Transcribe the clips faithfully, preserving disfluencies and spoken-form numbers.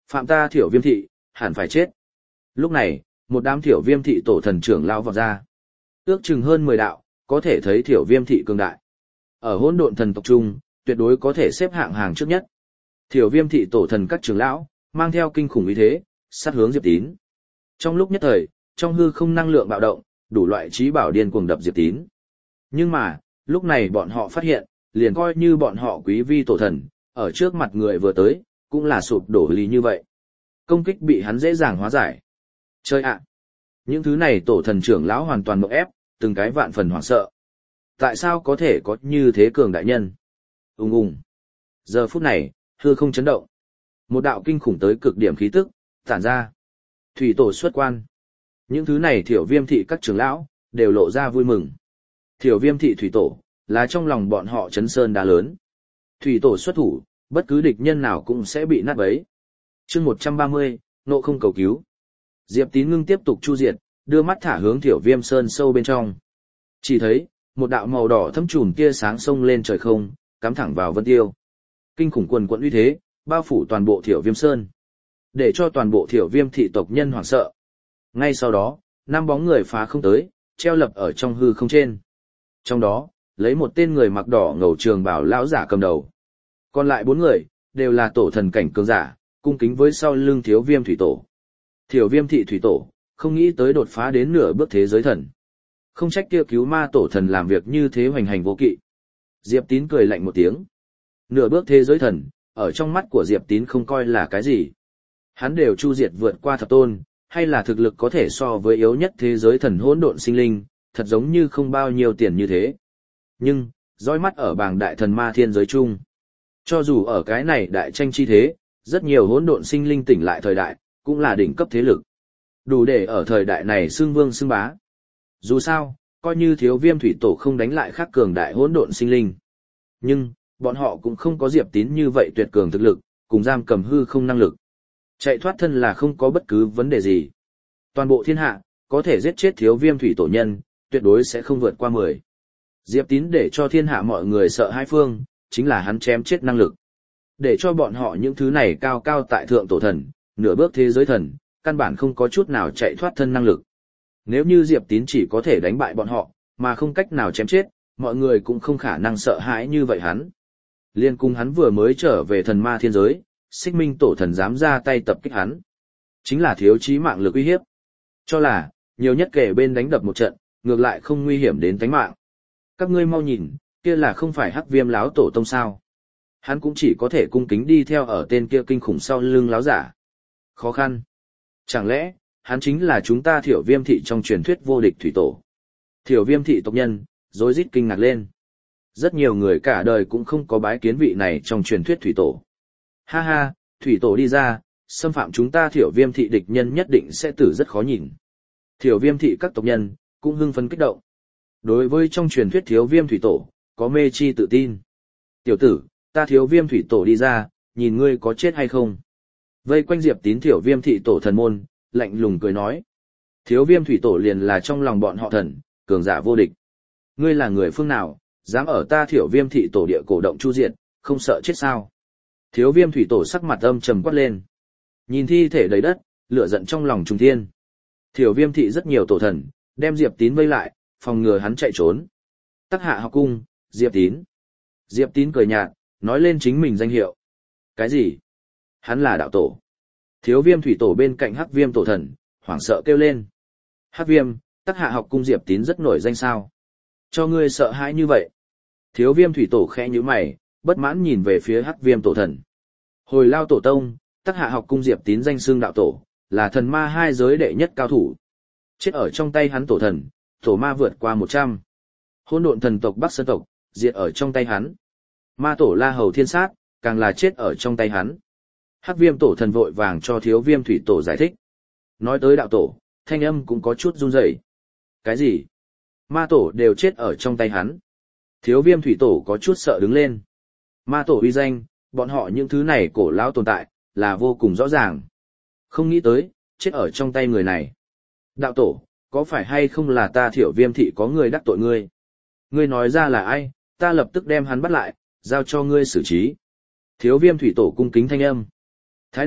Phạm ta Thiểu Viêm thị, hẳn phải chết. Lúc này, một đám Thiểu Viêm thị tổ thần trưởng lao vào ra. Ước chừng hơn mười đạo, có thể thấy Thiểu Viêm thị cường đại. Ở hỗn độn thần tộc trung, tuyệt đối có thể xếp hạng hàng trước nhất. Thiểu Viêm thị tổ thần các trưởng lão, mang theo kinh khủng uy thế, sát hướng Diệp Tín. Trong lúc nhất thời, trong hư không năng lượng bạo động, đủ loại trí bảo điên cuồng đập Diệp Tín. Nhưng mà, lúc này bọn họ phát hiện, liền coi như bọn họ quý vi tổ thần, ở trước mặt người vừa tới, cũng là sụp đổ lý như vậy. Công kích bị hắn dễ dàng hóa giải. Chơi ạ! Những thứ này tổ thần trưởng lão hoàn toàn mộng ép, từng cái vạn phần hoảng sợ. Tại sao có thể có như thế cường đại nhân? Ùng ùng. Giờ phút này, hư không chấn động. Một đạo kinh khủng tới cực điểm khí tức, tản ra. Thủy tổ xuất quan. Những thứ này Thiểu Viêm thị các trưởng lão, đều lộ ra vui mừng. Thiểu Viêm thị thủy tổ, là trong lòng bọn họ chấn sơn đá lớn. Thủy tổ xuất thủ, bất cứ địch nhân nào cũng sẽ bị nát bấy. Chương một trăm ba mươi, nộ không cầu cứu. Diệp Tín ngưng tiếp tục chu diệt, đưa mắt thả hướng Thiểu Viêm sơn sâu bên trong. Chỉ thấy, một đạo màu đỏ thâm trùm tia sáng sông lên trời không, cắm thẳng vào Vân Tiêu. Kinh khủng quần quận uy thế, bao phủ toàn bộ Thiểu Viêm sơn, để cho toàn bộ Thiểu Viêm thị tộc nhân hoảng sợ. Ngay sau đó, năm bóng người phá không tới, treo lập ở trong hư không trên. Trong đó, lấy một tên người mặc đỏ ngầu trường bào lão giả cầm đầu. Còn lại bốn người, đều là tổ thần cảnh cường giả, cung kính với sau lưng Thiếu Viêm thủy tổ. Thiểu Viêm thị thủy tổ, không nghĩ tới đột phá đến nửa bước thế giới thần. Không trách kia cứu ma tổ thần làm việc như thế hoành hành vô kỵ. Diệp Tín cười lạnh một tiếng. Nửa bước thế giới thần, ở trong mắt của Diệp Tín không coi là cái gì. Hắn đều chu diệt vượt qua thập tôn, hay là thực lực có thể so với yếu nhất thế giới thần hỗn độn sinh linh, thật giống như không bao nhiêu tiền như thế. Nhưng, dõi mắt ở bảng đại thần ma thiên giới chung. Cho dù ở cái này đại tranh chi thế, rất nhiều hỗn độn sinh linh tỉnh lại thời đại, cũng là đỉnh cấp thế lực. Đủ để ở thời đại này xưng vương xưng bá. Dù sao, coi như Thiếu Viêm thủy tổ không đánh lại khác cường đại hỗn độn sinh linh. Nhưng, bọn họ cũng không có Diệp Tín như vậy tuyệt cường thực lực, cùng giam cầm hư không năng lực. Chạy thoát thân là không có bất cứ vấn đề gì. Toàn bộ thiên hạ, có thể giết chết Thiếu Viêm thủy tổ nhân, tuyệt đối sẽ không vượt qua mười. Diệp Tín để cho thiên hạ mọi người sợ hai phương, chính là hắn chém chết năng lực. Để cho bọn họ những thứ này cao cao tại thượng tổ thần, nửa bước thế giới thần, căn bản không có chút nào chạy thoát thân năng lực. Nếu như Diệp Tín chỉ có thể đánh bại bọn họ, mà không cách nào chém chết, mọi người cũng không khả năng sợ hãi như vậy hắn. Liên cung hắn vừa mới trở về thần ma thiên giới, Xích Minh tổ thần dám ra tay tập kích hắn. Chính là thiếu chí mạng lực uy hiếp. Cho là, nhiều nhất kể bên đánh đập một trận, ngược lại không nguy hiểm đến tánh mạng. Các ngươi mau nhìn, kia là không phải Hắc Viêm láo tổ tông sao? Hắn cũng chỉ có thể cung kính đi theo ở tên kia kinh khủng sau lưng láo giả. Khó khăn. Chẳng lẽ, hắn chính là chúng ta Thiểu Viêm thị trong truyền thuyết vô địch thủy tổ? Thiểu Viêm thị tộc nhân, rối rít kinh ngạc lên. Rất nhiều người cả đời cũng không có bái kiến vị này trong truyền thuyết thủy tổ. Ha ha, thủy tổ đi ra, xâm phạm chúng ta Thiểu Viêm thị địch nhân nhất định sẽ tử rất khó nhìn. Thiểu Viêm thị các tộc nhân, cũng hưng phấn kích động. Đối với trong truyền thuyết Thiếu Viêm thủy tổ, có mê chi tự tin. Tiểu tử, ta Thiếu Viêm thủy tổ đi ra, nhìn ngươi có chết hay không? Vây quanh Diệp Tín Thiểu Viêm thị tổ thần môn, lạnh lùng cười nói. Thiếu Viêm thủy tổ liền là trong lòng bọn họ thần, cường giả vô địch. Ngươi là người phương nào, dám ở ta Thiểu Viêm thị tổ địa cổ động chu diệt, không sợ chết sao? Thiếu Viêm thủy tổ sắc mặt âm trầm quát lên. Nhìn thi thể đầy đất, lửa giận trong lòng trùng thiên. Thiểu Viêm thị rất nhiều tổ thần, đem Diệp Tín vây lại, phòng ngừa hắn chạy trốn. Tắc Hạ học cung, Diệp Tín. Diệp Tín cười nhạt, nói lên chính mình danh hiệu. Cái gì? Hắn là đạo tổ. Thiếu Viêm thủy tổ bên cạnh Hắc Viêm tổ thần, hoảng sợ kêu lên. Hắc Viêm, Tắc Hạ học cung Diệp Tín rất nổi danh sao? Cho ngươi sợ hãi như vậy. Thiếu Viêm thủy tổ khẽ nhíu mày, bất mãn nhìn về phía Hắc Viêm tổ thần. Hồi Lao tổ tông, Tắc Hạ học cung Diệp Tín danh xưng đạo tổ, là thần ma hai giới đệ nhất cao thủ. Chết ở trong tay hắn tổ thần, tổ ma vượt qua một trăm. Hỗn độn thần tộc Bắc Sơn tộc, diệt ở trong tay hắn. Ma tổ La Hầu Thiên Sát, càng là chết ở trong tay hắn. Hắc Viêm tổ thần vội vàng cho Thiếu Viêm thủy tổ giải thích. Nói tới đạo tổ, thanh âm cũng có chút run rẩy. Cái gì? Ma tổ đều chết ở trong tay hắn. Thiếu Viêm thủy tổ có chút sợ đứng lên. Ma tổ uy danh, bọn họ những thứ này cổ lão tồn tại, là vô cùng rõ ràng. Không nghĩ tới, chết ở trong tay người này. Đạo tổ, có phải hay không là ta Thiểu Viêm thị có người đắc tội ngươi? Ngươi nói ra là ai, ta lập tức đem hắn bắt lại, giao cho ngươi xử trí. Thiếu Viêm thủy tổ cung kính thanh âm. Thái độ,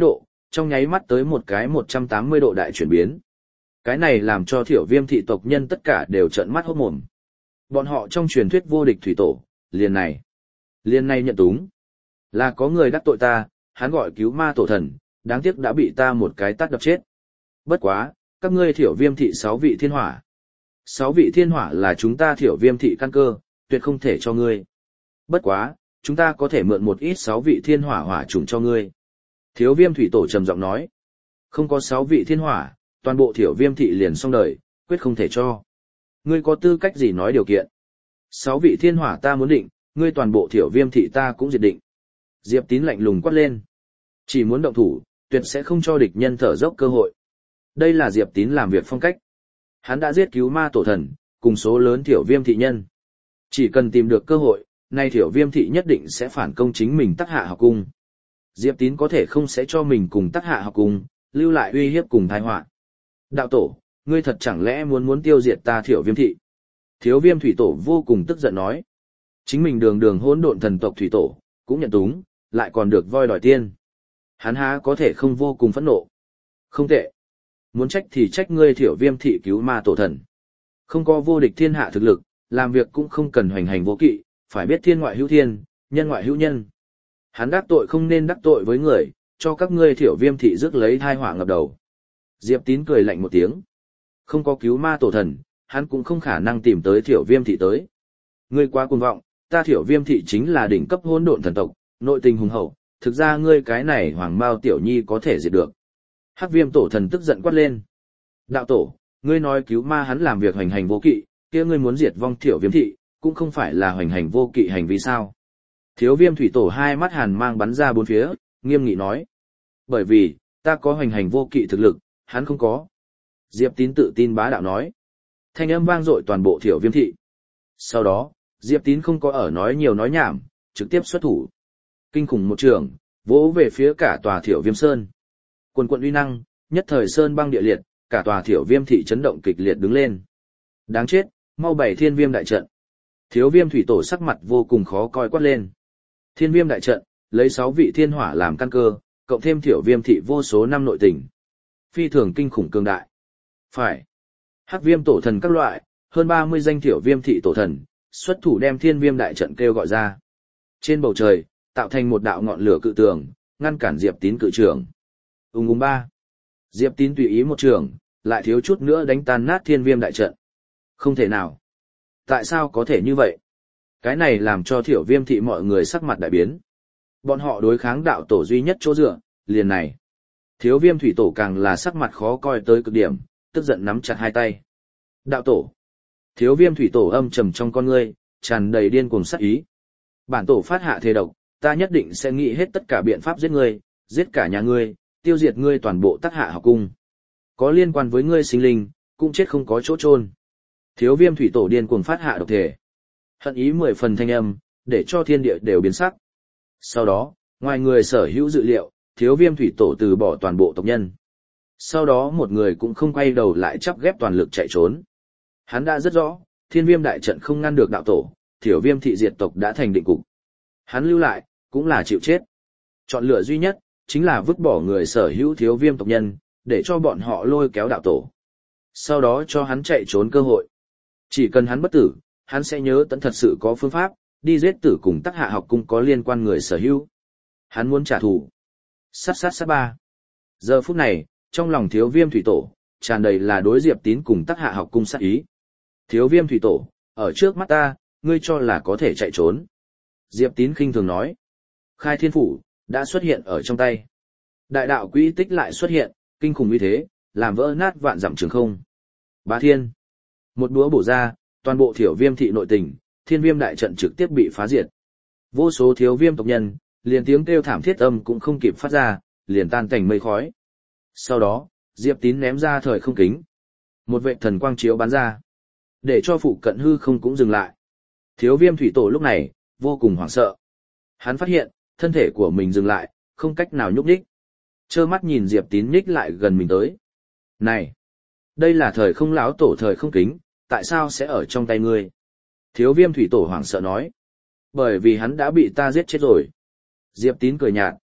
trong nháy mắt tới một cái một trăm tám mươi độ đại chuyển biến. Cái này làm cho Thiểu Viêm thị tộc nhân tất cả đều trợn mắt hốt mồm. Bọn họ trong truyền thuyết vô địch thủy tổ, liền này. Liền này nhận túng. Là có người đắc tội ta, hắn gọi cứu ma tổ thần, đáng tiếc đã bị ta một cái tát đập chết. Bất quá, các ngươi Thiểu Viêm thị sáu vị thiên hỏa. Sáu vị thiên hỏa là chúng ta Thiểu Viêm thị căn cơ, tuyệt không thể cho ngươi. Bất quá, chúng ta có thể mượn một ít sáu vị thiên hỏa hỏa chủng cho ngươi. Thiếu Viêm thủy tổ trầm giọng nói. Không có sáu vị thiên hỏa, toàn bộ Thiểu Viêm thị liền xong đời, quyết không thể cho. Ngươi có tư cách gì nói điều kiện? Sáu vị thiên hỏa ta muốn định, ngươi toàn bộ Thiểu Viêm thị ta cũng diệt định. Diệp Tín lạnh lùng quát lên. Chỉ muốn động thủ, tuyệt sẽ không cho địch nhân thở dốc cơ hội. Đây là Diệp Tín làm việc phong cách. Hắn đã giết cứu ma tổ thần, cùng số lớn Thiểu Viêm thị nhân. Chỉ cần tìm được cơ hội, nay Thiểu Viêm thị nhất định sẽ phản công chính mình Tắc Hạ học cung. Diệp Tín có thể không sẽ cho mình cùng Tắc Hạ học cung, lưu lại uy hiếp cùng tai họa. Đạo tổ, ngươi thật chẳng lẽ muốn muốn tiêu diệt ta Thiểu Viêm thị? Thiếu Viêm thủy tổ vô cùng tức giận nói. Chính mình đường đường hỗn độn thần tộc thủy tổ, cũng nhận túng, lại còn được voi đòi tiên. Hắn há có thể không vô cùng phẫn nộ. Không tệ. Muốn trách thì trách ngươi Thiểu Viêm thị cứu ma tổ thần. Không có vô địch thiên hạ thực lực, làm việc cũng không cần hoành hành vô kỵ, phải biết thiên ngoại hữu thiên, nhân ngoại hữu nhân. Hắn đắc tội không nên đắc tội với người, cho các ngươi Thiểu Viêm thị rước lấy thai họa ngập đầu. Diệp Tín cười lạnh một tiếng. Không có cứu ma tổ thần, hắn cũng không khả năng tìm tới Thiểu Viêm thị tới. Ngươi quá cuồng vọng, ta Thiểu Viêm thị chính là đỉnh cấp hỗn độn thần tộc, nội tình hùng hậu, thực ra ngươi cái này hoàng mao tiểu nhi có thể diệt được. Hắc Viêm tổ thần tức giận quát lên. Đạo tổ, ngươi nói cứu ma hắn làm việc hoành hành vô kỵ, kia ngươi muốn diệt vong Thiểu Viêm thị, cũng không phải là hoành hành vô kỵ hành vi sao? Thiếu Viêm thủy tổ hai mắt hàn mang bắn ra bốn phía, nghiêm nghị nói. Bởi vì, ta có hoành hành vô kỵ thực lực, hắn không có. Diệp Tín tự tin bá đạo nói. Thanh âm vang dội toàn bộ Thiểu Viêm thị. Sau đó, Diệp Tín không có ở nói nhiều nói nhảm, trực tiếp xuất thủ. Kinh khủng một trường, vỗ về phía cả tòa Thiểu Viêm Sơn. Quần quận uy năng, nhất thời sơn băng địa liệt, cả tòa Thiểu Viêm thị chấn động kịch liệt đứng lên. Đáng chết, mau bày Thiên Viêm đại trận. Thiếu Viêm thủy tổ sắc mặt vô cùng khó coi quát lên. Thiên Viêm đại trận, lấy sáu vị thiên hỏa làm căn cơ, cộng thêm Thiểu Viêm thị vô số năm nội tình. Phi thường kinh khủng cường đại. Phải. Hắc Viêm tổ thần các loại, hơn ba mươi danh Thiểu Viêm thị tổ thần, xuất thủ đem Thiên Viêm đại trận kêu gọi ra. Trên bầu trời, tạo thành một đạo ngọn lửa cự tường, ngăn cản Diệp Tín cự trường. Ung ung ba. Diệp Tín tùy ý một trường, lại thiếu chút nữa đánh tan nát Thiên Viêm đại trận. Không thể nào. Tại sao có thể như vậy? Cái này làm cho Thiểu Viêm thị mọi người sắc mặt đại biến. Bọn họ đối kháng đạo tổ duy nhất chỗ dựa, liền này. Thiếu Viêm thủy tổ càng là sắc mặt khó coi tới cực điểm, tức giận nắm chặt hai tay. Đạo tổ. Thiếu Viêm thủy tổ âm trầm trong con ngươi, tràn đầy điên cuồng sát ý. Bản tổ phát hạ thề độc, ta nhất định sẽ nghĩ hết tất cả biện pháp giết ngươi, giết cả nhà ngươi, tiêu diệt ngươi toàn bộ Tắc Hạ học cung. Có liên quan với ngươi sinh linh, cũng chết không có chỗ chôn. Thiếu Viêm thủy tổ điên cuồng phát hạ độc thể. Hận ý mười phần thanh âm, để cho thiên địa đều biến sắc. Sau đó, ngoài người sở hữu dự liệu, Thiếu Viêm thủy tổ từ bỏ toàn bộ tộc nhân. Sau đó một người cũng không quay đầu lại chắp ghép toàn lực chạy trốn. Hắn đã rất rõ, Thiên Viêm đại trận không ngăn được đạo tổ, Thiểu Viêm thị diệt tộc đã thành định cục. Hắn lưu lại, cũng là chịu chết. Chọn lựa duy nhất, chính là vứt bỏ người sở hữu Thiếu Viêm tộc nhân, để cho bọn họ lôi kéo đạo tổ. Sau đó cho hắn chạy trốn cơ hội. Chỉ cần hắn bất tử, hắn sẽ nhớ tận thật sự có phương pháp, đi giết tử cùng Tắc Hạ học cung có liên quan người sở hữu. Hắn muốn trả thù. Sát sát sát ba. Giờ phút này, trong lòng Thiếu Viêm thủy tổ, tràn đầy là đối Diệp Tín cùng Tắc Hạ học cung sát ý. Thiếu Viêm thủy tổ, ở trước mắt ta, ngươi cho là có thể chạy trốn. Diệp Tín khinh thường nói. Khai Thiên Phủ, đã xuất hiện ở trong tay. Đại đạo quỹ tích lại xuất hiện, kinh khủng như thế, làm vỡ nát vạn dặm trường không. Bá Thiên. Một búa bổ ra, toàn bộ Thiểu Viêm thị nội tình, Thiên Viêm đại trận trực tiếp bị phá diệt. Vô số Thiếu Viêm tộc nhân, liền tiếng kêu thảm thiết âm cũng không kịp phát ra, liền tan thành mây khói. Sau đó, Diệp Tín ném ra thời không kính. Một vệ thần quang chiếu bắn ra, để cho phụ cận hư không cũng dừng lại. Thiếu Viêm thủy tổ lúc này, vô cùng hoảng sợ. Hắn phát hiện, thân thể của mình dừng lại, không cách nào nhúc nhích. Trơ mắt nhìn Diệp Tín nhích lại gần mình tới. Này! Đây là thời không lão tổ thời không kính, tại sao sẽ ở trong tay ngươi? Thiếu Viêm thủy tổ hoảng sợ nói. Bởi vì hắn đã bị ta giết chết rồi. Diệp Tín cười nhạt.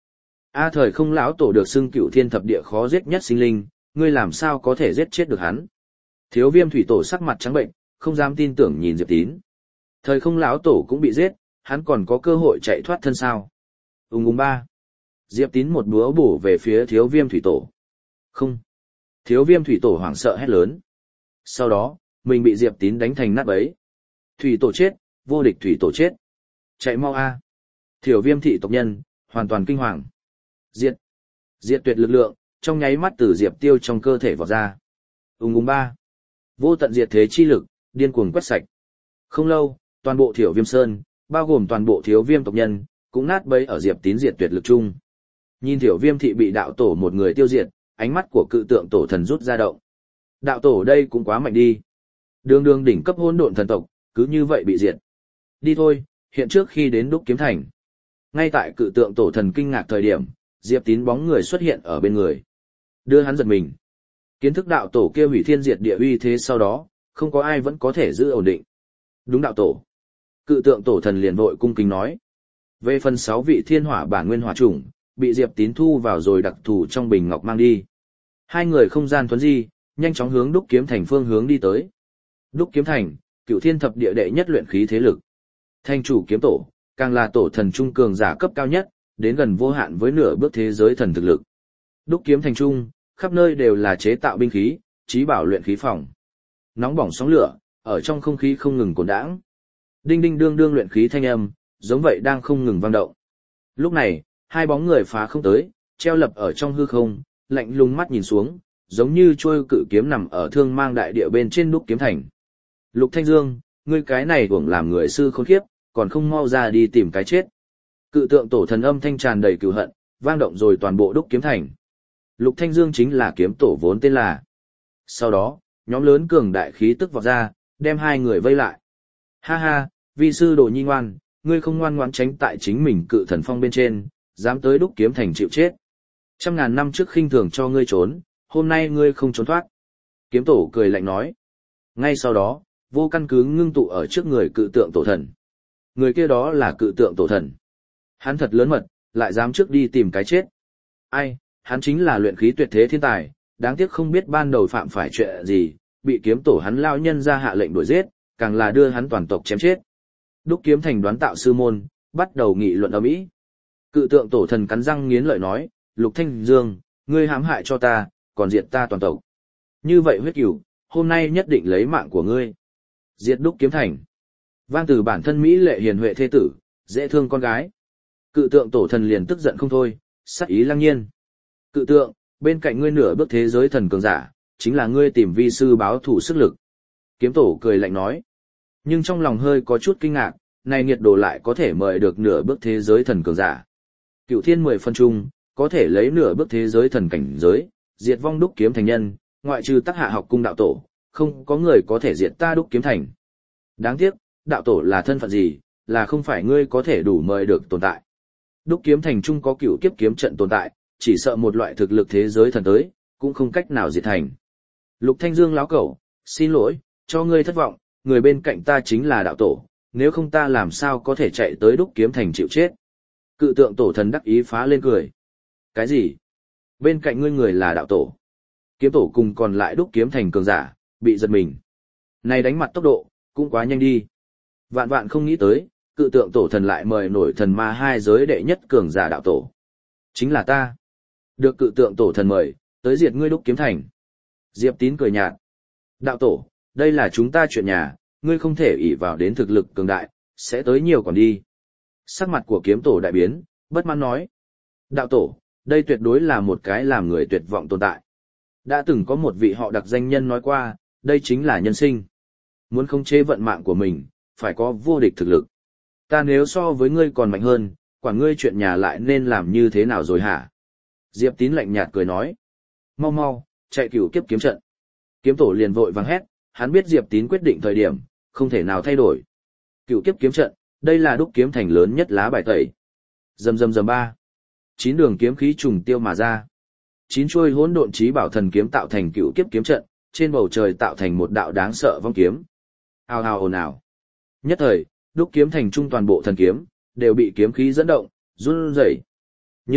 A thời không lão tổ được xưng cửu thiên thập địa khó giết nhất sinh linh, ngươi làm sao có thể giết chết được hắn? Thiếu viêm thủy tổ sắc mặt trắng bệnh, không dám tin tưởng nhìn Diệp Tín. Thời không lão tổ cũng bị giết, hắn còn có cơ hội chạy thoát thân sao? Ung ung ba. Diệp Tín một búa bổ về phía thiếu viêm thủy tổ. Không. Thiếu viêm thủy tổ hoảng sợ hét lớn. Sau đó, mình bị Diệp Tín đánh thành nát bấy. Thủy tổ chết, vô địch thủy tổ chết. Chạy mau a. Thiểu viêm thị tộc nhân, hoàn toàn kinh hoàng. Diệt. Diệt tuyệt lực lượng, trong nháy mắt từ Diệp Tiêu trong cơ thể vọt ra. Ung ung ba. Vô tận diệt thế chi lực, điên cuồng quét sạch. Không lâu, toàn bộ Thiểu Viêm Sơn, bao gồm toàn bộ Thiếu Viêm tộc nhân, cũng nát bấy ở Diệp Tín diệt tuyệt lực chung. Nhìn Thiểu Viêm thị bị đạo tổ một người tiêu diệt, ánh mắt của cự tượng tổ thần rút ra động. Đạo tổ đây cũng quá mạnh đi. Đường đường đỉnh cấp hỗn độn thần tộc, cứ như vậy bị diệt. Đi thôi, hiện trước khi đến Đúc Kiếm Thành. Ngay tại cự tượng tổ thần kinh ngạc thời điểm, Diệp Tín bóng người xuất hiện ở bên người. Đưa hắn giật mình. Kiến thức đạo tổ kia hủy thiên diệt địa uy thế sau đó, không có ai vẫn có thể giữ ổn định. Đúng đạo tổ. Cự tượng tổ thần liền vội cung kính nói. Về phần sáu vị thiên hỏa bản nguyên hỏa chủng, bị Diệp Tín thu vào rồi đặc thù trong bình ngọc mang đi. Hai người không gian thuấn di, nhanh chóng hướng Đúc Kiếm Thành phương hướng đi tới. Đúc Kiếm Thành, cựu thiên thập địa đệ nhất luyện khí thế lực. Thành chủ kiếm tổ, càng là tổ thần trung cường giả cấp cao nhất, đến gần vô hạn với nửa bước thế giới thần thực lực. Đúc Kiếm Thành trung, khắp nơi đều là chế tạo binh khí, trí bảo luyện khí phòng. Nóng bỏng sóng lửa, ở trong không khí không ngừng cồn đãng. Đinh đinh đương đương luyện khí thanh âm, giống vậy đang không ngừng vang động. Lúc này, hai bóng người phá không tới, treo lập ở trong hư không, lạnh lùng mắt nhìn xuống, giống như trôi cự kiếm nằm ở thương mang đại địa bên trên Đúc Kiếm Thành. Lục Thanh Dương, ngươi cái này uổng làm người sư khốn khiếp, còn không mau ra đi tìm cái chết. Cự tượng tổ thần âm thanh tràn đầy cừu hận, vang động rồi toàn bộ Đúc Kiếm Thành. Lục Thanh Dương chính là kiếm tổ vốn tên là. Sau đó, nhóm lớn cường đại khí tức vọt ra, đem hai người vây lại. Ha ha, vi sư đồ nhi ngoan, ngươi không ngoan ngoãn tránh tại chính mình cự thần phong bên trên, dám tới Đúc Kiếm Thành chịu chết. Trăm ngàn năm trước khinh thường cho ngươi trốn, hôm nay ngươi không trốn thoát. Kiếm tổ cười lạnh nói. Ngay sau đó, vô căn cứ ngưng tụ ở trước người cự tượng tổ thần. Người kia đó là cự tượng tổ thần. Hắn thật lớn mật, lại dám trước đi tìm cái chết. Ai, hắn chính là luyện khí tuyệt thế thiên tài, đáng tiếc không biết ban đầu phạm phải chuyện gì, bị kiếm tổ hắn lao nhân ra hạ lệnh đuổi giết, càng là đưa hắn toàn tộc chém chết. Đúc Kiếm Thành đoán tạo sư môn, bắt đầu nghị luận ầm ĩ. Cự tượng tổ thần cắn răng nghiến lợi nói, Lục Thanh Dương, ngươi hãm hại cho ta, còn diệt ta toàn tộc. Như vậy huyết cửu, hôm nay nhất định lấy mạng của ngươi. Diệt Đúc Kiếm Thành. Vang từ bản thân Mỹ lệ hiền huệ thế tử, dễ thương con gái. Cự tượng tổ thần liền tức giận không thôi, sát ý lăng nhiên. Cự tượng, bên cạnh ngươi nửa bước thế giới thần cường giả, chính là ngươi tìm vi sư báo thủ sức lực. Kiếm tổ cười lạnh nói. Nhưng trong lòng hơi có chút kinh ngạc, này nhiệt độ lại có thể mời được nửa bước thế giới thần cường giả. Cựu thiên mười phân trung, có thể lấy nửa bước thế giới thần cảnh giới, diệt vong Đúc Kiếm Thành nhân, ngoại trừ Tắc Hạ học cung đạo tổ, không có người có thể diệt ta Đúc Kiếm Thành. Đáng tiếc, đạo tổ là thân phận gì, là không phải ngươi có thể đủ mời được tồn tại. Đúc Kiếm Thành trung có cựu kiếp kiếm trận tồn tại, chỉ sợ một loại thực lực thế giới thần tới, cũng không cách nào diệt thành. Lục Thanh Dương láo cẩu, xin lỗi, cho ngươi thất vọng, người bên cạnh ta chính là đạo tổ, nếu không ta làm sao có thể chạy tới Đúc Kiếm Thành chịu chết. Cự tượng tổ thần đắc ý phá lên cười. Cái gì? Bên cạnh ngươi người là đạo tổ. Kiếm tổ cùng còn lại Đúc Kiếm Thành cường giả, bị giật mình. Này đánh mặt tốc độ, cũng quá nhanh đi. Vạn vạn không nghĩ tới, cự tượng tổ thần lại mời nổi thần ma hai giới đệ nhất cường giả đạo tổ. Chính là ta. Được cự tượng tổ thần mời, tới diệt ngươi Đúc Kiếm Thành. Diệp Tín cười nhạt. Đạo tổ, đây là chúng ta chuyện nhà, ngươi không thể ỷ vào đến thực lực cường đại, sẽ tới nhiều còn đi. Sắc mặt của kiếm tổ đại biến, bất mãn nói. Đạo tổ, đây tuyệt đối là một cái làm người tuyệt vọng tồn tại. Đã từng có một vị họ đặc danh nhân nói qua, đây chính là nhân sinh. Muốn khống chế vận mạng của mình, phải có vô địch thực lực. Ta nếu so với ngươi còn mạnh hơn, quản ngươi chuyện nhà lại nên làm như thế nào rồi hả? Diệp Tín lạnh nhạt cười nói. Mau mau, chạy cửu kiếp kiếm trận. Kiếm tổ liền vội vàng hét, hắn biết Diệp Tín quyết định thời điểm, không thể nào thay đổi. Cửu kiếp kiếm trận, đây là Đúc Kiếm Thành lớn nhất lá bài tẩy. Rầm rầm rầm ba. Chín đường kiếm khí trùng tiêu mà ra. Chín chuôi hỗn độn chí bảo thần kiếm tạo thành cửu kiếp kiếm trận, trên bầu trời tạo thành một đạo đáng sợ vong kiếm. Ào ào ồn ào. Nhất thời, Đúc Kiếm Thành trung toàn bộ thần kiếm đều bị kiếm khí dẫn động, run rẩy. Nhưng,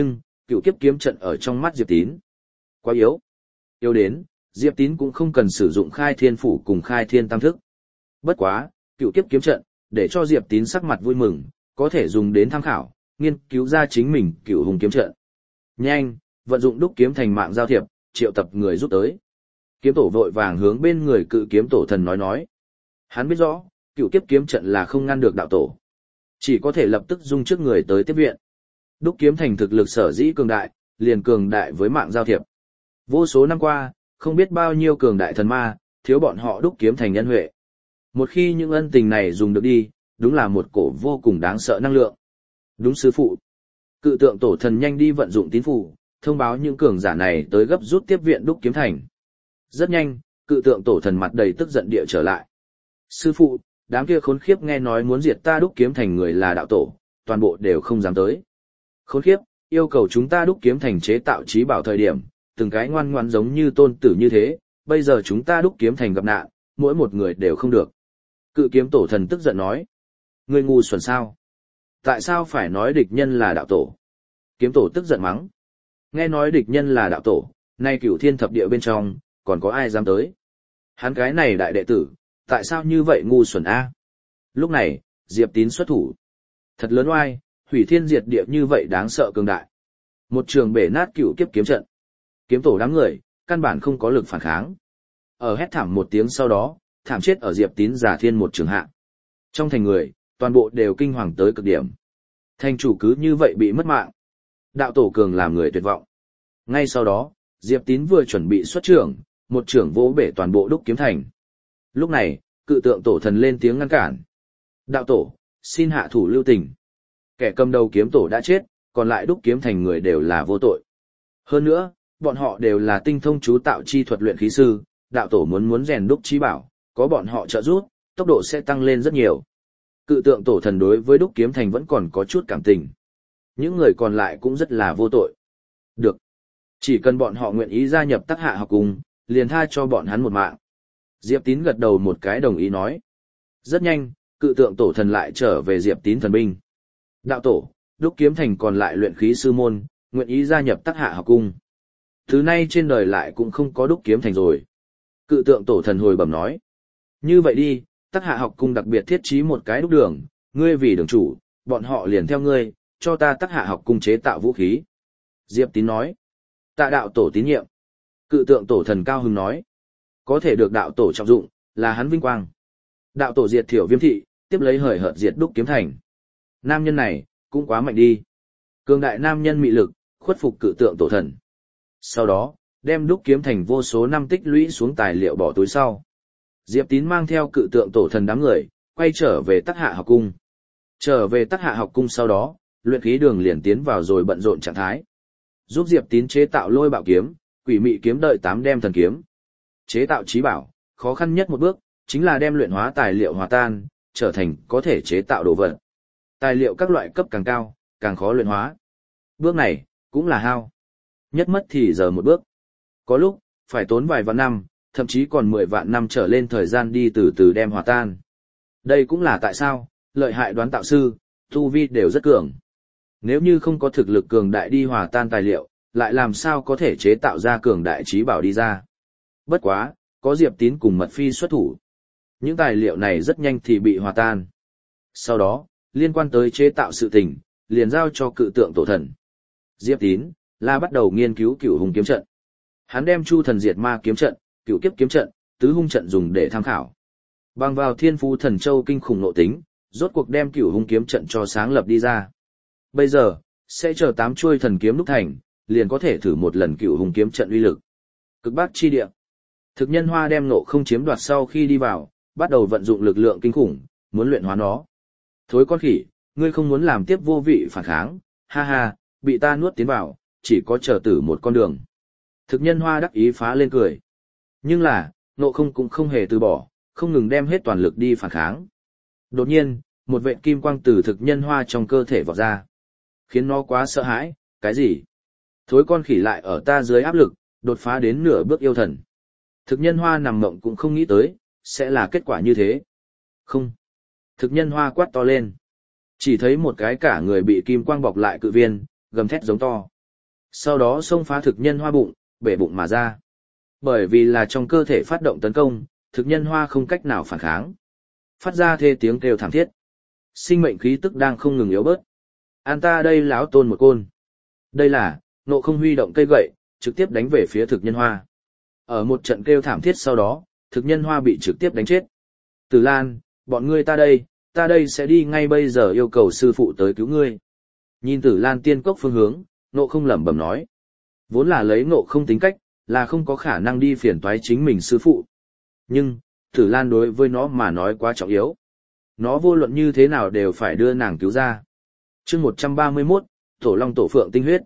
cựu kiếp kiếm trận ở trong mắt Diệp Tín. Quá yếu. Yếu đến, Diệp Tín cũng không cần sử dụng khai thiên phủ cùng khai thiên tam thức. Bất quá, cựu kiếp kiếm trận, để cho Diệp Tín sắc mặt vui mừng, có thể dùng đến tham khảo, nghiên cứu ra chính mình cựu hùng kiếm trận. Nhanh, vận dụng đúc kiếm thành mạng giao thiệp, triệu tập người giúp tới. Kiếm tổ vội vàng hướng bên người cự kiếm tổ thần nói nói. Hắn biết rõ, cựu kiếp kiếm trận là không ngăn được đạo tổ. Chỉ có thể lập tức dung trước người tới tiếp viện. Đúc kiếm thành thực lực sở dĩ cường đại, liền cường đại với mạng giao thiệp. Vô số năm qua, không biết bao nhiêu cường đại thần ma, thiếu bọn họ đúc kiếm thành nhân huệ. Một khi những ân tình này dùng được đi, đúng là một cổ vô cùng đáng sợ năng lượng. Đúng sư phụ. Cự tượng tổ thần nhanh đi vận dụng tín phủ, thông báo những cường giả này tới gấp rút tiếp viện đúc kiếm thành. Rất nhanh, cự tượng tổ thần mặt đầy tức giận địa trở lại. Sư phụ, đám kia khốn khiếp nghe nói muốn diệt ta đúc kiếm thành người là đạo tổ, toàn bộ đều không dám tới. Khốn khiếp, yêu cầu chúng ta đúc kiếm thành chế tạo trí bảo thời điểm, từng cái ngoan ngoãn giống như tôn tử như thế, bây giờ chúng ta đúc kiếm thành gặp nạn, mỗi một người đều không được. Cự kiếm tổ thần tức giận nói. Ngươi ngu xuẩn sao? Tại sao phải nói địch nhân là đạo tổ? Kiếm tổ tức giận mắng. Nghe nói địch nhân là đạo tổ, nay cửu thiên thập địa bên trong, còn có ai dám tới? Hắn cái này đại đệ tử, tại sao như vậy ngu xuẩn a? Lúc này, Diệp Tín xuất thủ. Thật lớn oai, hủy thiên diệt địa như vậy đáng sợ cường đại. Một trường bể nát cửu kiếp kiếm trận. Kiếm tổ đám người, căn bản không có lực phản kháng. Ở hét thảm một tiếng sau đó, thảm chết ở Diệp Tín giả thiên một trường hạ. Trong thành người, toàn bộ đều kinh hoàng tới cực điểm. Thành chủ cứ như vậy bị mất mạng. Đạo tổ cường làm người tuyệt vọng. Ngay sau đó, Diệp Tín vừa chuẩn bị xuất trưởng, một trưởng vỗ bể toàn bộ đúc kiếm thành. Lúc này, cự tượng tổ thần lên tiếng ngăn cản. Đạo tổ, xin hạ thủ lưu tình. Kẻ cầm đầu kiếm tổ đã chết, còn lại đúc kiếm thành người đều là vô tội. Hơn nữa, bọn họ đều là tinh thông chú tạo chi thuật luyện khí sư, đạo tổ muốn muốn rèn đúc chí bảo, có bọn họ trợ giúp, tốc độ sẽ tăng lên rất nhiều. Cự tượng tổ thần đối với đúc kiếm thành vẫn còn có chút cảm tình. Những người còn lại cũng rất là vô tội. Được. Chỉ cần bọn họ nguyện ý gia nhập Tắc Hạ học cung, liền tha cho bọn hắn một mạng. Diệp Tín gật đầu một cái đồng ý nói. Rất nhanh, cự tượng tổ thần lại trở về Diệp Tín thần binh. Đạo tổ, đúc kiếm thành còn lại luyện khí sư môn, nguyện ý gia nhập Tắc Hạ học cung. Thứ nay trên đời lại cũng không có đúc kiếm thành rồi. Cự tượng tổ thần hồi bẩm nói. Như vậy đi, Tắc Hạ học cung đặc biệt thiết trí một cái đúc đường, ngươi vì đường chủ, bọn họ liền theo ngươi, cho ta Tắc Hạ học cung chế tạo vũ khí. Diệp Tín nói. Tạ đạo tổ tín nhiệm. Cự tượng tổ thần cao hứng nói. Có thể được đạo tổ trọng dụng, là hắn vinh quang. Đạo tổ diệt thiểu viêm thị, tiếp lấy hời hợt diệt đúc kiếm thành. Nam nhân này, cũng quá mạnh đi. Cường đại nam nhân mị lực, khuất phục cự tượng tổ thần. Sau đó, đem đúc kiếm thành vô số năm tích lũy xuống tài liệu bỏ túi sau. Diệp Tín mang theo cự tượng tổ thần đám người, quay trở về Tắc Hạ học cung. Trở về Tắc Hạ học cung sau đó, luyện khí đường liền tiến vào rồi bận rộn trạng thái. Giúp Diệp Tín chế tạo lôi bạo kiếm, quỷ mị kiếm đợi tám đem thần kiếm. Chế tạo chí bảo, khó khăn nhất một bước, chính là đem luyện hóa tài liệu hòa tan, trở thành có thể chế tạo đồ vật. Tài liệu các loại cấp càng cao, càng khó luyện hóa. Bước này, cũng là hao. Nhất mất thì giờ một bước. Có lúc, phải tốn vài vạn năm, thậm chí còn mười vạn năm trở lên thời gian đi từ từ đem hòa tan. Đây cũng là tại sao, lợi hại đoán tạo sư, tu vi đều rất cường. Nếu như không có thực lực cường đại đi hòa tan tài liệu, lại làm sao có thể chế tạo ra cường đại chí bảo đi ra. Bất quá, có Diệp Tín cùng Mật Phi xuất thủ. Những tài liệu này rất nhanh thì bị hòa tan. Sau đó, liên quan tới chế tạo sự tình, liền giao cho cự tượng tổ thần. Diệp Tín, là bắt đầu nghiên cứu cửu hung kiếm trận. Hắn đem chu thần diệt ma kiếm trận, cửu kiếp kiếm trận, tứ hung trận dùng để tham khảo. Bằng vào thiên phú thần châu kinh khủng nội tính, rốt cuộc đem cửu hung kiếm trận cho sáng lập đi ra. Bây giờ, sẽ chờ tám chuôi thần kiếm đúc thành, liền có thể thử một lần cửu hung kiếm trận uy lực. Cực Bắc chi địa. Thực nhân hoa đem nộ không chiếm đoạt sau khi đi vào, bắt đầu vận dụng lực lượng kinh khủng, muốn luyện hóa nó. Thối con khỉ, ngươi không muốn làm tiếp vô vị phản kháng, ha ha, bị ta nuốt tiến vào, chỉ có chờ tử một con đường. Thực nhân hoa đắc ý phá lên cười. Nhưng là, nộ không cũng không hề từ bỏ, không ngừng đem hết toàn lực đi phản kháng. Đột nhiên, một vệt kim quang từ thực nhân hoa trong cơ thể vọt ra. Khiến nó quá sợ hãi, cái gì? Thối con khỉ lại ở ta dưới áp lực, đột phá đến nửa bước yêu thần. Thực nhân hoa nằm mộng cũng không nghĩ tới, sẽ là kết quả như thế. Không. Thực nhân hoa quát to lên. Chỉ thấy một cái cả người bị kim quang bọc lại cự viên, gầm thét giống to. Sau đó xông phá thực nhân hoa bụng, bể bụng mà ra. Bởi vì là trong cơ thể phát động tấn công, thực nhân hoa không cách nào phản kháng. Phát ra thê tiếng kêu thảm thiết. Sinh mệnh khí tức đang không ngừng yếu bớt. An ta đây láo tôn một côn. Đây là, Ngộ Không huy động cây gậy, trực tiếp đánh về phía thực nhân hoa. Ở một trận kêu thảm thiết sau đó, thực nhân hoa bị trực tiếp đánh chết. Tử Lan, bọn ngươi ta đây, ta đây sẽ đi ngay bây giờ yêu cầu sư phụ tới cứu ngươi. Nhìn Tử Lan tiên cốc phương hướng, Ngộ Không lẩm bẩm nói. Vốn là lấy Ngộ Không tính cách, là không có khả năng đi phiền toái chính mình sư phụ. Nhưng, Tử Lan đối với nó mà nói quá trọng yếu. Nó vô luận như thế nào đều phải đưa nàng cứu ra. Chương một trăm ba mươi mốt, Tổ Long Tổ Phượng tinh huyết.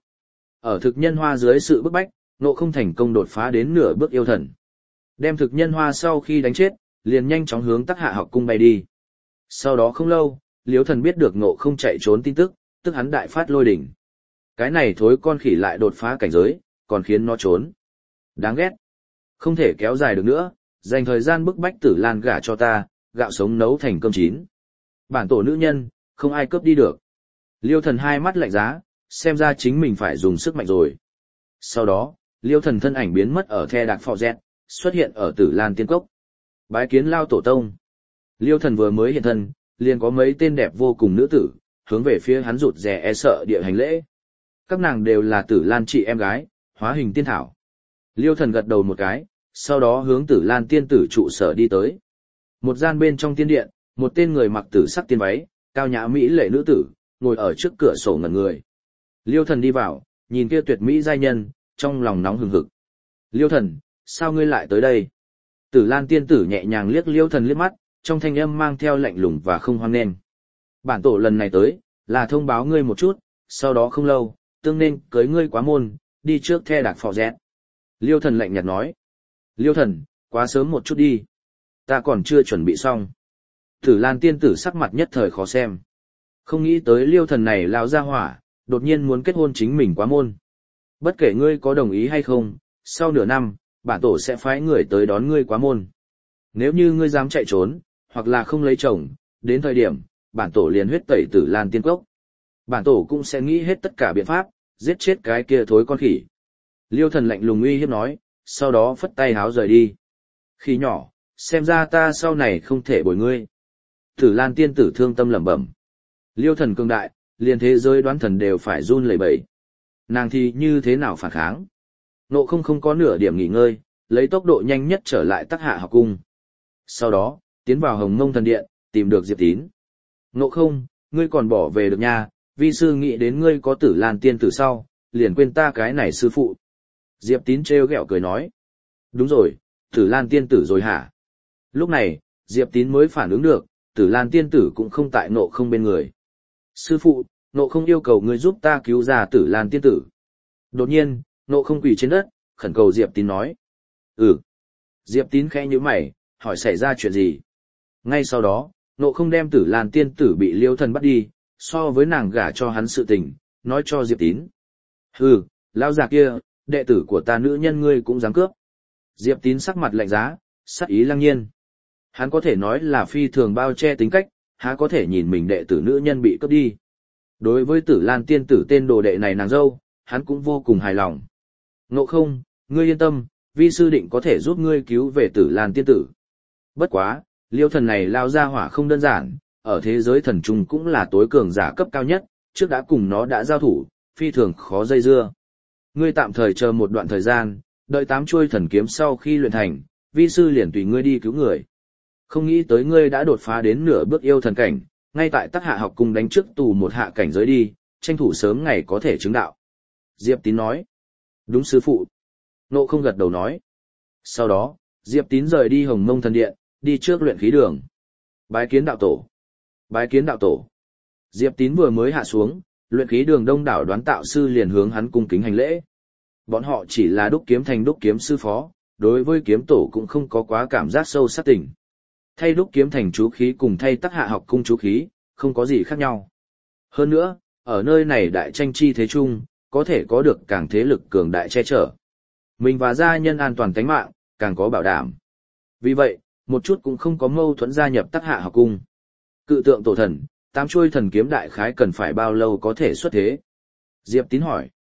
Ở thực nhân hoa dưới sự bức bách, Ngộ Không thành công đột phá đến nửa bước yêu thần. Đem thực nhân hoa sau khi đánh chết, liền nhanh chóng hướng Tắc Hạ học cung bay đi. Sau đó không lâu, Liễu Thần biết được Ngộ Không chạy trốn tin tức, tức hắn đại phát lôi đỉnh. Cái này thối con khỉ lại đột phá cảnh giới, còn khiến nó trốn. Đáng ghét. Không thể kéo dài được nữa, dành thời gian bức bách Tử Lan gả cho ta, gạo sống nấu thành cơm chín. Bản tổ nữ nhân, không ai cướp đi được. Liêu Thần hai mắt lạnh giá, xem ra chính mình phải dùng sức mạnh rồi. Sau đó, Liêu Thần thân ảnh biến mất ở The Đạc Phò Dẹt, xuất hiện ở Tử Lan Tiên Cốc. Bái kiến Lao Tổ Tông. Liêu Thần vừa mới hiện thân, liền có mấy tên đẹp vô cùng nữ tử, hướng về phía hắn rụt rè e sợ địa hành lễ. Các nàng đều là Tử Lan chị em gái, hóa hình tiên thảo. Liêu Thần gật đầu một cái, sau đó hướng Tử Lan tiên tử trụ sở đi tới. Một gian bên trong tiên điện, một tên người mặc tử sắc tiên váy, cao nhã mỹ lệ nữ tử, ngồi ở trước cửa sổ ngẩn người. Liêu Thần đi vào, nhìn kia tuyệt mỹ giai nhân, trong lòng nóng hừng hực. Liêu Thần, sao ngươi lại tới đây? Tử Lan tiên tử nhẹ nhàng liếc Liêu Thần liếc mắt, trong thanh âm mang theo lạnh lùng và không hoan nghênh. Bản tổ lần này tới, là thông báo ngươi một chút, sau đó không lâu, tương nên cưới ngươi quá môn, đi trước The Đạc Phò Dẹt. Liêu Thần lạnh nhạt nói. Liêu Thần, quá sớm một chút đi. Ta còn chưa chuẩn bị xong. Tử Lan tiên tử sắc mặt nhất thời khó xem. Không nghĩ tới Liêu Thần này lao ra hỏa, đột nhiên muốn kết hôn chính mình quá môn. Bất kể ngươi có đồng ý hay không, sau nửa năm, bản tổ sẽ phái người tới đón ngươi quá môn. Nếu như ngươi dám chạy trốn, hoặc là không lấy chồng, đến thời điểm, bản tổ liền huyết tẩy Tử Lan tiên cốc. Bản tổ cũng sẽ nghĩ hết tất cả biện pháp, giết chết cái kia thối con khỉ. Liêu Thần lạnh lùng uy hiếp nói, sau đó phất tay háo rời đi. Khỉ nhỏ, xem ra ta sau này không thể bồi ngươi. Tử Lan tiên tử thương tâm lẩm bẩm. Liêu Thần cường đại, liền thế giới đoán thần đều phải run lẩy bẩy. Nàng thì như thế nào phản kháng? Ngộ Không không có nửa điểm nghỉ ngơi, lấy tốc độ nhanh nhất trở lại Tắc Hạ học cung. Sau đó, tiến vào Hồng Mông thần điện, tìm được Diệp Tín. Ngộ Không, ngươi còn bỏ về được nha, vi sư nghĩ đến ngươi có Tử Lan tiên tử sau, liền quên ta cái này sư phụ. Diệp Tín trêu ghẹo cười nói. Đúng rồi, Tử Lan tiên tử rồi hả? Lúc này, Diệp Tín mới phản ứng được, Tử Lan tiên tử cũng không tại Ngộ Không bên người. Sư phụ, Ngộ Không yêu cầu ngươi giúp ta cứu ra Tử Lan tiên tử. Đột nhiên, Ngộ Không quỳ trên đất, khẩn cầu Diệp Tín nói. Ừ. Diệp Tín khẽ nhíu mày, hỏi xảy ra chuyện gì? Ngay sau đó, Ngộ Không đem Tử Lan tiên tử bị Liêu Thần bắt đi, so với nàng gả cho hắn sự tình, nói cho Diệp Tín. Hừ, lão già kia, đệ tử của ta nữ nhân ngươi cũng dám cướp. Diệp Tín sắc mặt lạnh giá, sắc ý lăng nhiên. Hắn có thể nói là phi thường bao che tính cách, há có thể nhìn mình đệ tử nữ nhân bị cướp đi. Đối với Tử Lan tiên tử tên đồ đệ này nàng dâu, hắn cũng vô cùng hài lòng. Ngộ Không, ngươi yên tâm, vi sư định có thể giúp ngươi cứu về Tử Lan tiên tử. Bất quá, Liêu Thần này lao ra hỏa không đơn giản, ở thế giới thần trung cũng là tối cường giả cấp cao nhất, trước đã cùng nó đã giao thủ, phi thường khó dây dưa. Ngươi tạm thời chờ một đoạn thời gian, đợi tám chuôi thần kiếm sau khi luyện thành, vi sư liền tùy ngươi đi cứu người. Không nghĩ tới ngươi đã đột phá đến nửa bước yêu thần cảnh, ngay tại Tắc Hạ học cung đánh trước tù một hạ cảnh giới đi, tranh thủ sớm ngày có thể chứng đạo. Diệp Tín nói. Đúng sư phụ. Ngộ Không gật đầu nói. Sau đó, Diệp Tín rời đi Hồng Mông thần điện, đi trước luyện khí đường. Bái kiến đạo tổ. Bái kiến đạo tổ. Diệp Tín vừa mới hạ xuống, luyện khí đường đông đảo đoán tạo sư liền hướng hắn cung kính hành lễ. Bọn họ chỉ là đúc kiếm thành đúc kiếm sư phó, đối với kiếm tổ cũng không có quá cảm giác sâu sắc tình. Thay đúc kiếm thành chú khí cùng thay Tắc Hạ học cung chú khí, không có gì khác nhau. Hơn nữa, ở nơi này đại tranh chi thế chung, có thể có được càng thế lực cường đại che chở. Mình và gia nhân an toàn tánh mạng, càng có bảo đảm. Vì vậy, một chút cũng không có mâu thuẫn gia nhập Tắc Hạ học cung. Cự tượng tổ thần, tám chuôi thần kiếm đại khái cần phải bao lâu có thể xuất thế? Diệp Tín hỏi.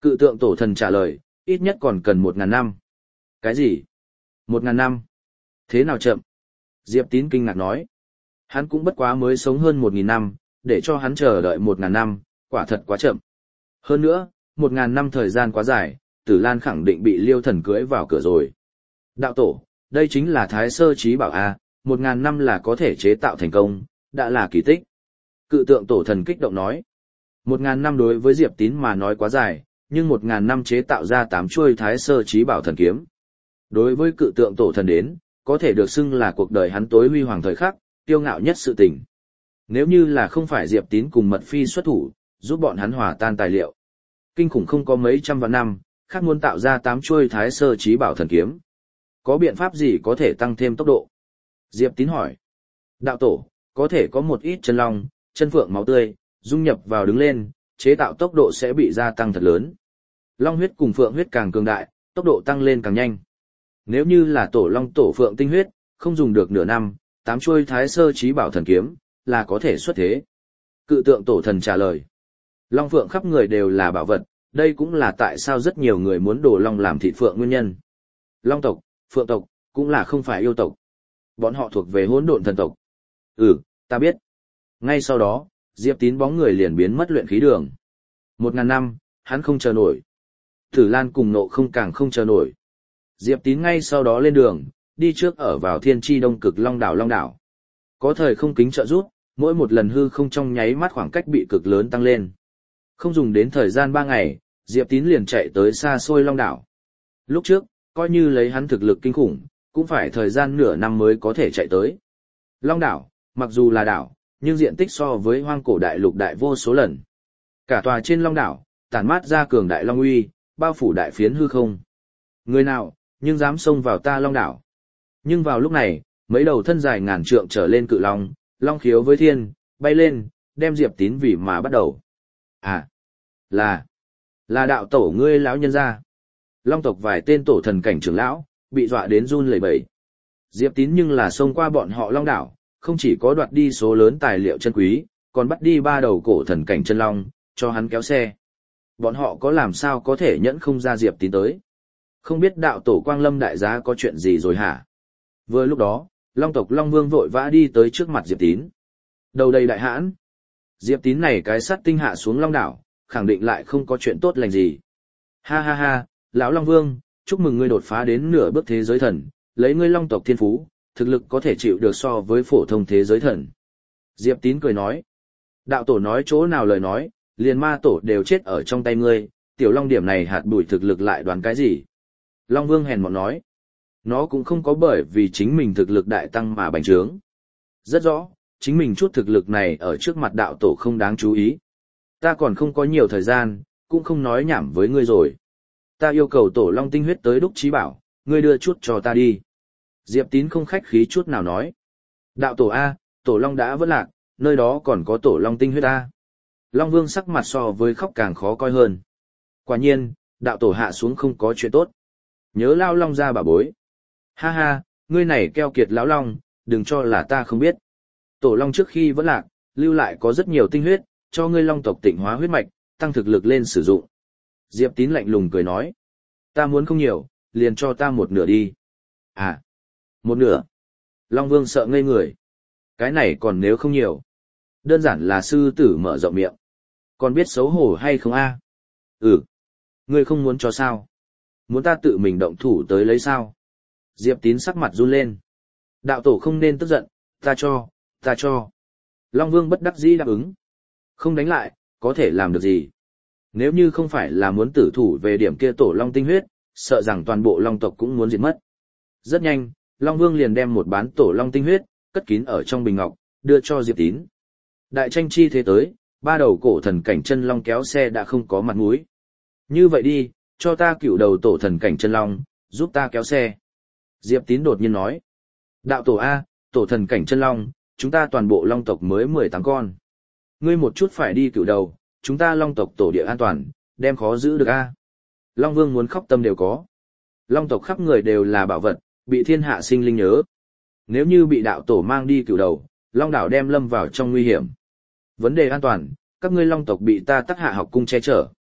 Cự tượng tổ thần trả lời, ít nhất còn cần một ngàn năm. Cái gì? Một ngàn năm? Thế nào chậm? Diệp Tín kinh ngạc nói. Hắn cũng bất quá mới sống hơn một nghìn năm, để cho hắn chờ đợi một ngàn năm, quả thật quá chậm. Hơn nữa, một ngàn năm thời gian quá dài, Tử Lan khẳng định bị Liêu Thần cưới vào cửa rồi. Đạo tổ, đây chính là Thái Sơ Chí Bảo A, một ngàn năm là có thể chế tạo thành công, đã là kỳ tích. Cự tượng tổ thần kích động nói. Một ngàn năm đối với Diệp Tín mà nói quá dài, nhưng một ngàn năm chế tạo ra tám chuôi Thái Sơ Chí Bảo thần kiếm. Đối với cự tượng tổ thần đến, có thể được xưng là cuộc đời hắn tối huy hoàng thời khắc, kiêu ngạo nhất sự tình. Nếu như là không phải Diệp Tín cùng Mật Phi xuất thủ, giúp bọn hắn hòa tan tài liệu. Kinh khủng không có mấy trăm vạn năm, khác muốn tạo ra tám chuôi Thái Sơ Chí Bảo thần kiếm. Có biện pháp gì có thể tăng thêm tốc độ? Diệp Tín hỏi. Đạo tổ, có thể có một ít chân long, chân phượng máu tươi, dung nhập vào đứng lên, chế tạo tốc độ sẽ bị gia tăng thật lớn. Long huyết cùng phượng huyết càng cường đại, tốc độ tăng lên càng nhanh. Nếu như là tổ long tổ phượng tinh huyết, không dùng được nửa năm, tám chuôi Thái Sơ Chí Bảo thần kiếm, là có thể xuất thế. Cự tượng tổ thần trả lời. Long phượng khắp người đều là bảo vật, đây cũng là tại sao rất nhiều người muốn đổ long làm thịt phượng nguyên nhân. Long tộc, phượng tộc, cũng là không phải yêu tộc. Bọn họ thuộc về hỗn độn thần tộc. Ừ, ta biết. Ngay sau đó, Diệp Tín bóng người liền biến mất luyện khí đường. Một ngàn năm, hắn không chờ nổi. Tử Lan cùng Nộ không càng không chờ nổi. Diệp Tín ngay sau đó lên đường, đi trước ở vào thiên tri đông cực long đảo long đảo. Có thời không kính trợ rút, mỗi một lần hư không trong nháy mắt khoảng cách bị cực lớn tăng lên. Không dùng đến thời gian ba ngày, Diệp Tín liền chạy tới xa xôi long đảo. Lúc trước, coi như lấy hắn thực lực kinh khủng, cũng phải thời gian nửa năm mới có thể chạy tới. Long đảo, mặc dù là đảo, nhưng diện tích so với hoang cổ đại lục đại vô số lần. Cả tòa trên long đảo, tản mát ra cường đại long uy, bao phủ đại phiến hư không. Người nào, nhưng dám xông vào ta long đảo. Nhưng vào lúc này, mấy đầu thân dài ngàn trượng trở lên cự long, long khiếu với thiên, bay lên, đem Diệp Tín vì mà bắt đầu. À, là, là đạo tổ ngươi lão nhân gia. Long tộc vài tên tổ thần cảnh trưởng lão, bị dọa đến run lẩy bẩy. Diệp Tín nhưng là xông qua bọn họ long đảo, không chỉ có đoạt đi số lớn tài liệu chân quý, còn bắt đi ba đầu cổ thần cảnh chân long, cho hắn kéo xe. Bọn họ có làm sao có thể nhẫn không ra Diệp Tín tới. Không biết đạo tổ Quang Lâm đại giá có chuyện gì rồi hả? Vừa lúc đó, Long tộc Long Vương vội vã đi tới trước mặt Diệp Tín. Đầu đầy đại hãn. Diệp Tín này cái sắt tinh hạ xuống long đảo, khẳng định lại không có chuyện tốt lành gì. Ha ha ha, lão Long Vương, chúc mừng ngươi đột phá đến nửa bước thế giới thần, lấy ngươi Long tộc thiên phú, thực lực có thể chịu được so với phổ thông thế giới thần. Diệp Tín cười nói. Đạo tổ nói chỗ nào lời nói, liền ma tổ đều chết ở trong tay ngươi, tiểu long điểm này hạt bụi thực lực lại đoán cái gì? Long Vương hèn mọn nói. Nó cũng không có bởi vì chính mình thực lực đại tăng mà bành trướng. Rất rõ, chính mình chút thực lực này ở trước mặt đạo tổ không đáng chú ý. Ta còn không có nhiều thời gian, cũng không nói nhảm với ngươi rồi. Ta yêu cầu tổ long tinh huyết tới đúc trí bảo, ngươi đưa chút cho ta đi. Diệp Tín không khách khí chút nào nói. Đạo tổ A, tổ long đã vỡ lạc, nơi đó còn có tổ long tinh huyết A. Long Vương sắc mặt so với khóc càng khó coi hơn. Quả nhiên, đạo tổ hạ xuống không có chuyện tốt. Nhớ lao long ra bà bối. Ha ha, ngươi này keo kiệt lão long, đừng cho là ta không biết. Tổ long trước khi vẫn lạc, lưu lại có rất nhiều tinh huyết, cho ngươi long tộc tịnh hóa huyết mạch, tăng thực lực lên sử dụng. Diệp Tín lạnh lùng cười nói. Ta muốn không nhiều, liền cho ta một nửa đi. À, một nửa. Long Vương sợ ngây người. Cái này còn nếu không nhiều. Đơn giản là sư tử mở rộng miệng. Còn biết xấu hổ hay không a? Ừ. Ngươi không muốn cho sao? Muốn ta tự mình động thủ tới lấy sao? Diệp Tín sắc mặt run lên. Đạo tổ không nên tức giận, ta cho, ta cho. Long Vương bất đắc dĩ đáp ứng. Không đánh lại, có thể làm được gì? Nếu như không phải là muốn tử thủ về điểm kia tổ long tinh huyết, sợ rằng toàn bộ long tộc cũng muốn diệt mất. Rất nhanh, Long Vương liền đem một bán tổ long tinh huyết, cất kín ở trong bình ngọc, đưa cho Diệp Tín. Đại tranh chi thế tới, ba đầu cổ thần cảnh chân long kéo xe đã không có mặt mũi. Như vậy đi, cho ta cựu đầu tổ thần cảnh chân long, giúp ta kéo xe. Diệp Tín đột nhiên nói. Đạo tổ A, tổ thần cảnh chân long, chúng ta toàn bộ long tộc mới mười tám con. Ngươi một chút phải đi cựu đầu, chúng ta long tộc tổ địa an toàn, đem khó giữ được A. Long Vương muốn khóc tâm đều có. Long tộc khắp người đều là bảo vật, bị thiên hạ sinh linh nhớ. Nếu như bị đạo tổ mang đi cựu đầu, long đảo đem lâm vào trong nguy hiểm. Vấn đề an toàn, các ngươi long tộc bị ta tắc hạ học cung che chở.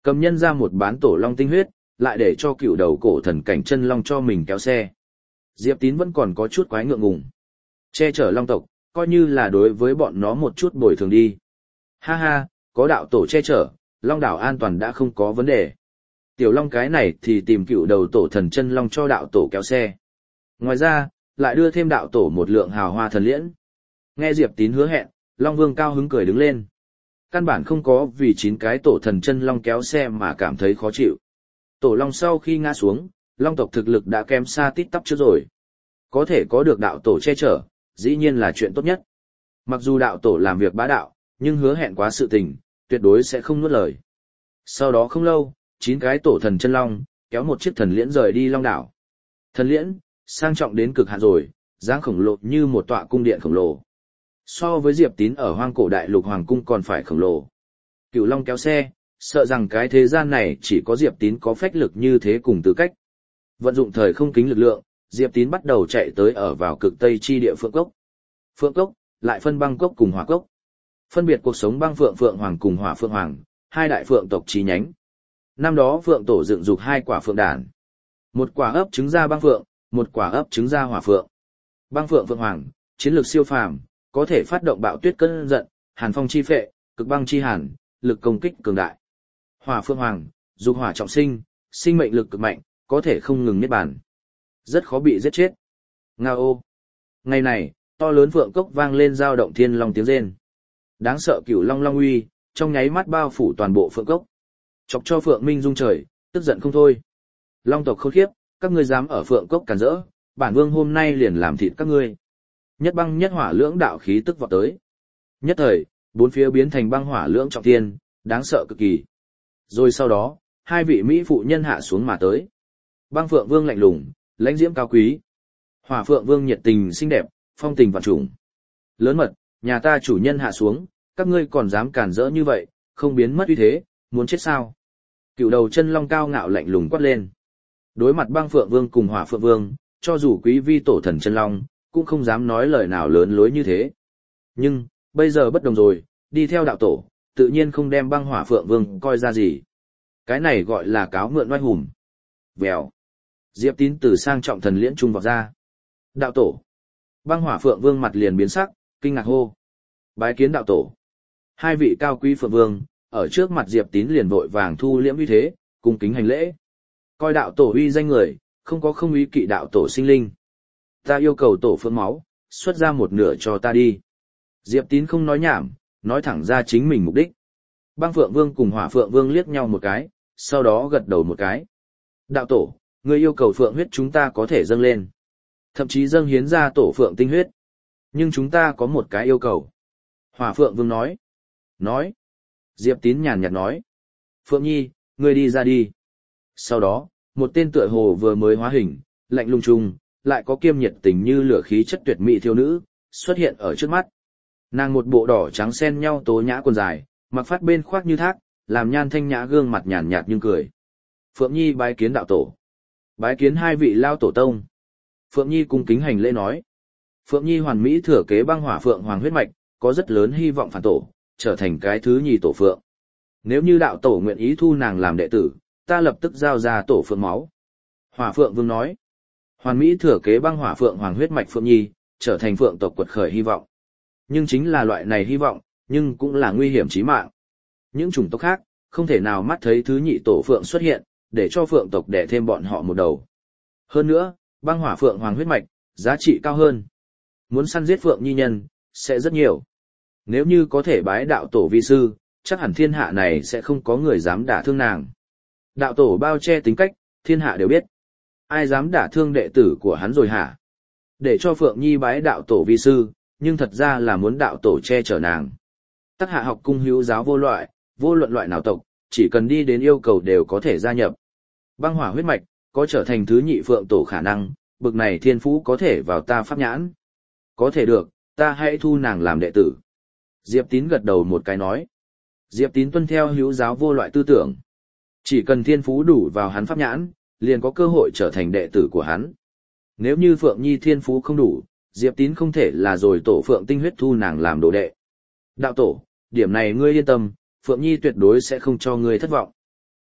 Cầm nhân ra một bán tổ long tinh huyết, lại để cho cựu đầu cổ thần cảnh chân long cho mình kéo xe. Diệp Tín vẫn còn có chút quái ngượng ngùng. Che chở long tộc, coi như là đối với bọn nó một chút bồi thường đi. Ha ha, có đạo tổ che chở, long đảo an toàn đã không có vấn đề. Tiểu long cái này thì tìm cựu đầu tổ thần chân long cho đạo tổ kéo xe. Ngoài ra, lại đưa thêm đạo tổ một lượng hào hoa thần liễn. Nghe Diệp Tín hứa hẹn, Long Vương cao hứng cười đứng lên. Căn bản không có vì chín cái tổ thần chân long kéo xe mà cảm thấy khó chịu. Tổ long sau khi ngã xuống, long tộc thực lực đã kém xa tít tắp trước rồi. Có thể có được đạo tổ che chở, dĩ nhiên là chuyện tốt nhất. Mặc dù đạo tổ làm việc bá đạo, nhưng hứa hẹn quá sự tình, tuyệt đối sẽ không nuốt lời. Sau đó không lâu, chín cái tổ thần chân long, kéo một chiếc thần liễn rời đi long đảo. Thần liễn, sang trọng đến cực hạn rồi, dáng khổng lồ như một tọa cung điện khổng lồ. So với Diệp Tín ở hoang cổ đại lục hoàng cung còn phải khổng lồ. Cửu long kéo xe, sợ rằng cái thế gian này chỉ có Diệp Tín có phách lực như thế cùng tư cách. Vận dụng thời không kính lực lượng, Diệp Tín bắt đầu chạy tới ở vào cực tây chi địa Phượng Cốc. Phượng Cốc, lại phân băng cốc cùng hỏa cốc. Phân biệt cuộc sống băng phượng phượng hoàng cùng hỏa phượng hoàng, hai đại phượng tộc chi nhánh. Năm đó phượng tổ dựng dục hai quả phượng đản. Một quả ấp trứng ra băng phượng, một quả ấp trứng ra hỏa phượng. Băng phượng phượng hoàng, chiến lược siêu phàm, có thể phát động bạo tuyết cơn giận, hàn phong chi phệ, cực băng chi hàn, lực công kích cường đại. Hỏa phượng hoàng, dục hỏa trọng sinh, sinh mệnh lực cực mạnh, có thể không ngừng niết bàn. Rất khó bị giết chết. Ngao. Ngày này, to lớn phượng cốc vang lên dao động thiên long tiếng rên. Đáng sợ cửu long long uy, trong nháy mắt bao phủ toàn bộ phượng cốc. Chọc cho phượng minh rung trời, tức giận không thôi. Long tộc khốn khiếp, các ngươi dám ở phượng cốc cản rỡ, bản vương hôm nay liền làm thịt các ngươi. Nhất băng nhất hỏa lưỡng đạo khí tức vọt tới. Nhất thời, bốn phía biến thành băng hỏa lưỡng trọng thiên, đáng sợ cực kỳ. Rồi sau đó, hai vị mỹ phụ nhân hạ xuống mà tới. Băng phượng vương lạnh lùng, lãnh diễm cao quý. Hỏa phượng vương nhiệt tình xinh đẹp, phong tình vạn trùng. Lớn mật, nhà ta chủ nhân hạ xuống, các ngươi còn dám cản rỡ như vậy, không biến mất uy thế, muốn chết sao? Cựu đầu chân long cao ngạo lạnh lùng quát lên. Đối mặt băng phượng vương cùng hỏa phượng vương, cho dù quý vi tổ thần chân long, cũng không dám nói lời nào lớn lối như thế. Nhưng, bây giờ bất đồng rồi, đi theo đạo tổ, tự nhiên không đem băng hỏa phượng vương coi ra gì. Cái này gọi là cáo mượn oai hùng. Vèo. Diệp Tín từ sang trọng thần liễn trung vọt ra. Đạo tổ. Băng hỏa phượng vương mặt liền biến sắc, kinh ngạc hô. Bái kiến đạo tổ. Hai vị cao quý phượng vương, ở trước mặt Diệp Tín liền vội vàng thu liễm uy thế, cung kính hành lễ. Coi đạo tổ uy danh người, không có không uy kỵ đạo tổ sinh linh. Ta yêu cầu tổ phượng máu, xuất ra một nửa cho ta đi. Diệp Tín không nói nhảm, nói thẳng ra chính mình mục đích. Băng phượng vương cùng hỏa phượng vương liếc nhau một cái, sau đó gật đầu một cái. Đạo tổ, người yêu cầu phượng huyết chúng ta có thể dâng lên. Thậm chí dâng hiến ra tổ phượng tinh huyết. Nhưng chúng ta có một cái yêu cầu. Hỏa phượng vương nói. Nói. Diệp Tín nhàn nhạt nói. Phượng Nhi, ngươi đi ra đi. Sau đó, một tên tựa hồ vừa mới hóa hình, lạnh lùng trùng, lại có kiêm nhiệt tình như lửa khí chất tuyệt mỹ thiếu nữ, xuất hiện ở trước mắt. Nàng một bộ đỏ trắng xen nhau tố nhã quần dài, mặc phát bên khoác như thác, làm nhan thanh nhã gương mặt nhàn nhạt nhưng cười. Phượng Nhi bái kiến đạo tổ. Bái kiến hai vị lao tổ tông. Phượng Nhi cung kính hành lễ nói. Phượng Nhi hoàn mỹ thừa kế băng hỏa phượng hoàng huyết mạch, có rất lớn hy vọng phản tổ, trở thành cái thứ nhì tổ phượng. Nếu như đạo tổ nguyện ý thu nàng làm đệ tử, ta lập tức giao ra tổ phượng máu. Hỏa phượng vương nói. Hoàn mỹ thừa kế băng hỏa phượng hoàng huyết mạch Phượng Nhi, trở thành phượng tộc quật khởi hy vọng. Nhưng chính là loại này hy vọng, nhưng cũng là nguy hiểm chí mạng. Những chủng tộc khác, không thể nào mắt thấy thứ nhị tổ phượng xuất hiện, để cho phượng tộc đẻ thêm bọn họ một đầu. Hơn nữa, băng hỏa phượng hoàng huyết mạch, giá trị cao hơn. Muốn săn giết phượng nhi nhân, sẽ rất nhiều. Nếu như có thể bái đạo tổ vi sư, chắc hẳn thiên hạ này sẽ không có người dám đả thương nàng. Đạo tổ bao che tính cách, thiên hạ đều biết. Ai dám đả thương đệ tử của hắn rồi hả? Để cho Phượng Nhi bái đạo tổ vi sư, nhưng thật ra là muốn đạo tổ che chở nàng. Tắc hạ học cung hữu giáo vô loại, vô luận loại nào tộc, chỉ cần đi đến yêu cầu đều có thể gia nhập. Băng hỏa huyết mạch, có trở thành thứ nhị phượng tổ khả năng, bực này thiên phú có thể vào ta pháp nhãn. Có thể được, ta hãy thu nàng làm đệ tử. Diệp Tín gật đầu một cái nói. Diệp Tín tuân theo hữu giáo vô loại tư tưởng. Chỉ cần thiên phú đủ vào hắn pháp nhãn, liền có cơ hội trở thành đệ tử của hắn. Nếu như Phượng Nhi thiên phú không đủ, Diệp Tín không thể là rồi tổ Phượng tinh huyết thu nàng làm đồ đệ. Đạo tổ, điểm này ngươi yên tâm, Phượng Nhi tuyệt đối sẽ không cho ngươi thất vọng.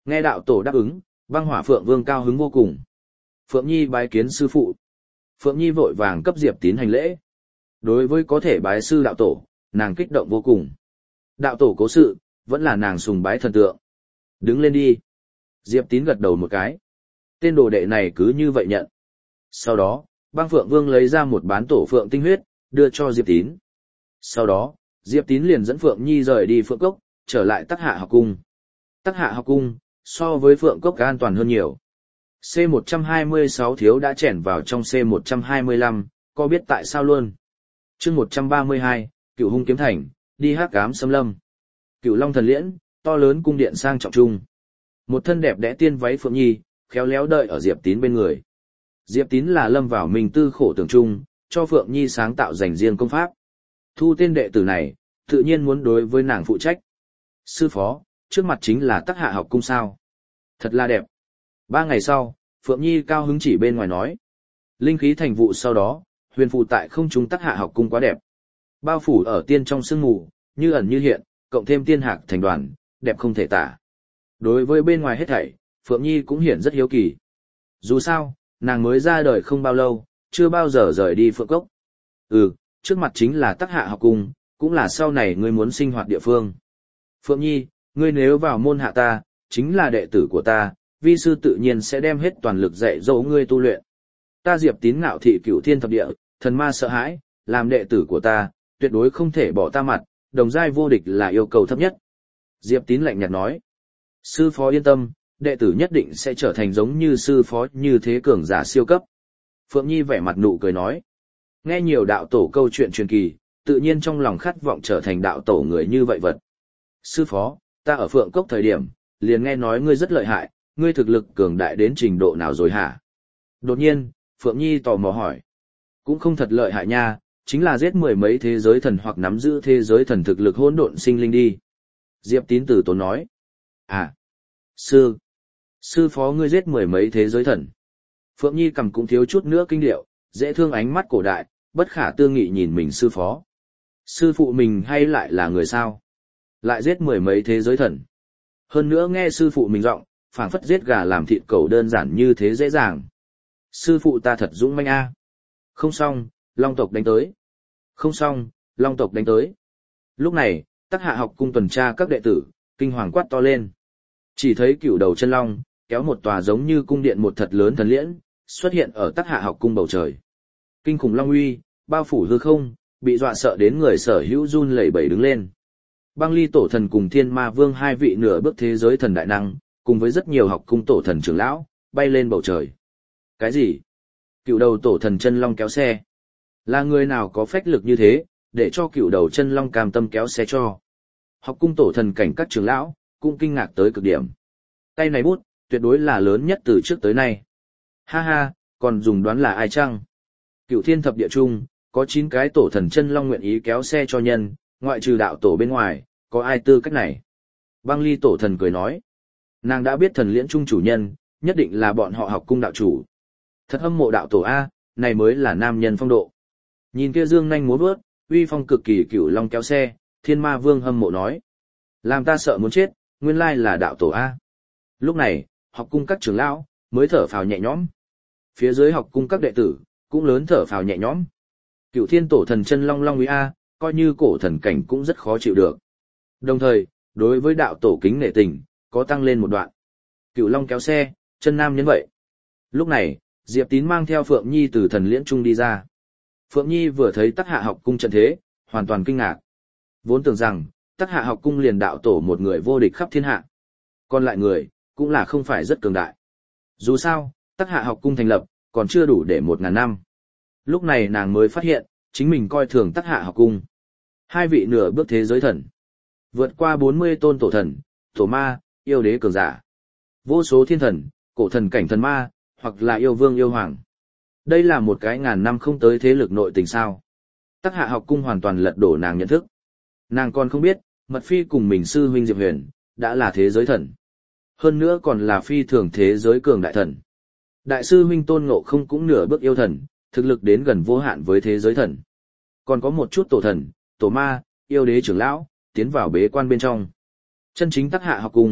Nghe đạo tổ đáp ứng, băng hỏa Phượng Vương cao hứng vô cùng. Phượng Nhi bái kiến sư phụ. Phượng Nhi vội vàng cấp Diệp Tín hành lễ. Đối với có thể bái sư đạo tổ, nàng kích động vô cùng. Đạo tổ cố sự, vẫn là nàng sùng bái thần tượng. Đứng lên đi. Diệp Tín gật đầu một cái. Tên đồ đệ này cứ như vậy nhận. Sau đó, băng Phượng Vương lấy ra một bán tổ Phượng tinh huyết, đưa cho Diệp Tín. Sau đó, Diệp Tín liền dẫn Phượng Nhi rời đi Phượng Cốc, trở lại Tắc Hạ học cung. Tắc Hạ học cung, so với Phượng Cốc an toàn hơn nhiều. C một trăm hai mươi sáu thiếu đã chèn vào trong C một trăm hai mươi lăm, có biết tại sao luôn. Chương một trăm ba mươi hai, Cửu Hung Kiếm Thành, đi hắc ám xâm lâm. Cửu Long Thần Liễn, to lớn cung điện sang trọng trung. Một thân đẹp đẽ tiên váy Phượng Nhi, khéo léo đợi ở Diệp Tín bên người. Diệp Tín là lâm vào mình tư khổ tưởng chung, cho Phượng Nhi sáng tạo dành riêng công pháp. Thu tên đệ tử này, tự nhiên muốn đối với nàng phụ trách. Sư phó, trước mặt chính là Tắc Hạ học cung sao. Thật là đẹp. Ba ngày sau, Phượng Nhi cao hứng chỉ bên ngoài nói. Linh khí thành vụ sau đó, huyền phù tại không trung Tắc Hạ học cung quá đẹp. Bao phủ ở tiên trong sương mù, như ẩn như hiện, cộng thêm tiên hạc thành đoàn, đẹp không thể tả. Đối với bên ngoài hết thảy, Phượng Nhi cũng hiển rất hiếu kỳ. Dù sao, nàng mới ra đời không bao lâu, chưa bao giờ rời đi Phượng Cốc. Ừ, trước mặt chính là Tắc Hạ học cung, cũng là sau này ngươi muốn sinh hoạt địa phương. Phượng Nhi, ngươi nếu vào môn hạ ta, chính là đệ tử của ta, vi sư tự nhiên sẽ đem hết toàn lực dạy dỗ ngươi tu luyện. Ta Diệp Tín ngạo thị cửu thiên thập địa, thần ma sợ hãi, làm đệ tử của ta, tuyệt đối không thể bỏ ta mặt, đồng giai vô địch là yêu cầu thấp nhất. Diệp Tín lạnh nhạt nói. Sư phó yên tâm, đệ tử nhất định sẽ trở thành giống như sư phó như thế cường giả siêu cấp. Phượng Nhi vẻ mặt nụ cười nói. Nghe nhiều đạo tổ câu chuyện truyền kỳ, tự nhiên trong lòng khát vọng trở thành đạo tổ người như vậy vật. Sư phó, ta ở Phượng Cốc thời điểm, liền nghe nói ngươi rất lợi hại, ngươi thực lực cường đại đến trình độ nào rồi hả? Đột nhiên, Phượng Nhi tò mò hỏi. Cũng không thật lợi hại nha, chính là giết mười mấy thế giới thần hoặc nắm giữ thế giới thần thực lực hỗn độn sinh linh đi. Diệp Tín từ tốn nói. À, sư, sư phó ngươi giết mười mấy thế giới thần. Phượng Nhi cầm cũng thiếu chút nữa kinh điệu, dễ thương ánh mắt cổ đại, bất khả tư nghị nhìn mình sư phó. Sư phụ mình hay lại là người sao? Lại giết mười mấy thế giới thần. Hơn nữa nghe sư phụ mình giọng, phảng phất giết gà làm thịt cẩu đơn giản như thế dễ dàng. Sư phụ ta thật dũng manh a. Không xong, Long tộc đánh tới. Không xong, Long tộc đánh tới. Lúc này, Tắc Hạ học cung tuần tra các đệ tử, kinh hoàng quát to lên. Chỉ thấy cửu đầu chân long, kéo một tòa giống như cung điện một thật lớn thần liễn, xuất hiện ở Tắc Hạ học cung bầu trời. Kinh khủng long uy, bao phủ hư không, bị dọa sợ đến người sở hữu run lẩy bẩy đứng lên. Băng Ly tổ thần cùng Thiên Ma Vương hai vị nửa bước thế giới thần đại năng, cùng với rất nhiều học cung tổ thần trưởng lão, bay lên bầu trời. Cái gì? Cựu đầu tổ thần chân long kéo xe. Là người nào có phách lực như thế, để cho cựu đầu chân long cam tâm kéo xe cho. Học cung tổ thần cảnh các trưởng lão, cũng kinh ngạc tới cực điểm. Tay này bút, tuyệt đối là lớn nhất từ trước tới nay. Ha ha, còn dùng đoán là ai chăng? Cựu thiên thập địa trung, có chín cái tổ thần chân long nguyện ý kéo xe cho nhân, ngoại trừ đạo tổ bên ngoài, có ai tư cách này? Băng Ly tổ thần cười nói. Nàng đã biết thần liễn trung chủ nhân, nhất định là bọn họ học cung đạo chủ. Thật hâm mộ đạo tổ A, này mới là nam nhân phong độ. Nhìn kia dương nhanh múa vớt, uy phong cực kỳ cửu long kéo xe, Thiên Ma Vương hâm mộ nói. Làm ta sợ muốn chết, nguyên lai là đạo tổ A. Lúc này, học cung các trưởng lão, mới thở phào nhẹ nhõm. Phía dưới học cung các đệ tử, cũng lớn thở phào nhẹ nhõm. Cửu thiên tổ thần chân long long uy A, coi như cổ thần cảnh cũng rất khó chịu được. Đồng thời, đối với đạo tổ kính nể tình, có tăng lên một đoạn. Cửu long kéo xe, chân nam nhân vậy. Lúc này, Diệp Tín mang theo Phượng Nhi từ thần liễn trung đi ra. Phượng Nhi vừa thấy Tắc Hạ học cung trận thế, hoàn toàn kinh ngạc. Vốn tưởng rằng, Tắc Hạ học cung liền đạo tổ một người vô địch khắp thiên hạ. Còn lại người, cũng là không phải rất cường đại. Dù sao, Tắc Hạ học cung thành lập, còn chưa đủ để một ngàn năm. Lúc này nàng mới phát hiện, chính mình coi thường Tắc Hạ học cung. Hai vị nửa bước thế giới thần. Vượt qua bốn mươi tôn tổ thần, tổ ma, yêu đế cường giả. Vô số thiên thần, cổ thần cảnh thần ma, hoặc là yêu vương yêu hoàng. Đây là một cái ngàn năm không tới thế lực nội tình sao. Tắc Hạ học cung hoàn toàn lật đổ nàng nhận thức. Nàng còn không biết, Mật Phi cùng mình sư huynh Diệp Huyền, đã là thế giới thần. Hơn nữa còn là phi thường thế giới cường đại thần. Đại sư huynh Tôn Ngộ Không cũng nửa bước yêu thần, thực lực đến gần vô hạn với thế giới thần. Còn có một chút tổ thần, tổ ma, yêu đế trưởng lão, tiến vào bế quan bên trong. Chân chính Tắc Hạ học cung,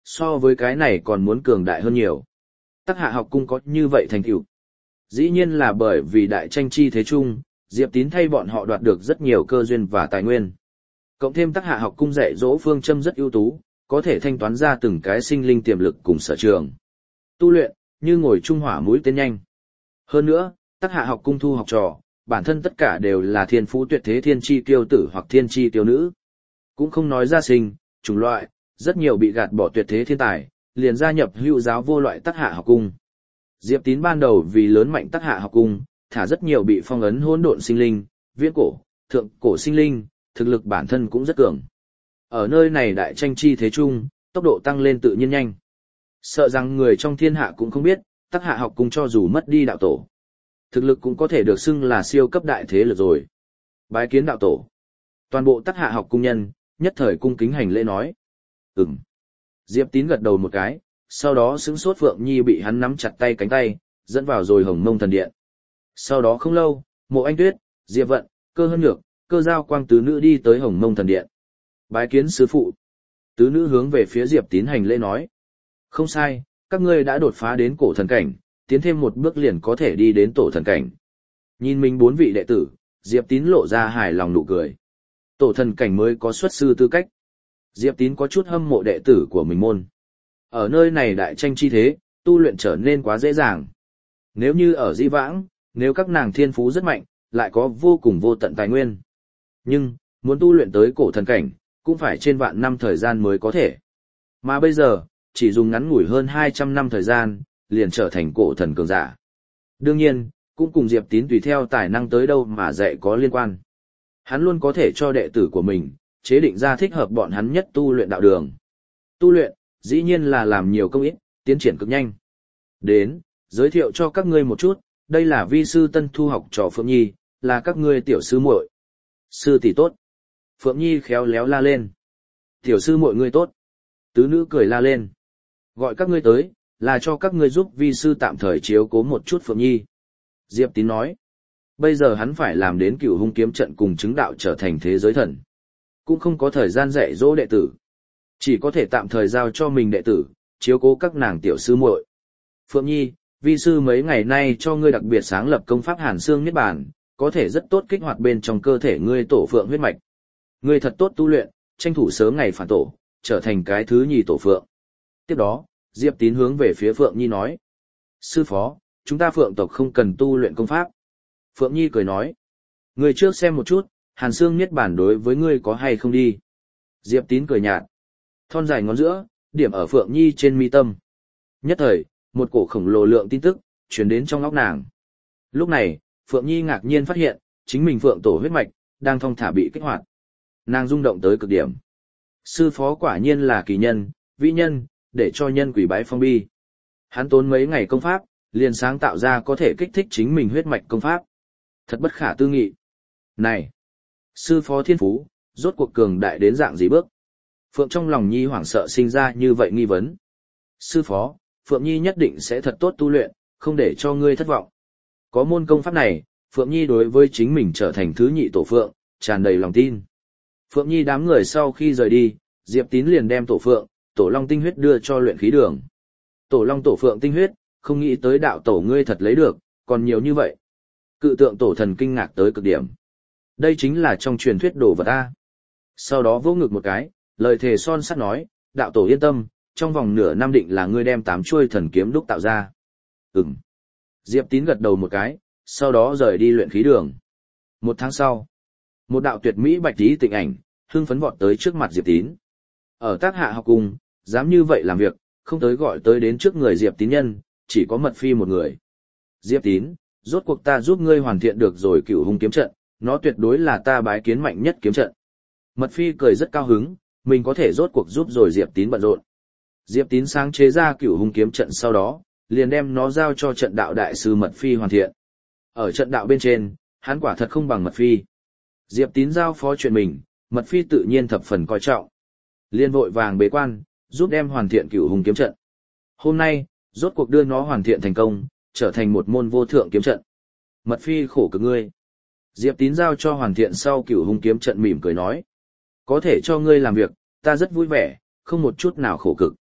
So với cái này còn muốn cường đại hơn nhiều. Tắc Hạ học cung có như vậy thành tựu. Dĩ nhiên là bởi vì đại tranh chi thế chung, Diệp Tín thay bọn họ đoạt được rất nhiều cơ duyên và tài nguyên. Cộng thêm Tắc Hạ học cung dạy dỗ phương châm rất ưu tú, có thể thanh toán ra từng cái sinh linh tiềm lực cùng sở trường. Tu luyện, như ngồi trung hỏa mũi tên nhanh. Hơn nữa, Tắc Hạ học cung thu học trò, bản thân tất cả đều là thiên phú tuyệt thế thiên chi tiêu tử hoặc thiên chi tiêu nữ. Cũng không nói gia sinh, chủng loại, rất nhiều bị gạt bỏ tuyệt thế thiên tài, liền gia nhập hữu giáo vô loại Tắc Hạ học cung. Diệp Tín ban đầu vì lớn mạnh Tắc Hạ học cung, thả rất nhiều bị phong ấn hỗn độn sinh linh, viễn cổ, thượng cổ sinh linh, thực lực bản thân cũng rất cường. Ở nơi này đại tranh chi thế chung, tốc độ tăng lên tự nhiên nhanh. Sợ rằng người trong thiên hạ cũng không biết, Tắc Hạ học cung cho dù mất đi đạo tổ, thực lực cũng có thể được xưng là siêu cấp đại thế lực rồi. Bái kiến đạo tổ. Toàn bộ Tắc Hạ học cung nhân, nhất thời cung kính hành lễ nói. Ừm. Diệp Tín gật đầu một cái, sau đó sững sốt Phượng Nhi bị hắn nắm chặt tay cánh tay, dẫn vào rồi Hồng Mông thần điện. Sau đó không lâu, Mộ Anh Tuyết, Diệp Vận, Cơ Hân Nhược, Cơ Giao Quang tứ nữ đi tới Hồng Mông thần điện. Bái kiến sư phụ. Tứ nữ hướng về phía Diệp Tín hành lễ nói. Không sai, các ngươi đã đột phá đến cổ thần cảnh, tiến thêm một bước liền có thể đi đến tổ thần cảnh. Nhìn mình bốn vị đệ tử, Diệp Tín lộ ra hài lòng nụ cười. Tổ thần cảnh mới có xuất sư tư cách. Diệp Tín có chút hâm mộ đệ tử của mình môn. Ở nơi này đại tranh chi thế, tu luyện trở nên quá dễ dàng. Nếu như ở Di Vãng, nếu các nàng thiên phú rất mạnh, lại có vô cùng vô tận tài nguyên. Nhưng, muốn tu luyện tới cổ thần cảnh, cũng phải trên vạn năm thời gian mới có thể. Mà bây giờ, chỉ dùng ngắn ngủi hơn hai trăm năm thời gian, liền trở thành cổ thần cường giả. Đương nhiên, cũng cùng Diệp Tín tùy theo tài năng tới đâu mà dạy có liên quan. Hắn luôn có thể cho đệ tử của mình, chế định ra thích hợp bọn hắn nhất tu luyện đạo đường. Tu luyện, dĩ nhiên là làm nhiều công ít, tiến triển cực nhanh. Đến, giới thiệu cho các ngươi một chút, đây là vi sư tân thu học trò Phượng Nhi, là các ngươi tiểu sư muội. Sư tỷ tốt. Phượng Nhi khéo léo la lên. Tiểu sư muội ngươi tốt. Tứ nữ cười la lên. Gọi các ngươi tới, là cho các ngươi giúp vi sư tạm thời chiếu cố một chút Phượng Nhi. Diệp Tín nói. Bây giờ hắn phải làm đến Cửu Hung kiếm trận cùng chứng đạo trở thành thế giới thần. Cũng không có thời gian dạy dỗ đệ tử. Chỉ có thể tạm thời giao cho mình đệ tử, chiếu cố các nàng tiểu sư muội. Phượng Nhi, vi sư mấy ngày nay cho ngươi đặc biệt sáng lập công pháp Hàn Xương Niết Bàn, có thể rất tốt kích hoạt bên trong cơ thể ngươi tổ phượng huyết mạch. Ngươi thật tốt tu luyện, tranh thủ sớm ngày phản tổ, trở thành cái thứ nhì tổ phượng. Tiếp đó, Diệp Tín hướng về phía Phượng Nhi nói. Sư phó, chúng ta phượng tộc không cần tu luyện công pháp. Phượng Nhi cười nói. Ngươi trước xem một chút, Hàn Xương Niết Bàn đối với ngươi có hay không đi. Diệp Tín cười nhạt. Thon dài ngón giữa, điểm ở Phượng Nhi trên mi tâm. Nhất thời, một cổ khổng lồ lượng tin tức, truyền đến trong óc nàng. Lúc này, Phượng Nhi ngạc nhiên phát hiện, chính mình phượng tổ huyết mạch, đang thong thả bị kích hoạt. Nàng rung động tới cực điểm. Sư phó quả nhiên là kỳ nhân, vĩ nhân, để cho nhân quỷ bái phong bi. Hắn tốn mấy ngày công pháp, liền sáng tạo ra có thể kích thích chính mình huyết mạch công pháp. Thật bất khả tư nghị. Này! Sư phó thiên phú, rốt cuộc cường đại đến dạng gì bước? Phượng trong lòng Nhi hoảng sợ sinh ra như vậy nghi vấn. Sư phó, Phượng Nhi nhất định sẽ thật tốt tu luyện, không để cho ngươi thất vọng. Có môn công pháp này, Phượng Nhi đối với chính mình trở thành thứ nhị tổ phượng, tràn đầy lòng tin. Phượng Nhi đám người sau khi rời đi, Diệp Tín liền đem tổ phượng, tổ long tinh huyết đưa cho luyện khí đường. Tổ long tổ phượng tinh huyết, không nghĩ tới đạo tổ ngươi thật lấy được, còn nhiều như vậy. Cự tượng tổ thần kinh ngạc tới cực điểm. Đây chính là trong truyền thuyết đồ vật ta. Sau đó vỗ ngực một cái, lời thề son sắt nói, đạo tổ yên tâm, trong vòng nửa năm định là ngươi đem tám chuôi thần kiếm đúc tạo ra. Ừm. Diệp Tín gật đầu một cái, sau đó rời đi luyện khí đường. Một tháng sau, một đạo tuyệt mỹ bạch tí tịnh ảnh, hưng phấn vọt tới trước mặt Diệp Tín. Ở Tác Hạ học cung, dám như vậy làm việc, không tới gọi tới đến trước người Diệp Tín nhân, chỉ có Mật Phi một người. Diệp Tín, rốt cuộc ta giúp ngươi hoàn thiện được rồi Cửu Hung kiếm trận, nó tuyệt đối là ta bái kiến mạnh nhất kiếm trận. Mật Phi cười rất cao hứng, mình có thể rốt cuộc giúp rồi Diệp Tín bận rộn. Diệp Tín sáng chế ra Cửu Hung kiếm trận sau đó, liền đem nó giao cho trận đạo đại sư Mật Phi hoàn thiện. Ở trận đạo bên trên, hắn quả thật không bằng Mật Phi. Diệp Tín giao phó chuyện mình, Mật Phi tự nhiên thập phần coi trọng. Liên vội vàng bế quan, giúp đem hoàn thiện Cửu Hung kiếm trận. Hôm nay, rốt cuộc đưa nó hoàn thiện thành công, trở thành một môn vô thượng kiếm trận. Mật Phi khổ cực ngươi. Diệp Tín giao cho hoàn thiện sau Cửu Hung kiếm trận mỉm cười nói. Có thể cho ngươi làm việc, ta rất vui vẻ, không một chút nào khổ cực.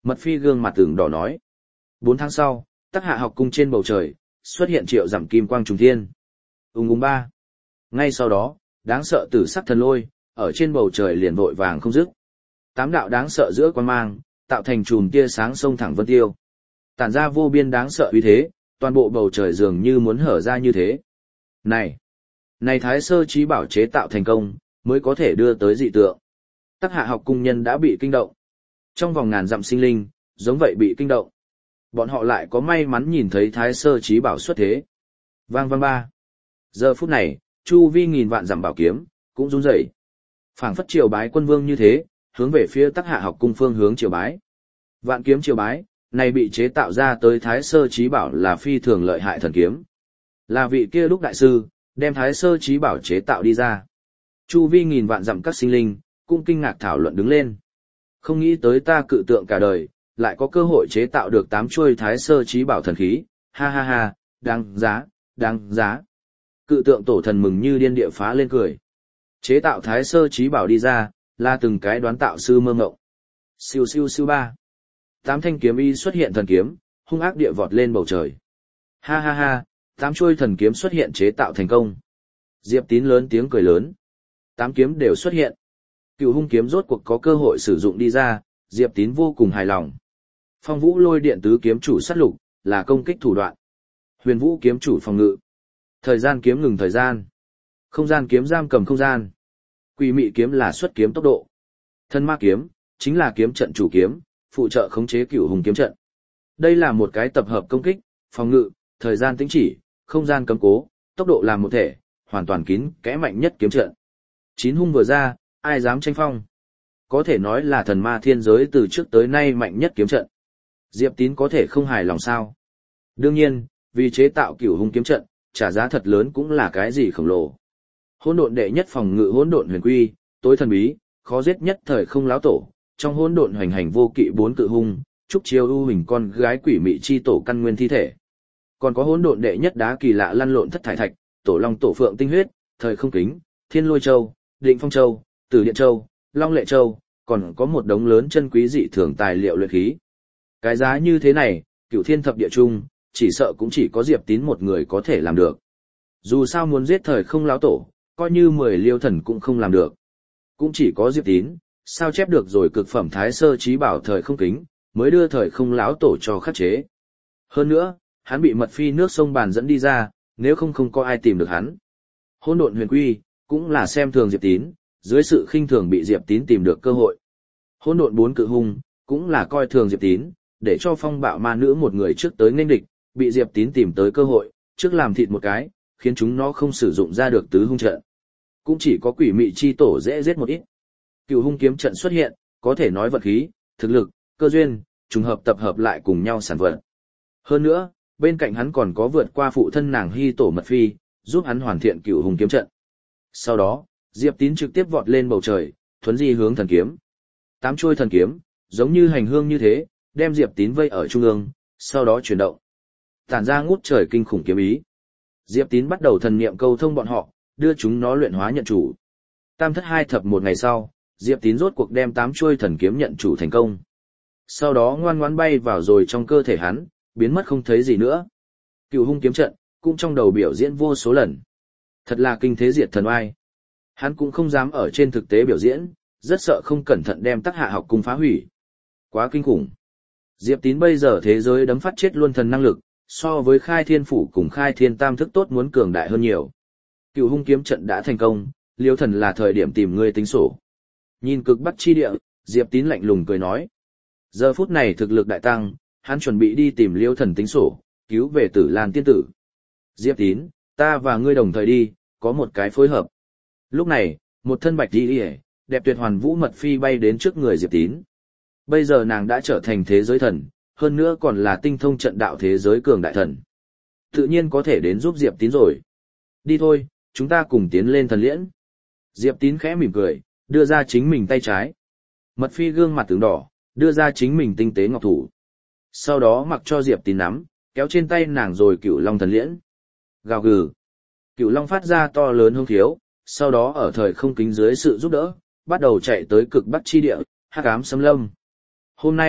Mật phi gương mặt tưởng đỏ nói. Bốn tháng sau, Tắc Hạ học cung trên bầu trời, xuất hiện triệu giảm kim quang trùng thiên. Ung ung ba. Ngay sau đó, đáng sợ tử sắc thần lôi, ở trên bầu trời liền vội vàng không dứt. Tám đạo đáng sợ giữa quan mang, tạo thành chùm tia sáng sông thẳng vân tiêu. Tản ra vô biên đáng sợ uy thế, toàn bộ bầu trời dường như muốn hở ra như thế. Này! Này Thái Sơ Chí Bảo chế tạo thành công, mới có thể đưa tới dị tượng. Tắc Hạ học cung nhân đã bị kinh động. Trong vòng ngàn dặm sinh linh, giống vậy bị kinh động. Bọn họ lại có may mắn nhìn thấy Thái Sơ Chí Bảo xuất thế. Vang vang ba. Giờ phút này, chu vi nghìn vạn dặm bảo kiếm, cũng run rẩy. Phảng phất triều bái quân vương như thế, hướng về phía Tắc Hạ học cung phương hướng triều bái. Vạn kiếm triều bái, này bị chế tạo ra tới Thái Sơ Chí Bảo là phi thường lợi hại thần kiếm. Là vị kia lúc đại sư, đem Thái Sơ Chí Bảo chế tạo đi ra. Chu vi nghìn vạn dặm các sinh linh, cũng kinh ngạc thảo luận đứng lên. Không nghĩ tới ta cự tượng cả đời, lại có cơ hội chế tạo được tám chuôi Thái Sơ Chí Bảo thần khí, ha ha ha, đáng giá, đáng giá. Cự tượng tổ thần mừng như điên địa phá lên cười. Chế tạo Thái Sơ Chí Bảo đi ra, là từng cái đoán tạo sư mơ ngộng. Siêu siêu siêu ba. Tám thanh kiếm y xuất hiện thần kiếm, hung ác địa vọt lên bầu trời. Ha ha ha, tám chuôi thần kiếm xuất hiện chế tạo thành công. Diệp Tín lớn tiếng cười lớn. Tám kiếm đều xuất hiện. Cựu hung kiếm rốt cuộc có cơ hội sử dụng đi ra, Diệp Tín vô cùng hài lòng. Phong Vũ Lôi Điện tứ kiếm chủ sát lục, là công kích thủ đoạn. Huyền Vũ kiếm chủ phòng ngự. Thời gian kiếm ngừng thời gian. Không gian kiếm giam cầm không gian. Quỷ mị kiếm là xuất kiếm tốc độ. Thân ma kiếm, chính là kiếm trận chủ kiếm, phụ trợ khống chế cửu hùng kiếm trận. Đây là một cái tập hợp công kích, phòng ngự, thời gian tính chỉ, không gian cấm cố, tốc độ làm một thể, hoàn toàn kín kẽ mạnh nhất kiếm trận. Chín hung vừa ra, ai dám tranh phong. Có thể nói là thần ma thiên giới từ trước tới nay mạnh nhất kiếm trận. Diệp Tín có thể không hài lòng sao? Đương nhiên, vì chế tạo cửu hung kiếm trận, trả giá thật lớn cũng là cái gì khổng lồ. Hỗn độn đệ nhất phòng ngự hỗn độn huyền quy, tối thần bí, khó giết nhất thời không láo tổ, trong hỗn độn hoành hành vô kỵ bốn cự hung, trúc chiêu ưu hình con gái quỷ mị chi tổ căn nguyên thi thể. Còn có hỗn độn đệ nhất đá kỳ lạ lăn lộn thất thải thạch, tổ long tổ phượng tinh huyết, thời không kính, thiên lôi châu, định phong châu, tử điện châu, long lệ châu, còn có một đống lớn chân quý dị thường tài liệu luyện khí. Cái giá như thế này, cửu thiên thập địa trung, chỉ sợ cũng chỉ có Diệp Tín một người có thể làm được. Dù sao muốn giết thời không láo tổ, coi như mười liêu thần cũng không làm được. Cũng chỉ có Diệp Tín, sao chép được rồi cực phẩm Thái Sơ Chí Bảo thời không kính, mới đưa thời không láo tổ cho khắc chế. Hơn nữa, hắn bị mật phi nước sông bàn dẫn đi ra, nếu không không có ai tìm được hắn. Hỗn độn huyền quy, cũng là xem thường Diệp Tín, dưới sự khinh thường bị Diệp Tín tìm được cơ hội. Hỗn độn bốn cự hung, cũng là coi thường Diệp Tín, để cho phong bạo ma nữ một người trước tới nghênh địch, bị Diệp Tín tìm tới cơ hội, trước làm thịt một cái, khiến chúng nó không sử dụng ra được tứ hung trận. Cũng chỉ có quỷ mị chi tổ dễ giết một ít. Cựu hung kiếm trận xuất hiện, có thể nói vật khí, thực lực, cơ duyên, trùng hợp tập hợp lại cùng nhau sản vật. Hơn nữa, bên cạnh hắn còn có vượt qua phụ thân nàng Hy tổ mật phi, giúp hắn hoàn thiện cựu hung kiếm trận. Sau đó, Diệp Tín trực tiếp vọt lên bầu trời, thuấn di hướng thần kiếm. Tám chuôi thần kiếm, giống như hành hương như thế, đem Diệp Tín vây ở trung ương, sau đó chuyển động. Tản ra ngút trời kinh khủng kiếm ý. Diệp Tín bắt đầu thần niệm câu thông bọn họ, đưa chúng nó luyện hóa nhận chủ. Tam thất hai thập một ngày sau, Diệp Tín rốt cuộc đem tám chuôi thần kiếm nhận chủ thành công. Sau đó ngoan ngoãn bay vào rồi trong cơ thể hắn, biến mất không thấy gì nữa. Cựu hung kiếm trận, cũng trong đầu biểu diễn vô số lần. Thật là kinh thế diệt thần oai. Hắn cũng không dám ở trên thực tế biểu diễn, rất sợ không cẩn thận đem Tắc Hạ học cung phá hủy. Quá kinh khủng. Diệp Tín bây giờ thế giới đấm phát chết luôn thần năng lực, so với khai thiên phủ cùng khai thiên tam thức tốt muốn cường đại hơn nhiều. Cựu hung kiếm trận đã thành công, Liêu thần là thời điểm tìm ngươi tính sổ. Nhìn cực bắc chi địa, Diệp Tín lạnh lùng cười nói. Giờ phút này thực lực đại tăng, hắn chuẩn bị đi tìm Liêu thần tính sổ, cứu về Tử Lan tiên tử. Diệp Tín, ta và ngươi đồng thời đi, có một cái phối hợp. Lúc này, một thân bạch đi đi đẹp tuyệt hoàn vũ mật phi bay đến trước người Diệp Tín. Bây giờ nàng đã trở thành thế giới thần, hơn nữa còn là tinh thông trận đạo thế giới cường đại thần. Tự nhiên có thể đến giúp Diệp Tín rồi. Đi thôi, chúng ta cùng tiến lên thần liễn. Diệp Tín khẽ mỉm cười, đưa ra chính mình tay trái. Mật phi gương mặt tướng đỏ, đưa ra chính mình tinh tế ngọc thủ. Sau đó mặc cho Diệp Tín nắm, kéo trên tay nàng rồi cựu long thần liễn. Gào gừ. Cựu long phát ra to lớn hung khiếu, sau đó ở thời không kính dưới sự giúp đỡ, bắt đầu chạy tới cực bắc chi địa, hắc ám xâm lâm. Hôm nay,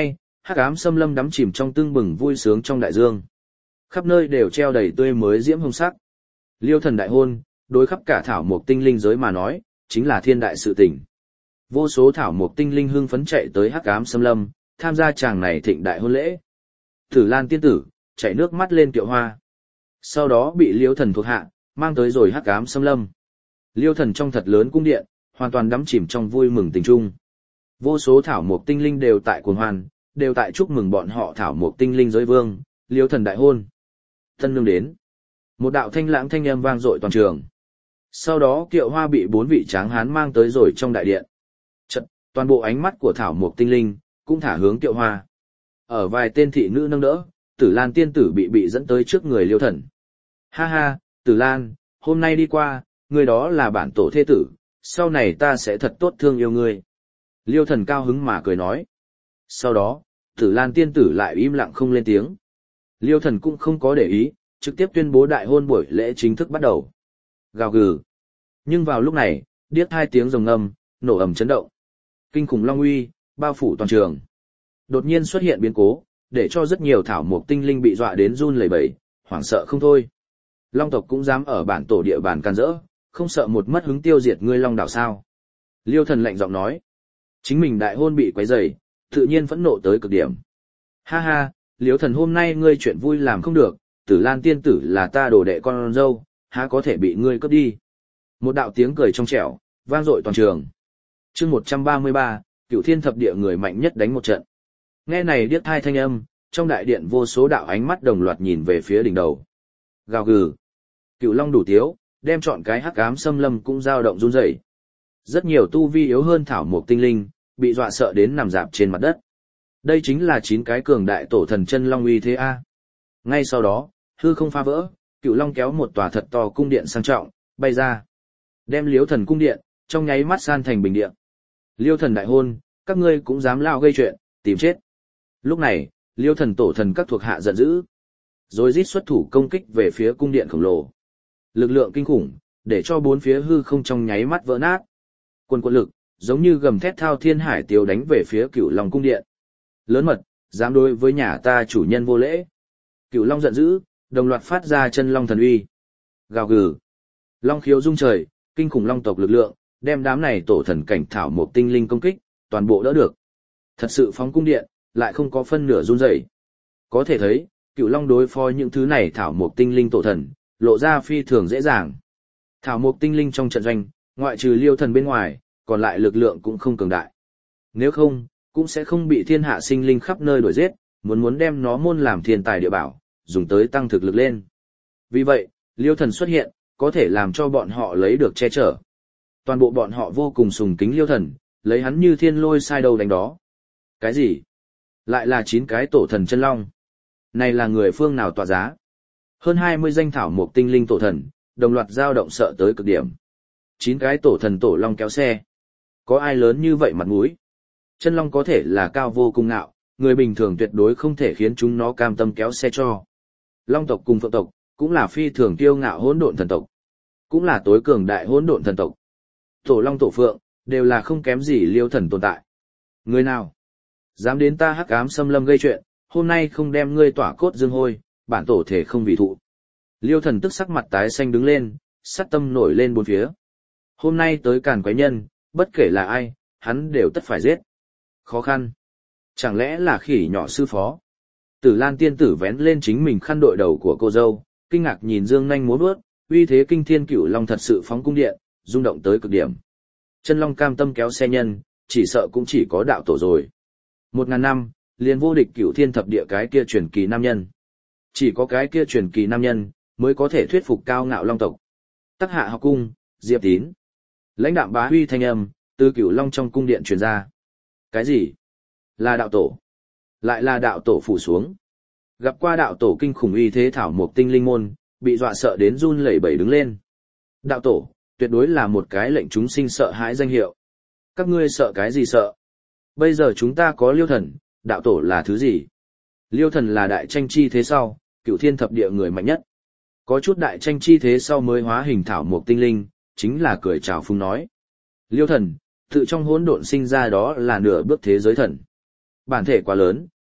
hắc ám xâm lâm đắm chìm trong tưng bừng vui sướng trong đại dương. Khắp nơi đều treo đầy tươi mới diễm hồng sắc. Liêu thần đại hôn, đối khắp cả thảo mộc tinh linh giới mà nói, chính là thiên đại sự tình. Vô số thảo mộc tinh linh hưng phấn chạy tới hắc ám xâm lâm, tham gia chàng này thịnh đại hôn lễ. Tử Lan tiên tử, chảy nước mắt lên Kiệu Hoa. Sau đó bị Liêu thần thuộc hạ, mang tới rồi hắc ám xâm lâm. Liêu thần trong thật lớn cung điện, hoàn toàn đắm chìm trong vui mừng tình trung. Vô số thảo mộc tinh linh đều tại cuồng hoan, đều tại chúc mừng bọn họ thảo mộc tinh linh giới vương, Liêu thần đại hôn. Tân nương đến. Một đạo thanh lãng thanh âm vang dội toàn trường. Sau đó Kiệu Hoa bị bốn vị tráng hán mang tới rồi trong đại điện. Chật, toàn bộ ánh mắt của thảo mộc tinh linh cũng thả hướng Kiệu Hoa. Ở vài tên thị nữ nâng đỡ, Tử Lan tiên tử bị bị dẫn tới trước người Liêu thần. Ha ha, Tử Lan, hôm nay đi qua, người đó là bản tổ thế tử, sau này ta sẽ thật tốt thương yêu ngươi. Liêu thần cao hứng mà cười nói. Sau đó, Tử Lan tiên tử lại im lặng không lên tiếng. Liêu thần cũng không có để ý, trực tiếp tuyên bố đại hôn buổi lễ chính thức bắt đầu. Gào gừ. Nhưng vào lúc này, điếc hai tiếng rồng ngâm, nổ ầm chấn động. Kinh khủng long uy, bao phủ toàn trường. Đột nhiên xuất hiện biến cố, để cho rất nhiều thảo mộc tinh linh bị dọa đến run lẩy bẩy, hoảng sợ không thôi. Long tộc cũng dám ở bản tổ địa bàn can rỡ, không sợ một mất hứng tiêu diệt ngươi long đảo sao? Liêu thần lạnh giọng nói. Chính mình đại hôn bị quấy rầy, tự nhiên phẫn nộ tới cực điểm. Ha ha, Liêu thần hôm nay ngươi chuyện vui làm không được, Tử Lan tiên tử là ta đồ đệ con dâu, há có thể bị ngươi cướp đi. Một đạo tiếng cười trong trẻo, vang dội toàn trường. Chương một trăm ba mươi ba, Cửu Thiên thập địa người mạnh nhất đánh một trận. Nghe này điếc thai thanh âm, trong đại điện vô số đạo ánh mắt đồng loạt nhìn về phía đỉnh đầu. Gào gừ. Cửu Long đủ tiếu, đem chọn cái hắc ám xâm lâm cũng dao động run rẩy. Rất nhiều tu vi yếu hơn thảo mộc tinh linh, bị dọa sợ đến nằm rạp trên mặt đất. Đây chính là chín cái cường đại tổ thần chân long uy thế a. Ngay sau đó, hư không phá vỡ, Cửu Long kéo một tòa thật to cung điện sang trọng, bay ra. Đem Liêu thần cung điện, trong nháy mắt san thành bình địa. Liêu thần đại hôn, các ngươi cũng dám lao gây chuyện, tìm chết. Lúc này, Liêu thần tổ thần các thuộc hạ giận dữ. Rồi rít xuất thủ công kích về phía cung điện khổng lồ. Lực lượng kinh khủng, để cho bốn phía hư không trong nháy mắt vỡ nát. Quân quân lực, giống như gầm thét thao thiên hải tiêu đánh về phía Cửu Long cung điện. Lớn mật, dám đối với nhà ta chủ nhân vô lễ. Cửu Long giận dữ, đồng loạt phát ra chân long thần uy. Gào gừ. Long khiếu rung trời, kinh khủng long tộc lực lượng, đem đám này tổ thần cảnh thảo một tinh linh công kích, toàn bộ đỡ được. Thật sự phóng cung điện, lại không có phân nửa run rẩy. Có thể thấy, Cửu Long đối phó những thứ này thảo một tinh linh tổ thần, lộ ra phi thường dễ dàng. Thảo một tinh linh trong trận doanh, ngoại trừ Liêu thần bên ngoài, còn lại lực lượng cũng không cường đại. Nếu không, cũng sẽ không bị thiên hạ sinh linh khắp nơi đuổi giết, muốn muốn đem nó môn làm thiên tài địa bảo, dùng tới tăng thực lực lên. Vì vậy, Liêu thần xuất hiện, có thể làm cho bọn họ lấy được che chở. Toàn bộ bọn họ vô cùng sùng kính Liêu thần, lấy hắn như thiên lôi sai đầu đánh đó. Cái gì? Lại là chín cái tổ thần chân long. Này là người phương nào tỏa giá? Hơn hai mươi danh thảo một tinh linh tổ thần, đồng loạt dao động sợ tới cực điểm. Chín cái tổ thần tổ long kéo xe. Có ai lớn như vậy mặt mũi? Chân long có thể là cao vô cùng ngạo, người bình thường tuyệt đối không thể khiến chúng nó cam tâm kéo xe cho. Long tộc cùng phượng tộc, cũng là phi thường kiêu ngạo hỗn độn thần tộc. Cũng là tối cường đại hỗn độn thần tộc. Tổ long tổ phượng, đều là không kém gì Liêu thần tồn tại. Người nào? Dám đến ta hắc ám xâm lâm gây chuyện, hôm nay không đem ngươi tỏa cốt dương hôi, bản tổ thể không vì thụ. Liêu thần tức sắc mặt tái xanh đứng lên, sát tâm nổi lên bốn phía. Hôm nay tới càn quái nhân, bất kể là ai, hắn đều tất phải giết. Khó khăn. Chẳng lẽ là khỉ nhỏ sư phó? Tử Lan tiên tử vén lên chính mình khăn đội đầu của cô dâu, kinh ngạc nhìn dương nhanh múa vuốt, uy thế kinh thiên Cửu Long thật sự phóng cung điện, rung động tới cực điểm. Chân long cam tâm kéo xe nhân, chỉ sợ cũng chỉ có đạo tổ rồi. Một ngàn năm, liền vô địch Cửu Thiên thập địa cái kia truyền kỳ nam nhân. Chỉ có cái kia truyền kỳ nam nhân, mới có thể thuyết phục cao ngạo long tộc. Tắc Hạ học cung, Diệp Tín. Lãnh đạm bá huy thanh âm, từ Cửu Long trong cung điện truyền ra. Cái gì? Là đạo tổ. Lại là đạo tổ phủ xuống. Gặp qua đạo tổ kinh khủng uy thế thảo một tinh linh môn, bị dọa sợ đến run lẩy bẩy đứng lên. Đạo tổ, tuyệt đối là một cái lệnh chúng sinh sợ hãi danh hiệu. Các ngươi sợ cái gì sợ? Bây giờ chúng ta có Liêu thần, đạo tổ là thứ gì? Liêu thần là đại tranh chi thế sau, Cửu Thiên thập địa người mạnh nhất. Có chút đại tranh chi thế sau mới hóa hình thảo một tinh linh, chính là cười chào phúng nói. Liêu thần, tự trong hỗn độn sinh ra đó là nửa bước thế giới thần. Bản thể quá lớn,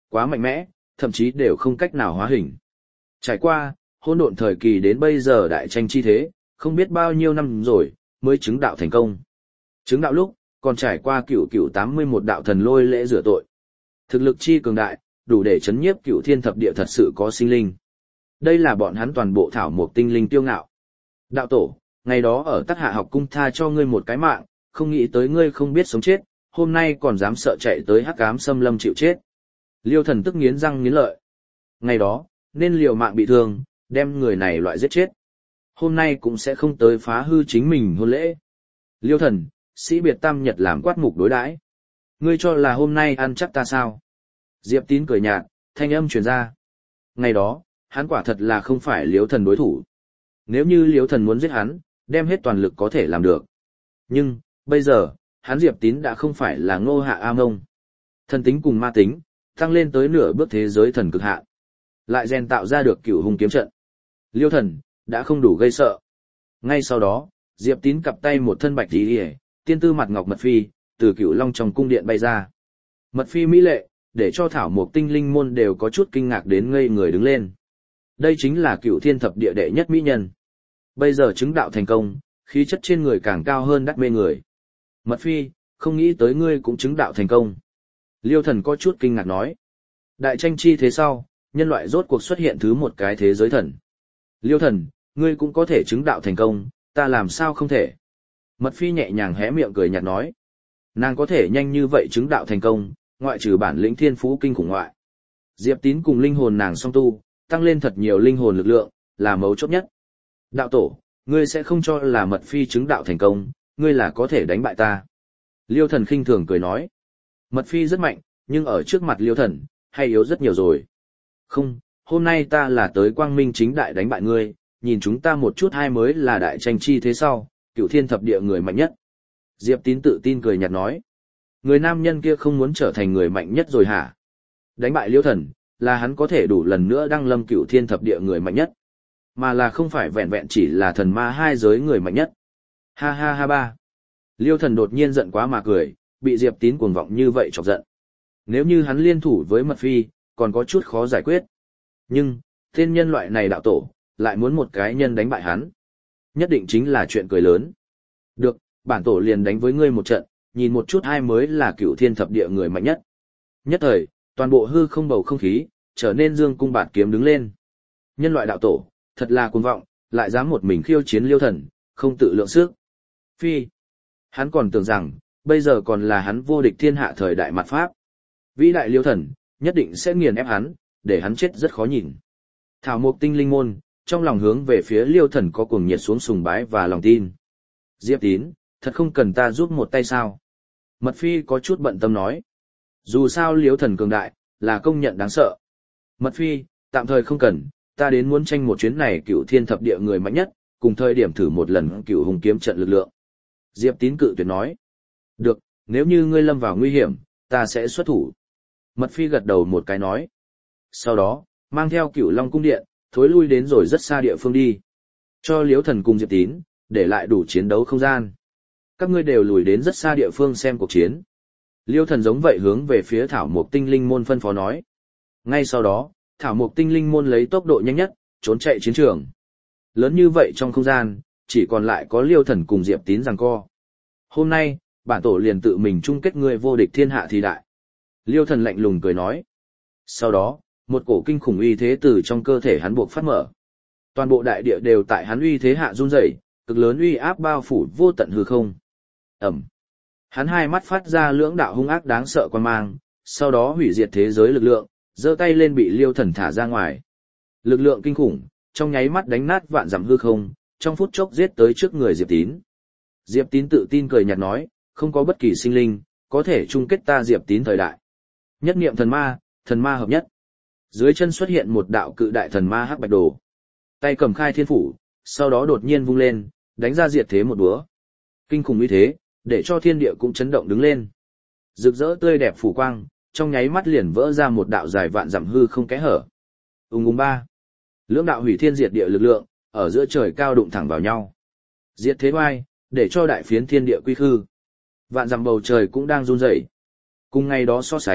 Quá mạnh mẽ, thậm chí đều không cách nào hóa hình. Trải qua, hỗn độn thời kỳ đến bây giờ đại tranh chi thế, không biết bao nhiêu năm rồi, mới chứng đạo thành công. Chứng đạo lúc, còn trải qua cửu cửu tám mươi mốt đạo thần lôi lễ rửa tội. Thực lực chi cường đại, đủ để chấn nhiếp cửu thiên thập địa thật sự có sinh linh. Đây là bọn hắn toàn bộ thảo mộc tinh linh tiêu ngạo. Đạo tổ, ngày đó ở Tắc Hạ học cung tha cho ngươi một cái mạng, không nghĩ tới ngươi không biết sống chết, hôm nay còn dám sợ chạy tới hắc ám xâm lâm chịu chết. Liêu thần tức nghiến răng nghiến lợi. Ngày đó, nên liều mạng bị thương, đem người này loại giết chết. Hôm nay cũng sẽ không tới phá hư chính mình hôn lễ. Liêu thần, sĩ biệt tam nhật làm quát mục đối đãi. Ngươi cho là hôm nay ăn chắc ta sao? Diệp Tín cười nhạt, thanh âm truyền ra. Ngày đó, hắn quả thật là không phải Liêu thần đối thủ. Nếu như Liêu thần muốn giết hắn, đem hết toàn lực có thể làm được. Nhưng, bây giờ, hắn Diệp Tín đã không phải là Ngô Hạ A Mông. Thần tính cùng ma tính, tăng lên tới nửa bước thế giới thần cực hạn. Lại rèn tạo ra được cửu hung kiếm trận. Liêu thần, đã không đủ gây sợ. Ngay sau đó, Diệp Tín cặp tay một thân bạch tí hề, tiên tư mặt ngọc mật phi, từ cửu long trong cung điện bay ra. Mật phi mỹ lệ, để cho thảo mộc tinh linh môn đều có chút kinh ngạc đến ngây người đứng lên. Đây chính là cửu thiên thập địa đệ nhất mỹ nhân. Bây giờ chứng đạo thành công, khí chất trên người càng cao hơn đắt mê người. Mật phi, không nghĩ tới ngươi cũng chứng đạo thành công. Liêu thần có chút kinh ngạc nói. Đại tranh chi thế sau, nhân loại rốt cuộc xuất hiện thứ một cái thế giới thần. Liêu thần, ngươi cũng có thể chứng đạo thành công, ta làm sao không thể. Mật phi nhẹ nhàng hé miệng cười nhạt nói. Nàng có thể nhanh như vậy chứng đạo thành công, ngoại trừ bản lĩnh thiên phú kinh khủng ngoại. Diệp Tín cùng linh hồn nàng song tu, tăng lên thật nhiều linh hồn lực lượng, là mấu chốt nhất. Đạo tổ, ngươi sẽ không cho là mật phi chứng đạo thành công, ngươi là có thể đánh bại ta. Liêu thần khinh thường cười nói. Mật phi rất mạnh, nhưng ở trước mặt liêu thần, hay yếu rất nhiều rồi. Không, hôm nay ta là tới quang minh chính đại đánh bại ngươi, nhìn chúng ta một chút hai mới là đại tranh chi thế sau, cửu thiên thập địa người mạnh nhất. Diệp Tín tự tin cười nhạt nói. Người nam nhân kia không muốn trở thành người mạnh nhất rồi hả? Đánh bại liêu thần, là hắn có thể đủ lần nữa đăng lâm cửu thiên thập địa người mạnh nhất. Mà là không phải vẹn vẹn chỉ là thần ma hai giới người mạnh nhất. Ha ha ha ba. Liêu thần đột nhiên giận quá mà cười, bị Diệp Tín cuồng vọng như vậy chọc giận. Nếu như hắn liên thủ với Mật Phi, còn có chút khó giải quyết. Nhưng, tên nhân loại này đạo tổ, lại muốn một cái nhân đánh bại hắn. Nhất định chính là chuyện cười lớn. Được, bản tổ liền đánh với ngươi một trận, nhìn một chút ai mới là cửu thiên thập địa người mạnh nhất. Nhất thời, toàn bộ hư không bầu không khí, trở nên dương cung bạt kiếm đứng lên. Nhân loại đạo tổ, thật là cuồng vọng, lại dám một mình khiêu chiến liêu thần, không tự lượng sức. Phi. Hắn còn tưởng rằng, bây giờ còn là hắn vô địch thiên hạ thời đại mặt Pháp. Vĩ đại liêu thần, nhất định sẽ nghiền ép hắn, để hắn chết rất khó nhìn. Thảo mộc tinh linh môn, trong lòng hướng về phía liêu thần có cuồng nhiệt xuống sùng bái và lòng tin. Diệp Tín, thật không cần ta giúp một tay sao? Mật Phi có chút bận tâm nói. Dù sao liêu thần cường đại, là công nhận đáng sợ. Mật Phi, tạm thời không cần, ta đến muốn tranh một chuyến này cửu thiên thập địa người mạnh nhất, cùng thời điểm thử một lần cửu hùng kiếm trận lực lượng. Diệp Tín cự tuyệt nói. Được, nếu như ngươi lâm vào nguy hiểm, ta sẽ xuất thủ. Mật Phi gật đầu một cái nói. Sau đó, mang theo cửu long cung điện, thối lui đến rồi rất xa địa phương đi. Cho liếu thần cùng Diệp Tín, để lại đủ chiến đấu không gian. Các ngươi đều lùi đến rất xa địa phương xem cuộc chiến. Liêu thần giống vậy hướng về phía thảo mộc tinh linh môn phân phó nói. Ngay sau đó, thảo mộc tinh linh môn lấy tốc độ nhanh nhất, trốn chạy chiến trường. Lớn như vậy trong không gian, chỉ còn lại có liêu thần cùng Diệp Tín giằng co. Hôm nay, bản tổ liền tự mình chung kết ngươi vô địch thiên hạ thì đại. Liêu thần lạnh lùng cười nói. Sau đó, một cổ kinh khủng uy thế từ trong cơ thể hắn buộc phát mở. Toàn bộ đại địa đều tại hắn uy thế hạ run rẩy, cực lớn uy áp bao phủ vô tận hư không. Ẩm. Hắn hai mắt phát ra lưỡng đạo hung ác đáng sợ quan mang, sau đó hủy diệt thế giới lực lượng, giơ tay lên bị liêu thần thả ra ngoài. Lực lượng kinh khủng, trong nháy mắt đánh nát vạn dặm hư không, trong phút chốc giết tới trước người Diệp Tín. Diệp Tín tự tin cười nhạt nói, không có bất kỳ sinh linh, có thể chung kết ta Diệp Tín thời đại. Nhất niệm thần ma, thần ma hợp nhất. Dưới chân xuất hiện một đạo cự đại thần ma hắc bạch đồ. Tay cầm khai thiên phủ, sau đó đột nhiên vung lên, đánh ra diệt thế một búa. Kinh khủng uy thế, để cho thiên địa cũng chấn động đứng lên. Rực rỡ tươi đẹp phủ quang, trong nháy mắt liền vỡ ra một đạo dài vạn dặm hư không kẽ hở. Ùng ùng ba. Lưỡng đạo hủy thiên diệt địa lực lượng, ở giữa trời cao đụng thẳng vào nhau. Diệt thế oai, để cho đại phiến thiên địa quy khư. Vạn dặm bầu trời cũng đang run rẩy. Cùng ngày đó so sánh,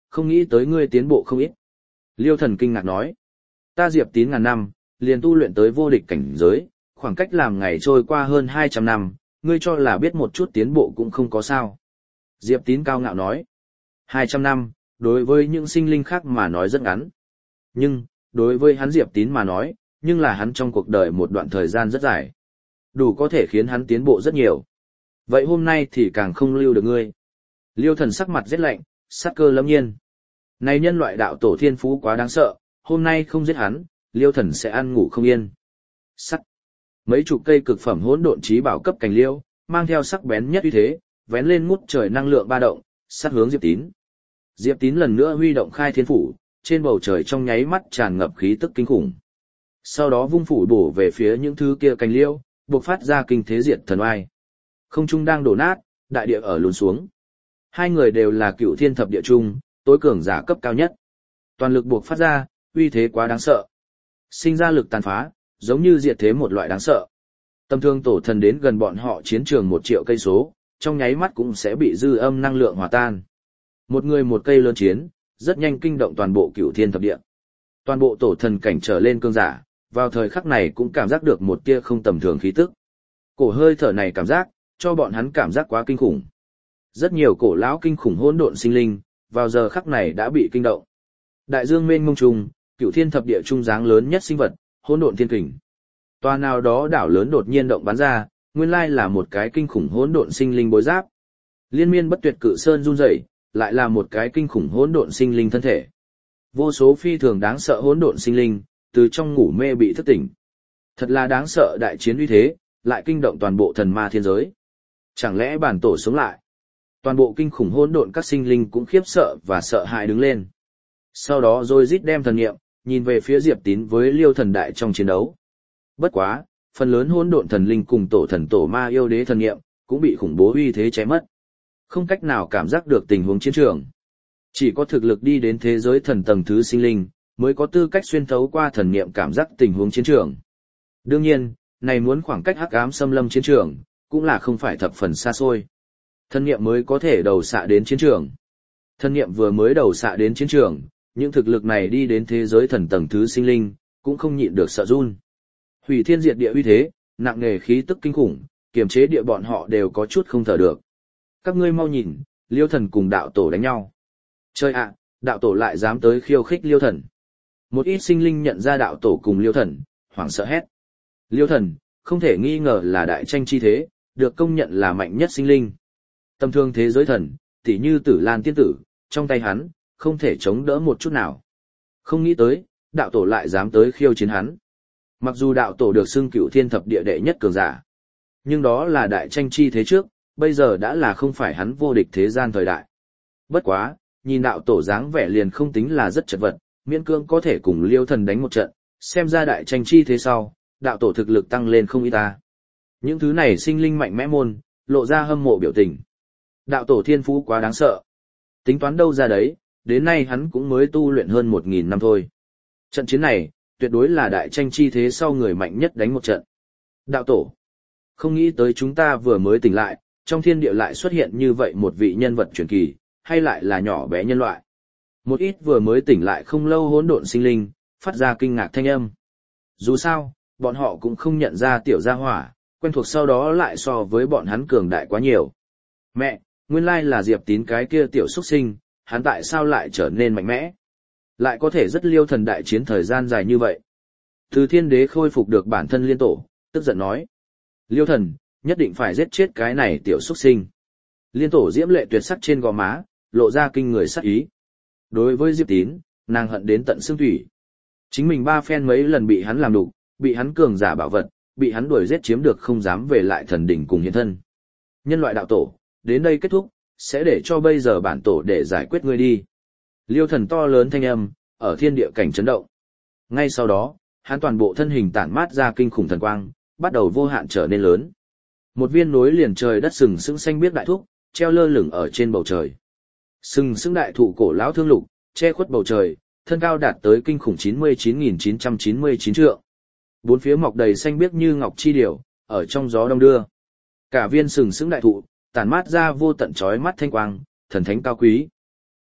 không nghĩ tới ngươi tiến bộ không ít. Liêu thần kinh ngạc nói, ta Diệp Tín ngàn năm, liền tu luyện tới vô địch cảnh giới, khoảng cách làm ngày trôi qua hơn hai trăm năm, ngươi cho là biết một chút tiến bộ cũng không có sao. Diệp Tín cao ngạo nói, hai trăm năm, đối với những sinh linh khác mà nói rất ngắn. Nhưng, đối với hắn Diệp Tín mà nói, nhưng là hắn trong cuộc đời một đoạn thời gian rất dài. Đủ có thể khiến hắn tiến bộ rất nhiều. Vậy hôm nay thì càng không lưu được ngươi. Liêu thần sắc mặt rất lạnh, sát cơ lâm nhiên. Này nhân loại đạo tổ thiên phú quá đáng sợ, hôm nay không giết hắn, liêu thần sẽ ăn ngủ không yên. Sắt. Mấy chục cây cực phẩm hỗn độn trí bảo cấp cành liêu, mang theo sắc bén nhất uy thế, vén lên ngút trời năng lượng ba động, sát hướng Diệp Tín. Diệp Tín lần nữa huy động khai thiên phủ, trên bầu trời trong nháy mắt tràn ngập khí tức kinh khủng. Sau đó vung phủ bổ về phía những thứ kia cành liêu, bộc phát ra kinh thế diệt thần oai. Không trung đang đổ nát, đại địa ở lún xuống. Hai người đều là cựu thiên thập địa trung, tối cường giả cấp cao nhất. Toàn lực buộc phát ra, uy thế quá đáng sợ. Sinh ra lực tàn phá, giống như diệt thế một loại đáng sợ. Tầm thương tổ thần đến gần bọn họ chiến trường một triệu cây số, trong nháy mắt cũng sẽ bị dư âm năng lượng hòa tan. Một người một cây lớn chiến, rất nhanh kinh động toàn bộ cựu thiên thập địa. Toàn bộ tổ thần cảnh trở lên cương giả, vào thời khắc này cũng cảm giác được một tia không tầm thường khí tức. Cổ hơi thở này cảm giác, cho bọn hắn cảm giác quá kinh khủng. Rất nhiều cổ lão kinh khủng hỗn độn sinh linh, vào giờ khắc này đã bị kinh động. Đại dương mênh mông trùng, cựu thiên thập địa trung dáng lớn nhất sinh vật, hỗn độn thiên kình. Tòa nào đó đảo lớn đột nhiên động bắn ra, nguyên lai là một cái kinh khủng hỗn độn sinh linh bối giáp. Liên miên bất tuyệt cự sơn run rẩy, lại là một cái kinh khủng hỗn độn sinh linh thân thể. Vô số phi thường đáng sợ hỗn độn sinh linh, từ trong ngủ mê bị thức tỉnh. Thật là đáng sợ đại chiến uy thế, lại kinh động toàn bộ thần ma thiên giới. Chẳng lẽ bản tổ sống lại? Toàn bộ kinh khủng hỗn độn các sinh linh cũng khiếp sợ và sợ hãi đứng lên. Sau đó rồi rít đem thần niệm, nhìn về phía Diệp Tín với Liêu thần đại trong chiến đấu. Bất quá, phần lớn hỗn độn thần linh cùng tổ thần tổ ma yêu đế thần niệm, cũng bị khủng bố uy thế cháy mất. Không cách nào cảm giác được tình huống chiến trường. Chỉ có thực lực đi đến thế giới thần tầng thứ sinh linh, mới có tư cách xuyên thấu qua thần niệm cảm giác tình huống chiến trường. Đương nhiên, này muốn khoảng cách hắc ám xâm lâm chiến trường, cũng là không phải thập phần xa xôi. Thần niệm mới có thể đầu xạ đến chiến trường. Thần niệm vừa mới đầu xạ đến chiến trường, những thực lực này đi đến thế giới thần tầng thứ sinh linh, cũng không nhịn được sợ run. Hủy thiên diệt địa uy thế, nặng nề khí tức kinh khủng, kiềm chế địa bọn họ đều có chút không thở được. Các ngươi mau nhìn, Liêu thần cùng đạo tổ đánh nhau. Chơi ạ, đạo tổ lại dám tới khiêu khích Liêu thần. Một ít sinh linh nhận ra đạo tổ cùng Liêu thần, hoảng sợ hét. Liêu thần, không thể nghi ngờ là đại tranh chi thế, được công nhận là mạnh nhất sinh linh. Tầm thường thế giới thần, tỉ như Tử Lan tiên tử, trong tay hắn, không thể chống đỡ một chút nào. Không nghĩ tới, đạo tổ lại dám tới khiêu chiến hắn. Mặc dù đạo tổ được xưng cửu thiên thập địa đệ nhất cường giả, nhưng đó là đại tranh chi thế trước, bây giờ đã là không phải hắn vô địch thế gian thời đại. Bất quá, nhìn đạo tổ dáng vẻ liền không tính là rất chật vật, miễn cương có thể cùng Liêu thần đánh một trận, xem ra đại tranh chi thế sau, đạo tổ thực lực tăng lên không ít ta. Những thứ này sinh linh mạnh mẽ môn, lộ ra hâm mộ biểu tình. Đạo tổ thiên phú quá đáng sợ. Tính toán đâu ra đấy, đến nay hắn cũng mới tu luyện hơn một nghìn năm thôi. Trận chiến này, tuyệt đối là đại tranh chi thế sau người mạnh nhất đánh một trận. Đạo tổ, không nghĩ tới chúng ta vừa mới tỉnh lại, trong thiên địa lại xuất hiện như vậy một vị nhân vật truyền kỳ, hay lại là nhỏ bé nhân loại. Một ít vừa mới tỉnh lại không lâu hỗn độn sinh linh, phát ra kinh ngạc thanh âm. Dù sao, bọn họ cũng không nhận ra tiểu gia hỏa, quen thuộc sau đó lại so với bọn hắn cường đại quá nhiều. Mẹ, nguyên lai là Diệp Tín cái kia tiểu xuất sinh, hắn tại sao lại trở nên mạnh mẽ? Lại có thể rất Liêu thần đại chiến thời gian dài như vậy. Từ thiên đế khôi phục được bản thân liên tổ, tức giận nói. Liêu thần, nhất định phải giết chết cái này tiểu xuất sinh. Liên tổ diễm lệ tuyệt sắc trên gò má, lộ ra kinh người sắc ý. Đối với Diệp Tín, nàng hận đến tận xương thủy. Chính mình ba phen mấy lần bị hắn làm đục, bị hắn cường giả bảo vật, bị hắn đuổi giết chiếm được không dám về lại thần đỉnh cùng hiện thân. Nhân loại đạo tổ, đến đây kết thúc, sẽ để cho bây giờ bản tổ để giải quyết ngươi đi. Liêu thần to lớn thanh âm, ở thiên địa cảnh chấn động. Ngay sau đó, hắn toàn bộ thân hình tản mát ra kinh khủng thần quang, bắt đầu vô hạn trở nên lớn. Một viên nối liền trời đất sừng sững xanh biếc đại thúc, treo lơ lửng ở trên bầu trời. Sừng sững đại thụ cổ lão thương lục, che khuất bầu trời, thân cao đạt tới kinh khủng chín mươi chín nghìn chín trăm chín mươi chín trượng. Bốn phía mọc đầy xanh biếc như ngọc chi điểu, ở trong gió đông đưa. Cả viên sừng sững đại thụ, tản mát ra vô tận chói mắt thanh quang, thần thánh cao quý.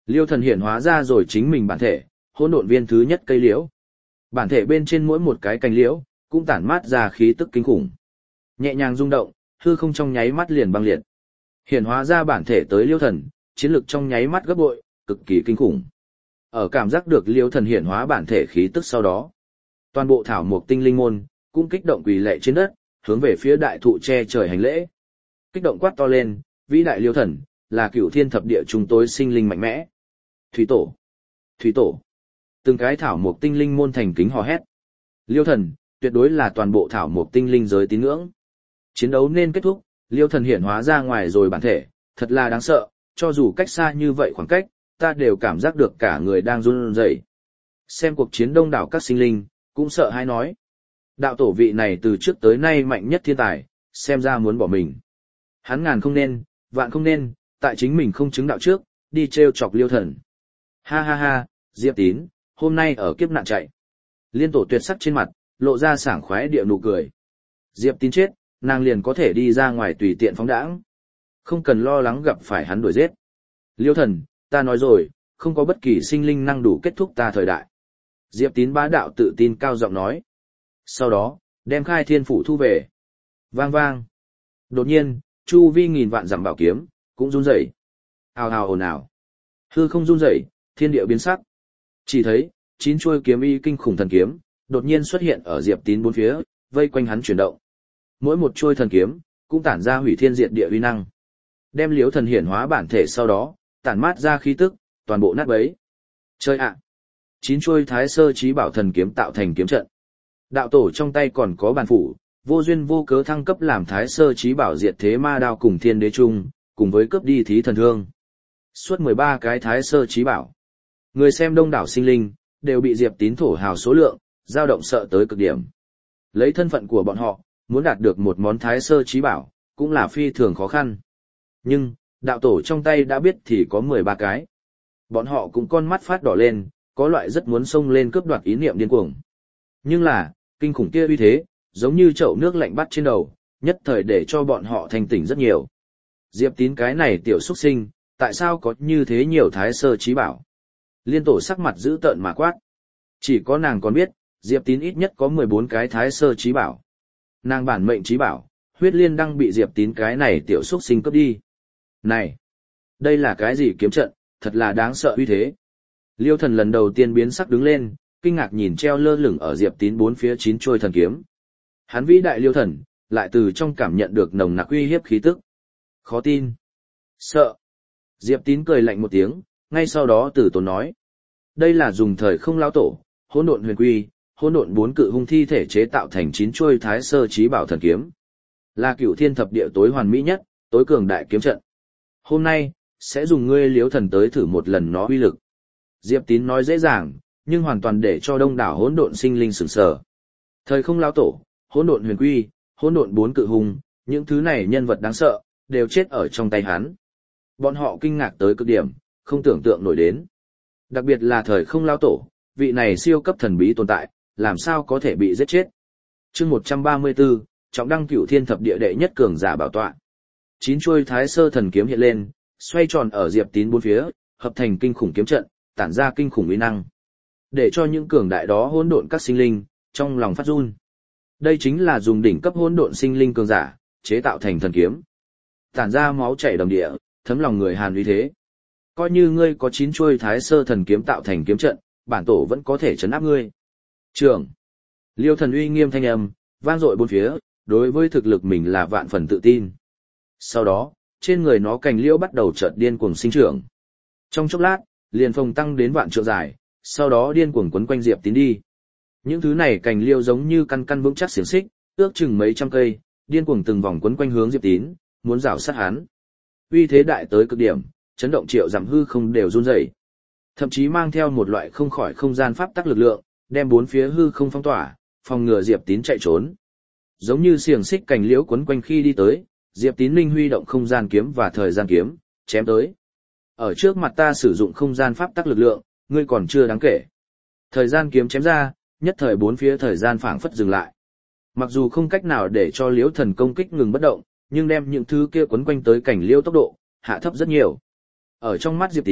Liêu thần hiện hóa ra rồi chính mình bản thể, hỗn độn viên thứ nhất cây liễu. Bản thể bên trên mỗi một cái cành liễu, cũng tản mát ra khí tức kinh khủng. Nhẹ nhàng rung động, hư không trong nháy mắt liền băng liệt. Hiện hóa ra bản thể tới Liêu thần, chiến lực trong nháy mắt gấp bội, cực kỳ kinh khủng. Ở cảm giác được Liêu thần hiện hóa bản thể khí tức sau đó, toàn bộ thảo mộc tinh linh môn cũng kích động quỳ lạy trên đất, hướng về phía đại thụ che trời hành lễ. Kích động quát to lên, vĩ đại Liêu thần, là cửu thiên thập địa chúng tối sinh linh mạnh mẽ. Thủy tổ, thủy tổ. Từng cái thảo mộc tinh linh môn thành kính hò hét. Liêu thần, tuyệt đối là toàn bộ thảo mộc tinh linh giới tín ngưỡng. Chiến đấu nên kết thúc, Liêu thần hiện hóa ra ngoài rồi bản thể, thật là đáng sợ, cho dù cách xa như vậy khoảng cách, ta đều cảm giác được cả người đang run rẩy. Xem cuộc chiến đông đảo các sinh linh, cũng sợ hãi nói. Đạo tổ vị này từ trước tới nay mạnh nhất thiên tài, xem ra muốn bỏ mình. Hắn ngàn không nên, vạn không nên, tại chính mình không chứng đạo trước, đi treo chọc Liêu thần. Ha ha ha, Diệp Tín, hôm nay ở kiếp nạn chạy. Liên tổ tuyệt sắc trên mặt, lộ ra sảng khoái địa nụ cười. Diệp Tín chết, nàng liền có thể đi ra ngoài tùy tiện phóng đãng. Không cần lo lắng gặp phải hắn đuổi giết. Liêu thần, ta nói rồi, không có bất kỳ sinh linh năng đủ kết thúc ta thời đại. Diệp Tín bá đạo tự tin cao giọng nói. Sau đó, đem khai thiên phủ thu về. Vang vang. Đột nhiên, chu vi nghìn vạn dặm bảo kiếm, cũng run rẩy. Ào ào ồn ào. Hư không run rẩy, thiên địa biến sắc. Chỉ thấy, chín chuôi kiếm y kinh khủng thần kiếm, đột nhiên xuất hiện ở Diệp Tín bốn phía, vây quanh hắn chuyển động. Mỗi một chuôi thần kiếm, cũng tản ra hủy thiên diệt địa uy năng. Đem Liễu thần hiển hóa bản thể sau đó, tản mát ra khí tức, toàn bộ nát bấy. Chơi ạ! Chín chuôi thái sơ chí bảo thần kiếm tạo thành kiếm trận. Đạo tổ trong tay còn có bàn phủ, vô duyên vô cớ thăng cấp làm thái sơ chí bảo diệt thế ma đao cùng thiên đế trung, cùng với cướp đi thí thần thương. Suốt mười ba cái thái sơ chí bảo. Người xem đông đảo sinh linh, đều bị Diệp Tín thổ hào số lượng, dao động sợ tới cực điểm. Lấy thân phận của bọn họ, muốn đạt được một món thái sơ chí bảo, cũng là phi thường khó khăn. Nhưng, đạo tổ trong tay đã biết thì có mười ba cái. Bọn họ cũng con mắt phát đỏ lên, có loại rất muốn xông lên cướp đoạt ý niệm điên cuồng. Nhưng là, kinh khủng kia uy thế, giống như chậu nước lạnh bắt trên đầu, nhất thời để cho bọn họ thanh tỉnh rất nhiều. Diệp Tín cái này tiểu xuất sinh, tại sao có như thế nhiều thái sơ chí bảo? Liên tổ sắc mặt dữ tợn mà quát. Chỉ có nàng còn biết, Diệp Tín ít nhất có mười bốn cái thái sơ chí bảo. Nàng bản mệnh chí bảo, huyết liên đăng bị Diệp Tín cái này tiểu xuất sinh cướp đi. Này, đây là cái gì kiếm trận, thật là đáng sợ uy thế. Liêu thần lần đầu tiên biến sắc đứng lên, kinh ngạc nhìn treo lơ lửng ở Diệp Tín bốn phía chín trôi thần kiếm. Hắn vĩ đại Liêu thần, lại từ trong cảm nhận được nồng nặc uy hiếp khí tức. Khó tin. Sợ. Diệp Tín cười lạnh một tiếng, ngay sau đó từ tốn nói. Đây là dùng thời không lão tổ, hỗn độn huyền quy, hỗn độn bốn cự hung thi thể chế tạo thành chín chuôi thái sơ chí bảo thần kiếm. Là cửu thiên thập địa tối hoàn mỹ nhất, tối cường đại kiếm trận. Hôm nay, sẽ dùng ngươi Liễu thần tới thử một lần nó uy lực. Diệp Tín nói dễ dàng, nhưng hoàn toàn để cho đông đảo hỗn độn sinh linh sửng sở. Thời không lão tổ, hỗn độn huyền quy, hỗn độn bốn cự hung, những thứ này nhân vật đáng sợ, đều chết ở trong tay hắn. Bọn họ kinh ngạc tới cực điểm, không tưởng tượng nổi đến. Đặc biệt là thời không lão tổ, vị này siêu cấp thần bí tồn tại, làm sao có thể bị giết chết. Chương một trăm ba mươi tư, trọng đăng cửu thiên thập địa đệ nhất cường giả bảo tọa. Chín chuôi thái sơ thần kiếm hiện lên, xoay tròn ở Diệp Tín bốn phía, hợp thành kinh khủng kiếm trận, tản ra kinh khủng uy năng. Để cho những cường đại đó hỗn độn các sinh linh, trong lòng phát run. Đây chính là dùng đỉnh cấp hỗn độn sinh linh cường giả, chế tạo thành thần kiếm. Tản ra máu chảy đầm địa, thấm lòng người Hàn uy thế. Coi như ngươi có chín chuôi thái sơ thần kiếm tạo thành kiếm trận, bản tổ vẫn có thể trấn áp ngươi. Trưởng. Liêu thần uy nghiêm thanh âm, vang dội bốn phía, đối với thực lực mình là vạn phần tự tin. Sau đó, trên người nó cành liễu bắt đầu chợt điên cuồng sinh trưởng. Trong chốc lát, liền phồng tăng đến vạn trượng dài, sau đó điên cuồng quấn quanh Diệp Tín đi. Những thứ này cành liễu giống như căn căn vững chắc xiềng xích, ước chừng mấy trăm cây, điên cuồng từng vòng quấn quanh hướng Diệp Tín, muốn rào sát hắn. Uy thế đại tới cực điểm, chấn động triệu dặm hư không đều run rẩy. Thậm chí mang theo một loại không khỏi không gian pháp tắc lực lượng, đem bốn phía hư không phong tỏa, phòng ngừa Diệp Tín chạy trốn. Giống như xiềng xích cành liễu quấn quanh khi đi tới, Diệp Tín linh huy động không gian kiếm và thời gian kiếm, chém tới. Ở trước mặt ta sử dụng không gian pháp tắc lực lượng, ngươi còn chưa đáng kể. Thời gian kiếm chém ra, nhất thời bốn phía thời gian phảng phất dừng lại. Mặc dù không cách nào để cho Liễu thần công kích ngừng bất động, nhưng đem những thứ kia quấn quanh tới cảnh liễu tốc độ, hạ thấp rất nhiều. Ở trong mắt Diệp Tín,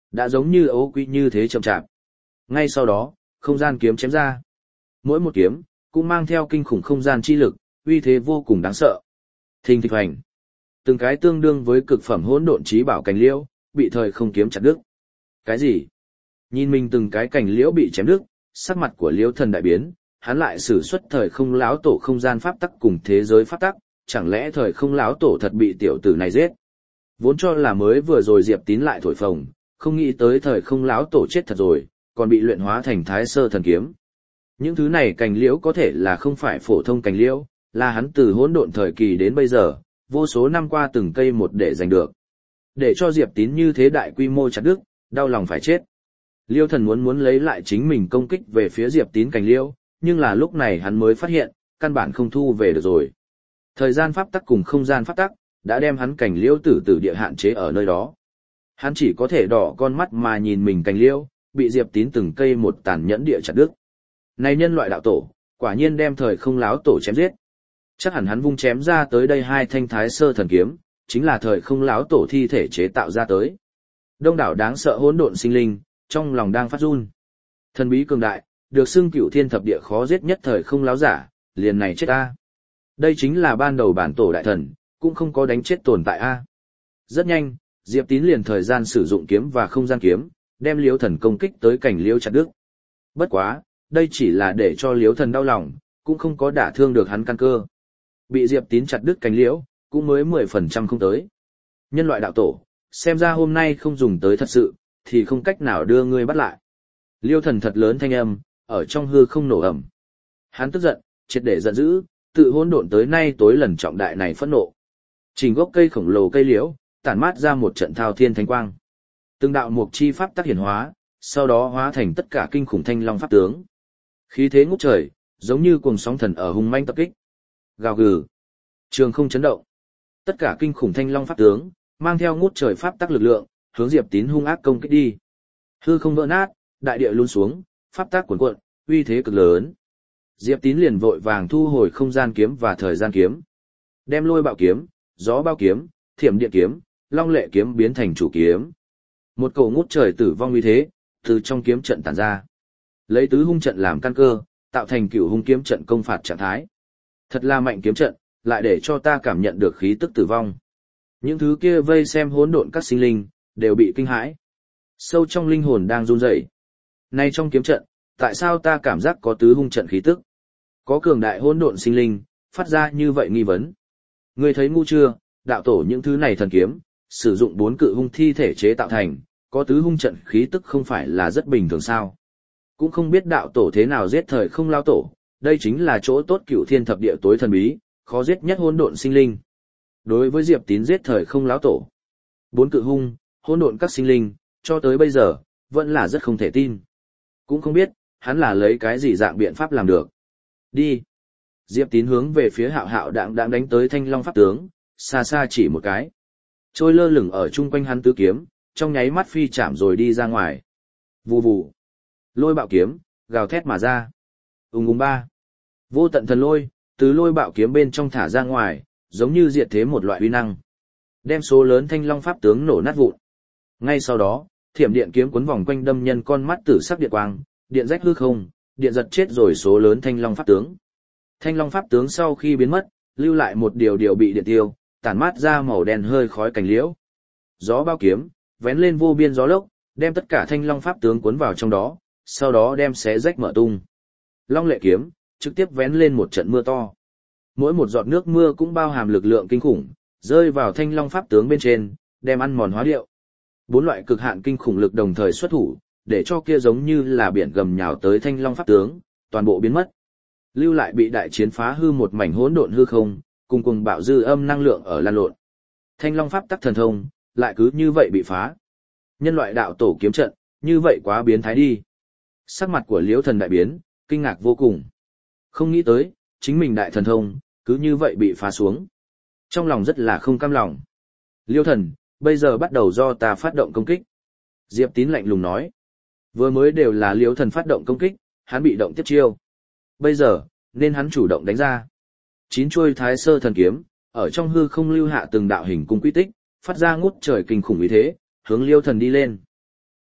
đã giống như ấu quy như thế chậm chạp. Ngay sau đó, không gian kiếm chém ra. Mỗi một kiếm, cũng mang theo kinh khủng không gian chi lực, uy thế vô cùng đáng sợ. Thình thịch hoành. Từng cái tương đương với cực phẩm hỗn độn chí bảo cành liễu, bị thời không kiếm chặt đứt. Cái gì? Nhìn mình từng cái cành liễu bị chém đứt, sắc mặt của Liễu Thần đại biến, hắn lại sử xuất thời không lão tổ không gian pháp tắc cùng thế giới pháp tắc, chẳng lẽ thời không lão tổ thật bị tiểu tử này giết? Vốn cho là mới vừa rồi Diệp Tín lại thổi phồng, không nghĩ tới thời không lão tổ chết thật rồi, còn bị luyện hóa thành Thái Sơ thần kiếm. Những thứ này cành liễu có thể là không phải phổ thông cành liễu, là hắn từ hỗn độn thời kỳ đến bây giờ, vô số năm qua từng cây một để giành được. Để cho Diệp Tín như thế đại quy mô chặt đứt, đau lòng phải chết. Liêu Thần muốn muốn lấy lại chính mình công kích về phía Diệp Tín cành liễu, nhưng là lúc này hắn mới phát hiện, căn bản không thu về được rồi. Thời gian pháp tắc cùng không gian pháp tắc đã đem hắn cành liễu tử tử địa hạn chế ở nơi đó. Hắn chỉ có thể đỏ con mắt mà nhìn mình cành liễu, bị Diệp Tín từng cây một tàn nhẫn địa chặt đứt. Này nhân loại đạo tổ, quả nhiên đem thời không láo tổ chém giết. Chắc hẳn hắn vung chém ra tới đây hai thanh Thái Sơ thần kiếm, chính là thời không láo tổ thi thể chế tạo ra tới. Đông đảo đáng sợ hỗn độn sinh linh, trong lòng đang phát run. Thần bí cường đại, được xưng cửu thiên thập địa khó giết nhất thời không láo giả, liền này chết ta. Đây chính là ban đầu bản tổ đại thần, cũng không có đánh chết tồn tại a. Rất nhanh, Diệp Tín liền thời gian sử dụng kiếm và không gian kiếm, đem Liễu Thần công kích tới cảnh liễu chặt đứt. Bất quá, đây chỉ là để cho Liễu Thần đau lòng, cũng không có đả thương được hắn căn cơ. Bị Diệp Tín chặt đứt cành liễu, cũng mới mười phần trăm không tới. Nhân loại đạo tổ, xem ra hôm nay không dùng tới thật sự, thì không cách nào đưa ngươi bắt lại. Liêu Thần thật lớn thanh âm, ở trong hư không nổ ầm. Hắn tức giận, triệt để giận dữ, tự hỗn độn tới nay tối lần trọng đại này phẫn nộ. Trình gốc cây khổng lồ cây liễu, tản mát ra một trận thao thiên thánh quang. Từng đạo mục chi pháp tác hiển hóa, sau đó hóa thành tất cả kinh khủng thanh long pháp tướng. Khí thế ngút trời, giống như cuồng sóng thần ở hung manh tập kích. Gào gừ, trường không chấn động. Tất cả kinh khủng thanh long pháp tướng, mang theo ngút trời pháp tắc lực lượng, hướng Diệp Tín hung ác công kích đi. Hư không vỡ nát, đại địa luôn xuống, pháp tắc cuồn cuộn, uy thế cực lớn. Diệp Tín liền vội vàng thu hồi không gian kiếm và thời gian kiếm, đem lôi bạo kiếm, gió bao kiếm, thiểm điện kiếm, long lệ kiếm biến thành chủ kiếm. Một cầu ngút trời tử vong uy thế, từ trong kiếm trận tản ra. Lấy tứ hung trận làm căn cơ, tạo thành cửu hung kiếm trận công phạt trạng thái. Thật là mạnh kiếm trận, lại để cho ta cảm nhận được khí tức tử vong. Những thứ kia vây xem hỗn độn các sinh linh, đều bị kinh hãi. Sâu trong linh hồn đang run rẩy. Nay trong kiếm trận, tại sao ta cảm giác có tứ hung trận khí tức? Có cường đại hỗn độn sinh linh, phát ra như vậy nghi vấn. Ngươi thấy ngu chưa, đạo tổ những thứ này thần kiếm, sử dụng bốn cự hung thi thể chế tạo thành, có tứ hung trận khí tức không phải là rất bình thường sao? Cũng không biết đạo tổ thế nào giết thời không lao tổ, đây chính là chỗ tốt cửu thiên thập địa tối thần bí, khó giết nhất hỗn độn sinh linh. Đối với Diệp Tín giết thời không lão tổ, bốn cự hung, hỗn độn các sinh linh, cho tới bây giờ, vẫn là rất không thể tin. Cũng không biết, hắn là lấy cái gì dạng biện pháp làm được. Đi. Diệp Tín hướng về phía hạo hạo đạng đạng đánh tới thanh long pháp tướng, xa xa chỉ một cái. Trôi lơ lửng ở chung quanh hắn tứ kiếm, trong nháy mắt phi chạm rồi đi ra ngoài. Vù vù. Lôi bạo kiếm, gào thét mà ra. Ùng ùng ba. Vô tận thần lôi, từ lôi bạo kiếm bên trong thả ra ngoài, giống như diệt thế một loại uy năng. Đem số lớn thanh long pháp tướng nổ nát vụn. Ngay sau đó, thiểm điện kiếm cuốn vòng quanh đâm nhân con mắt tử sắc điện quang, điện rách hư không, điện giật chết rồi số lớn thanh long pháp tướng. Thanh long pháp tướng sau khi biến mất, lưu lại một điều điều bị điện tiêu, tản mát ra màu đen hơi khói cành liễu. Gió bao kiếm, vén lên vô biên gió lốc, đem tất cả thanh long pháp tướng cuốn vào trong đó, sau đó đem xé rách mở tung. Long lệ kiếm, trực tiếp vén lên một trận mưa to. Mỗi một giọt nước mưa cũng bao hàm lực lượng kinh khủng, rơi vào thanh long pháp tướng bên trên, đem ăn mòn hóa điệu. Bốn loại cực hạn kinh khủng lực đồng thời xuất thủ, để cho kia giống như là biển gầm nhào tới thanh long pháp tướng, toàn bộ biến mất. Lưu lại bị đại chiến phá hư một mảnh hỗn độn hư không, cùng cùng bạo dư âm năng lượng ở lan lộn. Thanh long pháp tắc thần thông, lại cứ như vậy bị phá. Nhân loại đạo tổ kiếm trận, như vậy quá biến thái đi. Sắc mặt của Liễu Thần đại biến, kinh ngạc vô cùng. Không nghĩ tới, chính mình đại thần thông, cứ như vậy bị phá xuống. Trong lòng rất là không cam lòng. Liễu Thần, bây giờ bắt đầu do ta phát động công kích. Diệp Tín lạnh lùng nói. Vừa mới đều là Liễu Thần phát động công kích, hắn bị động tiếp chiêu. Bây giờ, nên hắn chủ động đánh ra. Chín chuôi Thái Sơ thần kiếm, ở trong hư không lưu hạ từng đạo hình cung quy tích, phát ra ngút trời kinh khủng ý thế, hướng Liễu Thần đi lên.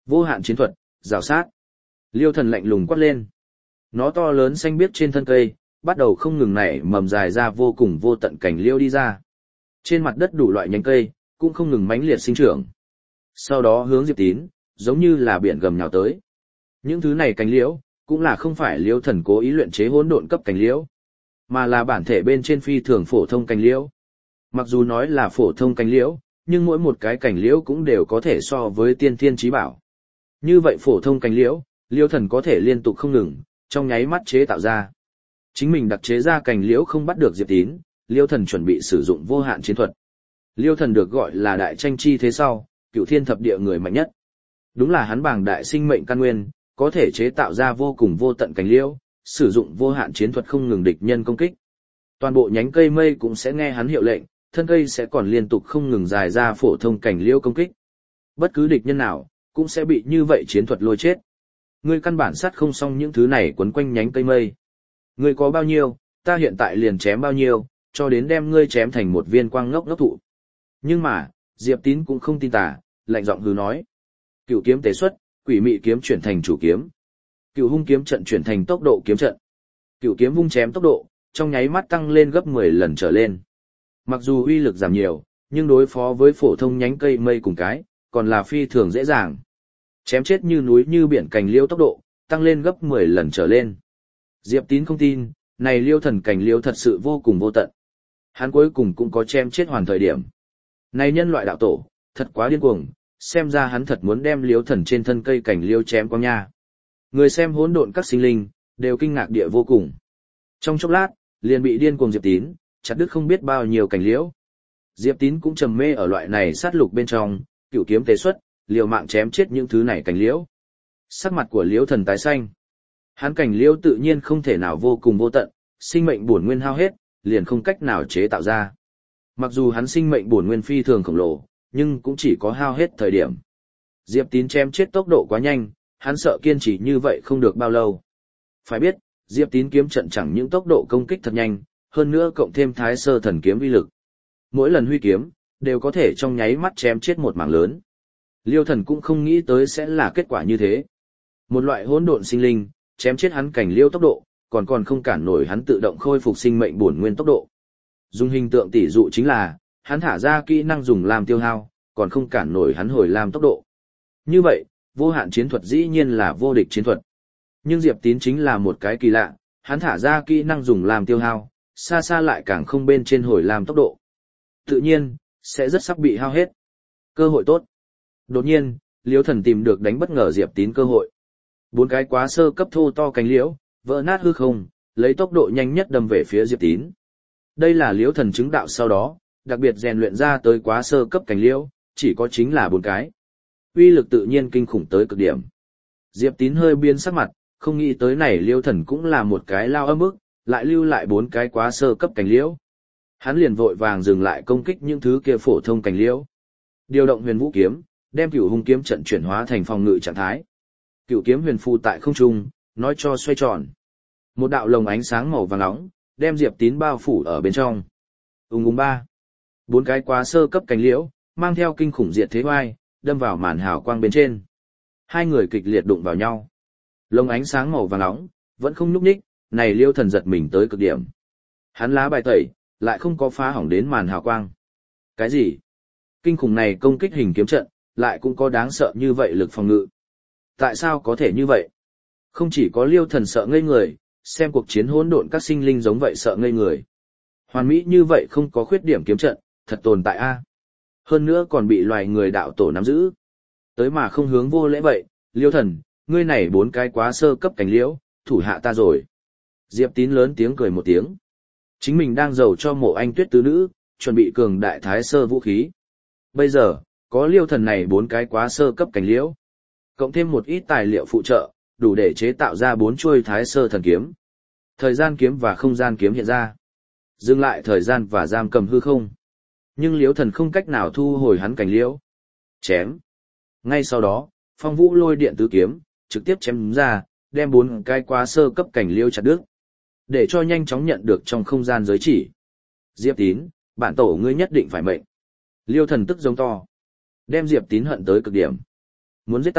Vô hạn chiến thuật, rào sát. Liêu thần lạnh lùng quát lên. Nó to lớn xanh biếc trên thân cây, bắt đầu không ngừng nảy mầm dài ra vô cùng vô tận cảnh liêu đi ra. Trên mặt đất đủ loại nhánh cây, cũng không ngừng mãnh liệt sinh trưởng. Sau đó hướng Diệp Tín, giống như là biển gầm nhào tới. Những thứ này cành liễu, cũng là không phải liễu thần cố ý luyện chế hỗn độn cấp cành liễu, mà là bản thể bên trên phi thường phổ thông cành liễu. Mặc dù nói là phổ thông cành liễu, nhưng mỗi một cái cành liễu cũng đều có thể so với tiên thiên chí bảo. Như vậy phổ thông cành liễu, liễu thần có thể liên tục không ngừng, trong nháy mắt chế tạo ra. Chính mình đặc chế ra cành liễu không bắt được Diệp Tín, liễu thần chuẩn bị sử dụng vô hạn chiến thuật. Liễu thần được gọi là đại tranh chi thế sau, cửu thiên thập địa người mạnh nhất. Đúng là hắn bảng đại sinh mệnh căn nguyên, có thể chế tạo ra vô cùng vô tận cành liễu, sử dụng vô hạn chiến thuật không ngừng địch nhân công kích. Toàn bộ nhánh cây mây cũng sẽ nghe hắn hiệu lệnh, thân cây sẽ còn liên tục không ngừng dài ra phổ thông cành liễu công kích. Bất cứ địch nhân nào, cũng sẽ bị như vậy chiến thuật lôi chết. Ngươi căn bản sát không xong những thứ này quấn quanh nhánh cây mây. Ngươi có bao nhiêu, ta hiện tại liền chém bao nhiêu, cho đến đem ngươi chém thành một viên quang ngốc ngốc thụ. Nhưng mà, Diệp Tín cũng không tin tà, lạnh giọng hừ nói. Cựu kiếm tế xuất, quỷ mị kiếm chuyển thành chủ kiếm. Cựu hung kiếm trận chuyển thành tốc độ kiếm trận. Cựu kiếm vung chém tốc độ, trong nháy mắt tăng lên gấp mười lần trở lên. Mặc dù uy lực giảm nhiều, nhưng đối phó với phổ thông nhánh cây mây cùng cái, còn là phi thường dễ dàng. Chém chết như núi như biển cành liễu tốc độ, tăng lên gấp mười lần trở lên. Diệp Tín không tin, này liêu thần cành liễu thật sự vô cùng vô tận. Hắn cuối cùng cũng có chém chết hoàn thời điểm. Này nhân loại đạo tổ, thật quá điên cuồng, xem ra hắn thật muốn đem liếu thần trên thân cây cảnh liêu chém qua nha. Người xem hỗn độn các sinh linh, đều kinh ngạc địa vô cùng. Trong chốc lát, liền bị điên cuồng Diệp Tín, chặt đứt không biết bao nhiêu cảnh liễu. Diệp Tín cũng trầm mê ở loại này sát lục bên trong, cửu kiếm tế xuất, liều mạng chém chết những thứ này cảnh liễu. Sắc mặt của liễu thần tái xanh. Hắn cảnh liễu tự nhiên không thể nào vô cùng vô tận, sinh mệnh bổn nguyên hao hết, liền không cách nào chế tạo ra. Mặc dù hắn sinh mệnh bổn nguyên phi thường khổng lồ, nhưng cũng chỉ có hao hết thời điểm. Diệp Tín chém chết tốc độ quá nhanh, hắn sợ kiên trì như vậy không được bao lâu. Phải biết, Diệp Tín kiếm trận chẳng những tốc độ công kích thật nhanh, hơn nữa cộng thêm Thái Sơ thần kiếm uy lực. Mỗi lần huy kiếm, đều có thể trong nháy mắt chém chết một mảng lớn. Liêu thần cũng không nghĩ tới sẽ là kết quả như thế. Một loại hỗn độn sinh linh, chém chết hắn cảnh liêu tốc độ, còn còn không cản nổi hắn tự động khôi phục sinh mệnh bổn nguyên tốc độ. Dùng hình tượng tỷ dụ chính là, hắn thả ra kỹ năng dùng làm tiêu hao, còn không cản nổi hắn hồi làm tốc độ. Như vậy, vô hạn chiến thuật dĩ nhiên là vô địch chiến thuật. Nhưng Diệp Tín chính là một cái kỳ lạ, hắn thả ra kỹ năng dùng làm tiêu hao, xa xa lại càng không bên trên hồi làm tốc độ. Tự nhiên, sẽ rất sắp bị hao hết. Cơ hội tốt. Đột nhiên, Liễu Thần tìm được đánh bất ngờ Diệp Tín cơ hội. Bốn cái quá sơ cấp thô to cánh liễu, vỡ nát hư không, lấy tốc độ nhanh nhất đâm về phía Diệp Tín. Đây là Liễu Thần chứng đạo sau đó, đặc biệt rèn luyện ra tới quá sơ cấp cánh liễu, chỉ có chính là bốn cái. Uy lực tự nhiên kinh khủng tới cực điểm. Diệp Tín hơi biến sắc mặt, không nghĩ tới này Liễu Thần cũng là một cái lao âm ức, lại lưu lại bốn cái quá sơ cấp cánh liễu. Hắn liền vội vàng dừng lại công kích những thứ kia phổ thông cánh liễu. Điều động Huyền Vũ kiếm, đem Cửu Hung kiếm trận chuyển hóa thành phòng ngự trạng thái. Cửu kiếm huyền phù tại không trung, nói cho xoay tròn. Một đạo lồng ánh sáng màu vàng nóng, đem Diệp Tín bao phủ ở bên trong. Ùng ùng ba. Bốn cái quá sơ cấp cánh liễu, mang theo kinh khủng diệt thế oai, đâm vào màn hào quang bên trên. Hai người kịch liệt đụng vào nhau. Lồng ánh sáng màu vàng nóng, vẫn không nhúc nhích, này Liêu Thần giật mình tới cực điểm. Hắn lá bài tẩy, lại không có phá hỏng đến màn hào quang. Cái gì? Kinh khủng này công kích hình kiếm trận, lại cũng có đáng sợ như vậy lực phòng ngự. Tại sao có thể như vậy? Không chỉ có Liêu Thần sợ ngây người, xem cuộc chiến hỗn độn các sinh linh giống vậy sợ ngây người. Hoàn mỹ như vậy không có khuyết điểm kiếm trận, thật tồn tại a. Hơn nữa còn bị loài người đạo tổ nắm giữ. Tới mà không hướng vô lễ vậy, Liêu Thần, ngươi này bốn cái quá sơ cấp cánh liễu, thủ hạ ta rồi. Diệp Tín lớn tiếng cười một tiếng. Chính mình đang giàu cho Mộ Anh Tuyết tứ nữ, chuẩn bị cường đại thái sơ vũ khí. Bây giờ, có Liêu Thần này bốn cái quá sơ cấp cánh liễu, cộng thêm một ít tài liệu phụ trợ, đủ để chế tạo ra bốn chuôi thái sơ thần kiếm. Thời gian kiếm và không gian kiếm hiện ra. Dừng lại thời gian và giam cầm hư không. Nhưng Liêu Thần không cách nào thu hồi hắn cánh liễu. Chém. Ngay sau đó, Phong Vũ lôi điện tứ kiếm, trực tiếp chém ra, đem bốn cái quá sơ cấp cánh liễu chặt đứt. Để cho nhanh chóng nhận được trong không gian giới chỉ. Diệp Tín, bản tổ ngươi nhất định phải mệnh. Liêu Thần tức giống to. Đem Diệp Tín hận tới cực điểm. Muốn giết ta,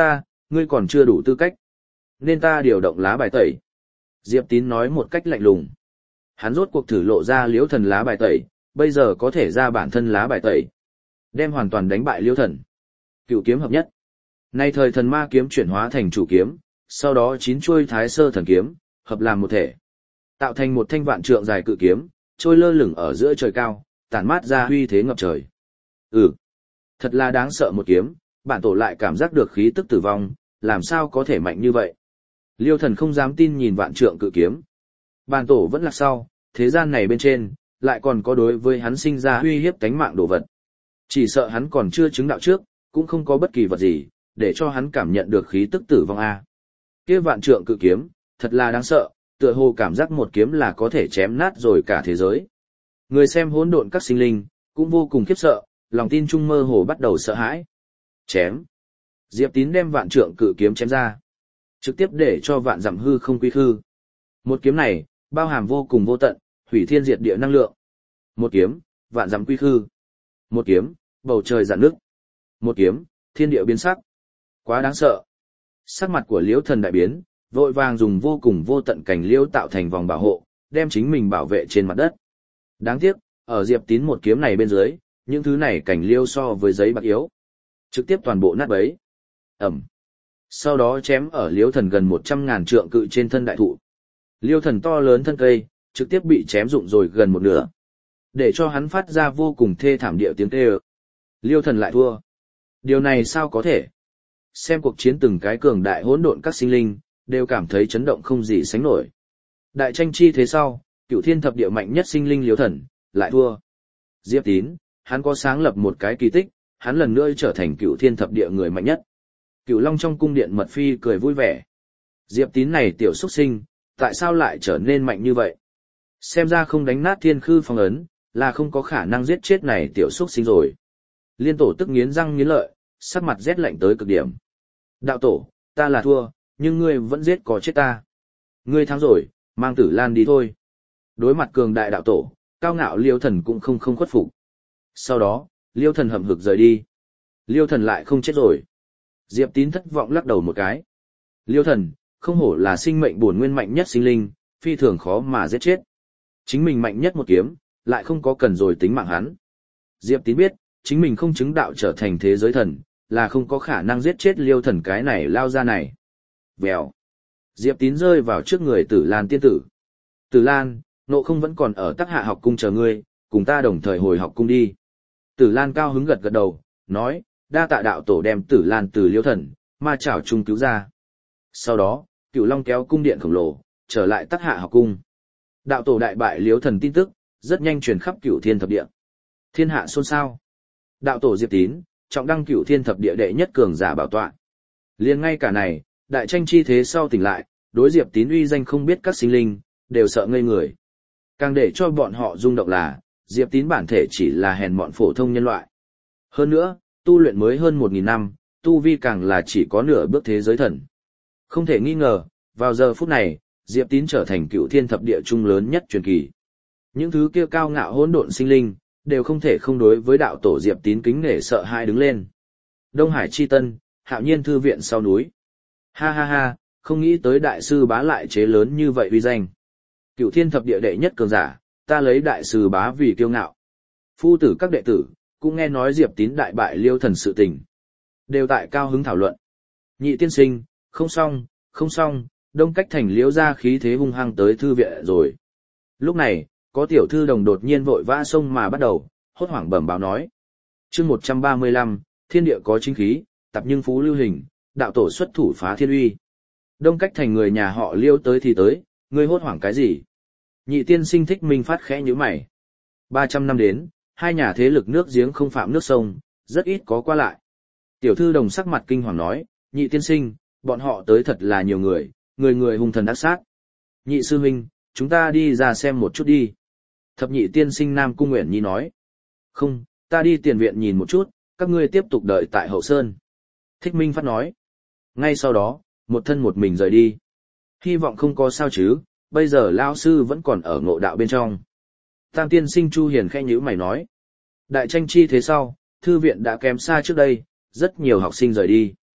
ngươi còn chưa đủ tư cách. Nên ta điều động lá bài tẩy. Diệp Tín nói một cách lạnh lùng. Hắn rốt cuộc thử lộ ra Liễu Thần lá bài tẩy, bây giờ có thể ra bản thân lá bài tẩy. Đem hoàn toàn đánh bại Liễu Thần. Cựu kiếm hợp nhất. Nay thời thần ma kiếm chuyển hóa thành chủ kiếm, sau đó chín chuôi thái sơ thần kiếm, hợp làm một thể. Tạo thành một thanh vạn trượng dài cự kiếm, trôi lơ lửng ở giữa trời cao, tản mát ra uy thế ngập trời. Ừ, thật là đáng sợ một kiếm, bản tổ lại cảm giác được khí tức tử vong, làm sao có thể mạnh như vậy. Liêu Thần không dám tin nhìn vạn trượng cự kiếm. Bản tổ vẫn lạc sau, thế gian này bên trên, lại còn có đối với hắn sinh ra uy hiếp tánh mạng đồ vật. Chỉ sợ hắn còn chưa chứng đạo trước, cũng không có bất kỳ vật gì, để cho hắn cảm nhận được khí tức tử vong a. Kia vạn trượng cự kiếm, thật là đáng sợ, tựa hồ cảm giác một kiếm là có thể chém nát rồi cả thế giới. Người xem hỗn độn các sinh linh, cũng vô cùng khiếp sợ, lòng tin trung mơ hồ bắt đầu sợ hãi. Chém. Diệp Tín đem vạn trượng cự kiếm chém ra, trực tiếp để cho vạn dặm hư không quy khư. Một kiếm này, bao hàm vô cùng vô tận, hủy thiên diệt địa năng lượng. Một kiếm, vạn dặm quy khư. Một kiếm, bầu trời rạn nứt. Một kiếm, thiên địa biến sắc. Quá đáng sợ. Sắc mặt của Liễu Thần đại biến, vội vàng dùng vô cùng vô tận cành liễu tạo thành vòng bảo hộ, đem chính mình bảo vệ trên mặt đất. Đáng tiếc, ở Diệp Tín một kiếm này bên dưới, những thứ này cành liễu so với giấy bạc yếu, trực tiếp toàn bộ nát bấy. Ẩm. Sau đó chém ở Liễu Thần gần một trăm ngàn trượng cự trên thân đại thụ. Liễu Thần to lớn thân cây, trực tiếp bị chém rụng rồi gần một nửa, để cho hắn phát ra vô cùng thê thảm địa tiếng kêu. Liễu Thần lại thua. Điều này sao có thể? Xem cuộc chiến từng cái cường đại hỗn độn các sinh linh, đều cảm thấy chấn động không gì sánh nổi. Đại tranh chi thế sau, cửu thiên thập địa mạnh nhất sinh linh Liễu Thần, lại thua. Diệp Tín, hắn có sáng lập một cái kỳ tích, hắn lần nữa trở thành cửu thiên thập địa người mạnh nhất. Cửu Long trong cung điện mật phi cười vui vẻ. Diệp Tín này tiểu xuất sinh, tại sao lại trở nên mạnh như vậy? Xem ra không đánh nát thiên khư phong ấn, là không có khả năng giết chết này tiểu xuất sinh rồi. Liên tổ tức nghiến răng nghiến lợi, sắc mặt rét lạnh tới cực điểm. Đạo tổ, ta là thua, nhưng ngươi vẫn giết có chết ta. Ngươi thắng rồi, mang Tử Lan đi thôi. Đối mặt cường đại đạo tổ, cao ngạo Liêu Thần cũng không không khuất phục. Sau đó, Liêu Thần hậm hực rời đi. Liêu Thần lại không chết rồi. Diệp Tín thất vọng lắc đầu một cái. Liêu Thần, không hổ là sinh mệnh bổn nguyên mạnh nhất sinh linh, phi thường khó mà giết chết. Chính mình mạnh nhất một kiếm, lại không có cần rồi tính mạng hắn. Diệp Tín biết, chính mình không chứng đạo trở thành thế giới thần, là không có khả năng giết chết Liêu Thần cái này lao ra này. Vèo. Diệp Tín rơi vào trước người Tử Lan tiên tử. Tử Lan, Ngộ Không vẫn còn ở Tắc Hạ học cung chờ ngươi, cùng ta đồng thời hồi học cung đi. Tử Lan cao hứng gật gật đầu, nói, đa tạ đạo tổ đem Tử Lan từ Liêu Thần, ma chảo chung cứu ra. Sau đó, Cửu Long kéo cung điện khổng lồ, trở lại Tắc Hạ học cung. Đạo tổ đại bại Liêu Thần tin tức, rất nhanh truyền khắp Cửu Thiên thập địa. Thiên hạ xôn xao. Đạo tổ Diệp Tín, trọng đăng Cửu Thiên thập địa đệ nhất cường giả bảo tọa. Liền ngay cả này, đại tranh chi thế sau tỉnh lại, đối Diệp Tín uy danh không biết các sinh linh, đều sợ ngây người. Càng để cho bọn họ rung động là, Diệp Tín bản thể chỉ là hèn mọn phổ thông nhân loại. Hơn nữa, tu luyện mới hơn một nghìn năm, tu vi càng là chỉ có nửa bước thế giới thần. Không thể nghi ngờ, vào giờ phút này, Diệp Tín trở thành Cửu Thiên thập địa trung lớn nhất truyền kỳ. Những thứ kia cao ngạo hỗn độn sinh linh, đều không thể không đối với đạo tổ Diệp Tín kính nể sợ hãi đứng lên. Đông Hải Chi Tân, Hạo Nhiên thư viện sau núi. Ha ha ha, không nghĩ tới đại sư bá lại chế lớn như vậy uy danh. Cửu Thiên thập địa đệ nhất cường giả, ta lấy đại sư bá vì kiêu ngạo. Phu tử các đệ tử, cũng nghe nói Diệp Tín đại bại Liêu Thần sự tình. Đều tại cao hứng thảo luận. Nhị tiên sinh, không xong, không xong, Đông Cách Thành Liễu ra khí thế hung hăng tới thư viện rồi. Lúc này, có tiểu thư đồng đột nhiên vội vã xông mà bắt đầu, hốt hoảng bẩm báo nói. Chương một trăm ba mươi lăm, thiên địa có chính khí, tập nhưng phú lưu hình, đạo tổ xuất thủ phá thiên uy. Đông Cách Thành người nhà họ Liêu tới thì tới, ngươi hốt hoảng cái gì? Nhị tiên sinh Thích Minh Phát khẽ nhíu mày. ba trăm năm đến, hai nhà thế lực nước giếng không phạm nước sông, rất ít có qua lại. Tiểu thư đồng sắc mặt kinh hoàng nói, nhị tiên sinh, bọn họ tới thật là nhiều người, người người hung thần ác sát. Nhị sư huynh, chúng ta đi ra xem một chút đi. Thập nhị tiên sinh Nam Cung Uyển Nhi nói. Không, ta đi tiền viện nhìn một chút, các ngươi tiếp tục đợi tại hậu sơn. Thích Minh Phát nói. Ngay sau đó, một thân một mình rời đi. Hy vọng không có sao chứ, bây giờ lão sư vẫn còn ở ngộ đạo bên trong. Tam tiên sinh Chu Hiền khẽ nhíu mày nói. Đại tranh chi thế sau, thư viện đã kém xa trước đây, rất nhiều học sinh rời đi.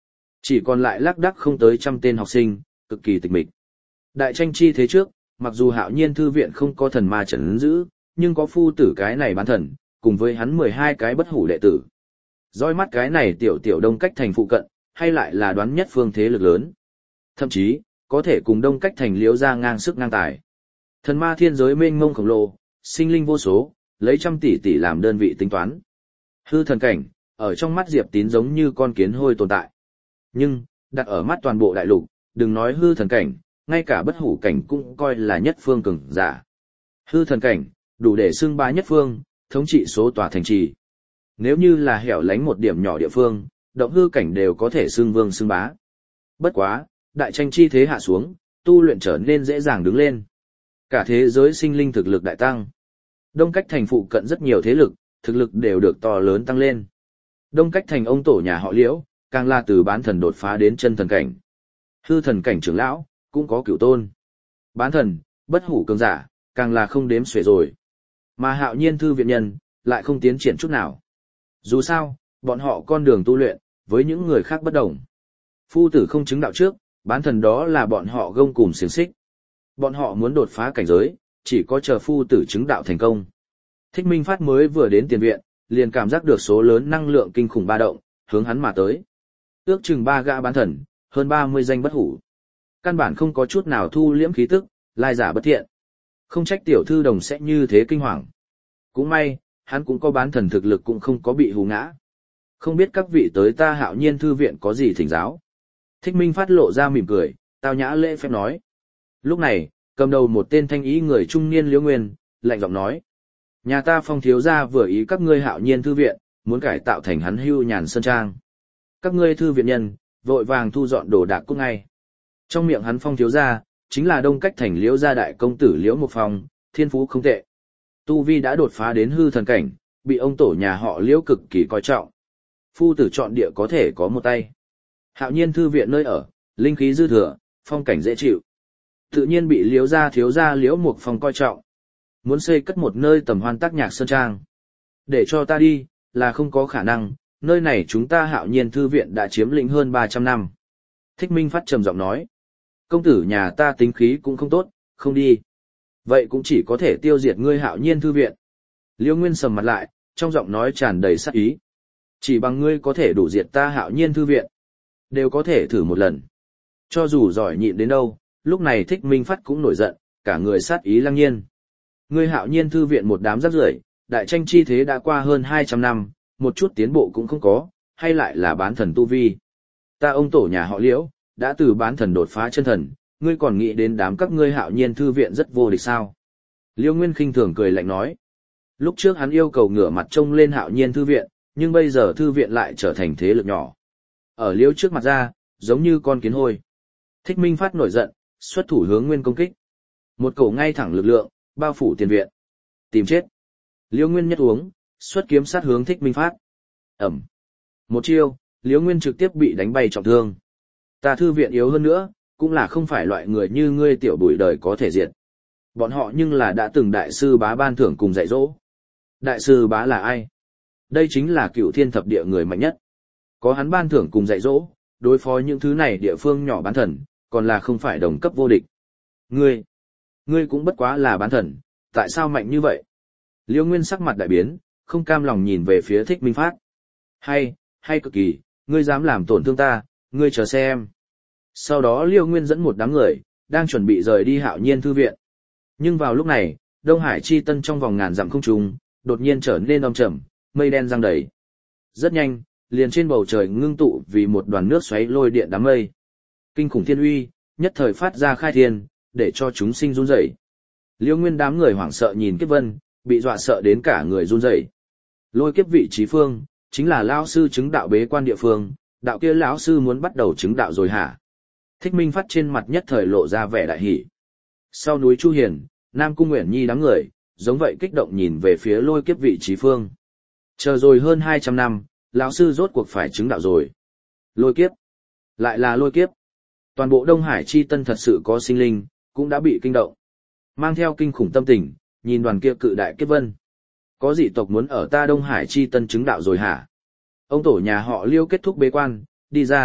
Chỉ còn lại lác đác không tới trăm tên học sinh, cực kỳ tịch mịch. Đại tranh chi thế trước, mặc dù Hạo Nhiên thư viện không có thần ma trấn giữ, nhưng có phu tử cái này bán thần, cùng với hắn mười hai cái bất hủ đệ tử. Dõi mắt cái này tiểu tiểu Đông Cách Thành phụ cận, hay lại là đoán nhất phương thế lực lớn. Thậm chí, có thể cùng Đông Cách Thành liếu ra ngang sức ngang tài. Thần ma thiên giới mênh mông khổng lồ, sinh linh vô số, lấy trăm tỷ tỷ làm đơn vị tính toán. Hư thần cảnh, ở trong mắt Diệp Tín giống như con kiến hôi tồn tại. Nhưng, đặt ở mắt toàn bộ đại lục, đừng nói hư thần cảnh, ngay cả bất hủ cảnh cũng coi là nhất phương cường giả. Hư thần cảnh, đủ để xưng bá nhất phương, thống trị số tòa thành trì. Nếu như là hẻo lánh một điểm nhỏ địa phương, động hư cảnh đều có thể xưng vương xưng bá. Bất quá, đại tranh chi thế hạ xuống, tu luyện trở nên dễ dàng đứng lên. Cả thế giới sinh linh thực lực đại tăng. Đông Cách Thành phụ cận rất nhiều thế lực, thực lực đều được to lớn tăng lên. Đông Cách Thành ông tổ nhà họ Liễu, càng là từ bán thần đột phá đến chân thần cảnh. Hư thần cảnh trưởng lão, cũng có cửu tôn. Bán thần, bất hủ cường giả, càng là không đếm xuể rồi. Mà Hạo Nhiên thư viện nhân, lại không tiến triển chút nào. Dù sao, bọn họ con đường tu luyện, với những người khác bất đồng. Phu tử không chứng đạo trước, bán thần đó là bọn họ gông cùm xiềng xích. Bọn họ muốn đột phá cảnh giới, chỉ có chờ phu tử chứng đạo thành công. Thích Minh Phát mới vừa đến tiền viện, liền cảm giác được số lớn năng lượng kinh khủng ba động, hướng hắn mà tới. Ước chừng ba gã bán thần, hơn ba mươi danh bất hủ. Căn bản không có chút nào thu liễm khí tức, lai giả bất thiện. Không trách tiểu thư đồng sẽ như thế kinh hoàng. Cũng may, hắn cũng có bán thần thực lực cũng không có bị hù ngã. Không biết các vị tới ta Hạo Nhiên thư viện có gì thỉnh giáo. Thích Minh Phát lộ ra mỉm cười, tao nhã lễ phép nói. Lúc này, cầm đầu một tên thanh ý người trung niên Liễu Nguyên, lạnh giọng nói. Nhà ta Phong thiếu gia vừa ý các ngươi Hạo Nhiên thư viện, muốn cải tạo thành hắn hưu nhàn sơn trang. Các ngươi thư viện nhân, vội vàng thu dọn đồ đạc cút ngay. Trong miệng hắn Phong thiếu gia, chính là Đông Cách Thành Liễu gia đại công tử Liễu Mục Phong, thiên phú không tệ. Tu vi đã đột phá đến hư thần cảnh, bị ông tổ nhà họ Liễu cực kỳ coi trọng. Phu tử chọn địa có thể có một tay. Hạo Nhiên thư viện nơi ở, linh khí dư thừa, phong cảnh dễ chịu. Tự nhiên bị Liễu gia thiếu gia Liễu Mục Phong coi trọng. Muốn xây cất một nơi tầm hoan tác nhạc sơn trang. Để cho ta đi, là không có khả năng, nơi này chúng ta Hạo Nhiên thư viện đã chiếm lĩnh hơn ba trăm năm. Thích Minh Phát trầm giọng nói. Công tử nhà ta tính khí cũng không tốt, không đi. Vậy cũng chỉ có thể tiêu diệt ngươi Hạo Nhiên thư viện. Liễu Nguyên sầm mặt lại, trong giọng nói tràn đầy sát ý. Chỉ bằng ngươi có thể đủ diệt ta Hạo Nhiên thư viện. Đều có thể thử một lần. Cho dù giỏi nhịn đến đâu, lúc này Thích Minh Phát cũng nổi giận, cả người sát ý lăng nhiên. Ngươi Hạo Nhiên thư viện một đám rác rưởi, đại tranh chi thế đã qua hơn hai trăm năm, một chút tiến bộ cũng không có, hay lại là bán thần tu vi. Ta ông tổ nhà họ Liễu, đã từ bán thần đột phá chân thần, ngươi còn nghĩ đến đám các ngươi Hạo Nhiên thư viện rất vô địch sao? Liễu Nguyên khinh thường cười lạnh nói. Lúc trước hắn yêu cầu ngửa mặt trông lên Hạo Nhiên thư viện, nhưng bây giờ thư viện lại trở thành thế lực nhỏ. Ở Liễu trước mặt ra, giống như con kiến hôi. Thích Minh Phát nổi giận, xuất thủ hướng Nguyên công kích. Một cổ ngay thẳng lực lượng, bao phủ tiền viện. Tìm chết. Liễu Nguyên nhất uống, xuất kiếm sát hướng Thích Minh Phát. Ẩm. Một chiêu, Liễu Nguyên trực tiếp bị đánh bay trọng thương. Ta thư viện yếu hơn nữa, cũng là không phải loại người như ngươi tiểu bụi đời có thể diệt. Bọn họ nhưng là đã từng đại sư bá ban thưởng cùng dạy dỗ. Đại sư bá là ai? Đây chính là cựu thiên thập địa người mạnh nhất. Có hắn ban thưởng cùng dạy dỗ, đối phó những thứ này địa phương nhỏ bán thần, còn là không phải đồng cấp vô địch. Ngươi, ngươi cũng bất quá là bán thần, tại sao mạnh như vậy? Liễu Nguyên sắc mặt đại biến, không cam lòng nhìn về phía Thích Minh Phát. Hay, hay cực kỳ, ngươi dám làm tổn thương ta, ngươi chờ xem. Sau đó Liễu Nguyên dẫn một đám người, đang chuẩn bị rời đi Hạo Nhiên thư viện. Nhưng vào lúc này, Đông Hải chi tân trong vòng ngàn dặm không trung, đột nhiên trở nên âm trầm, mây đen giăng đầy. Rất nhanh, liền trên bầu trời ngưng tụ vì một đoàn nước xoáy lôi điện đám mây. Kinh khủng thiên uy, nhất thời phát ra khai thiên, để cho chúng sinh run rẩy. Liễu Nguyên đám người hoảng sợ nhìn Kiếp Vân, bị dọa sợ đến cả người run rẩy. Lôi kiếp vị trí phương, chính là lão sư chứng đạo bế quan địa phương, đạo kia lão sư muốn bắt đầu chứng đạo rồi hả? Thích Minh Phát trên mặt nhất thời lộ ra vẻ đại hỉ. Sau núi Chu Hiền, Nam Cung Uyển Nhi đám người, giống vậy kích động nhìn về phía lôi kiếp vị trí phương. Chờ rồi hơn hai trăm năm, lão sư rốt cuộc phải chứng đạo rồi. Lôi kiếp. Lại là lôi kiếp. Toàn bộ Đông Hải chi tân thật sự có sinh linh, cũng đã bị kinh động. Mang theo kinh khủng tâm tình, nhìn đoàn kia cự đại kiếp vân. Có dị tộc muốn ở ta Đông Hải chi tân chứng đạo rồi hả? Ông tổ nhà họ Liêu kết thúc bế quan, đi ra,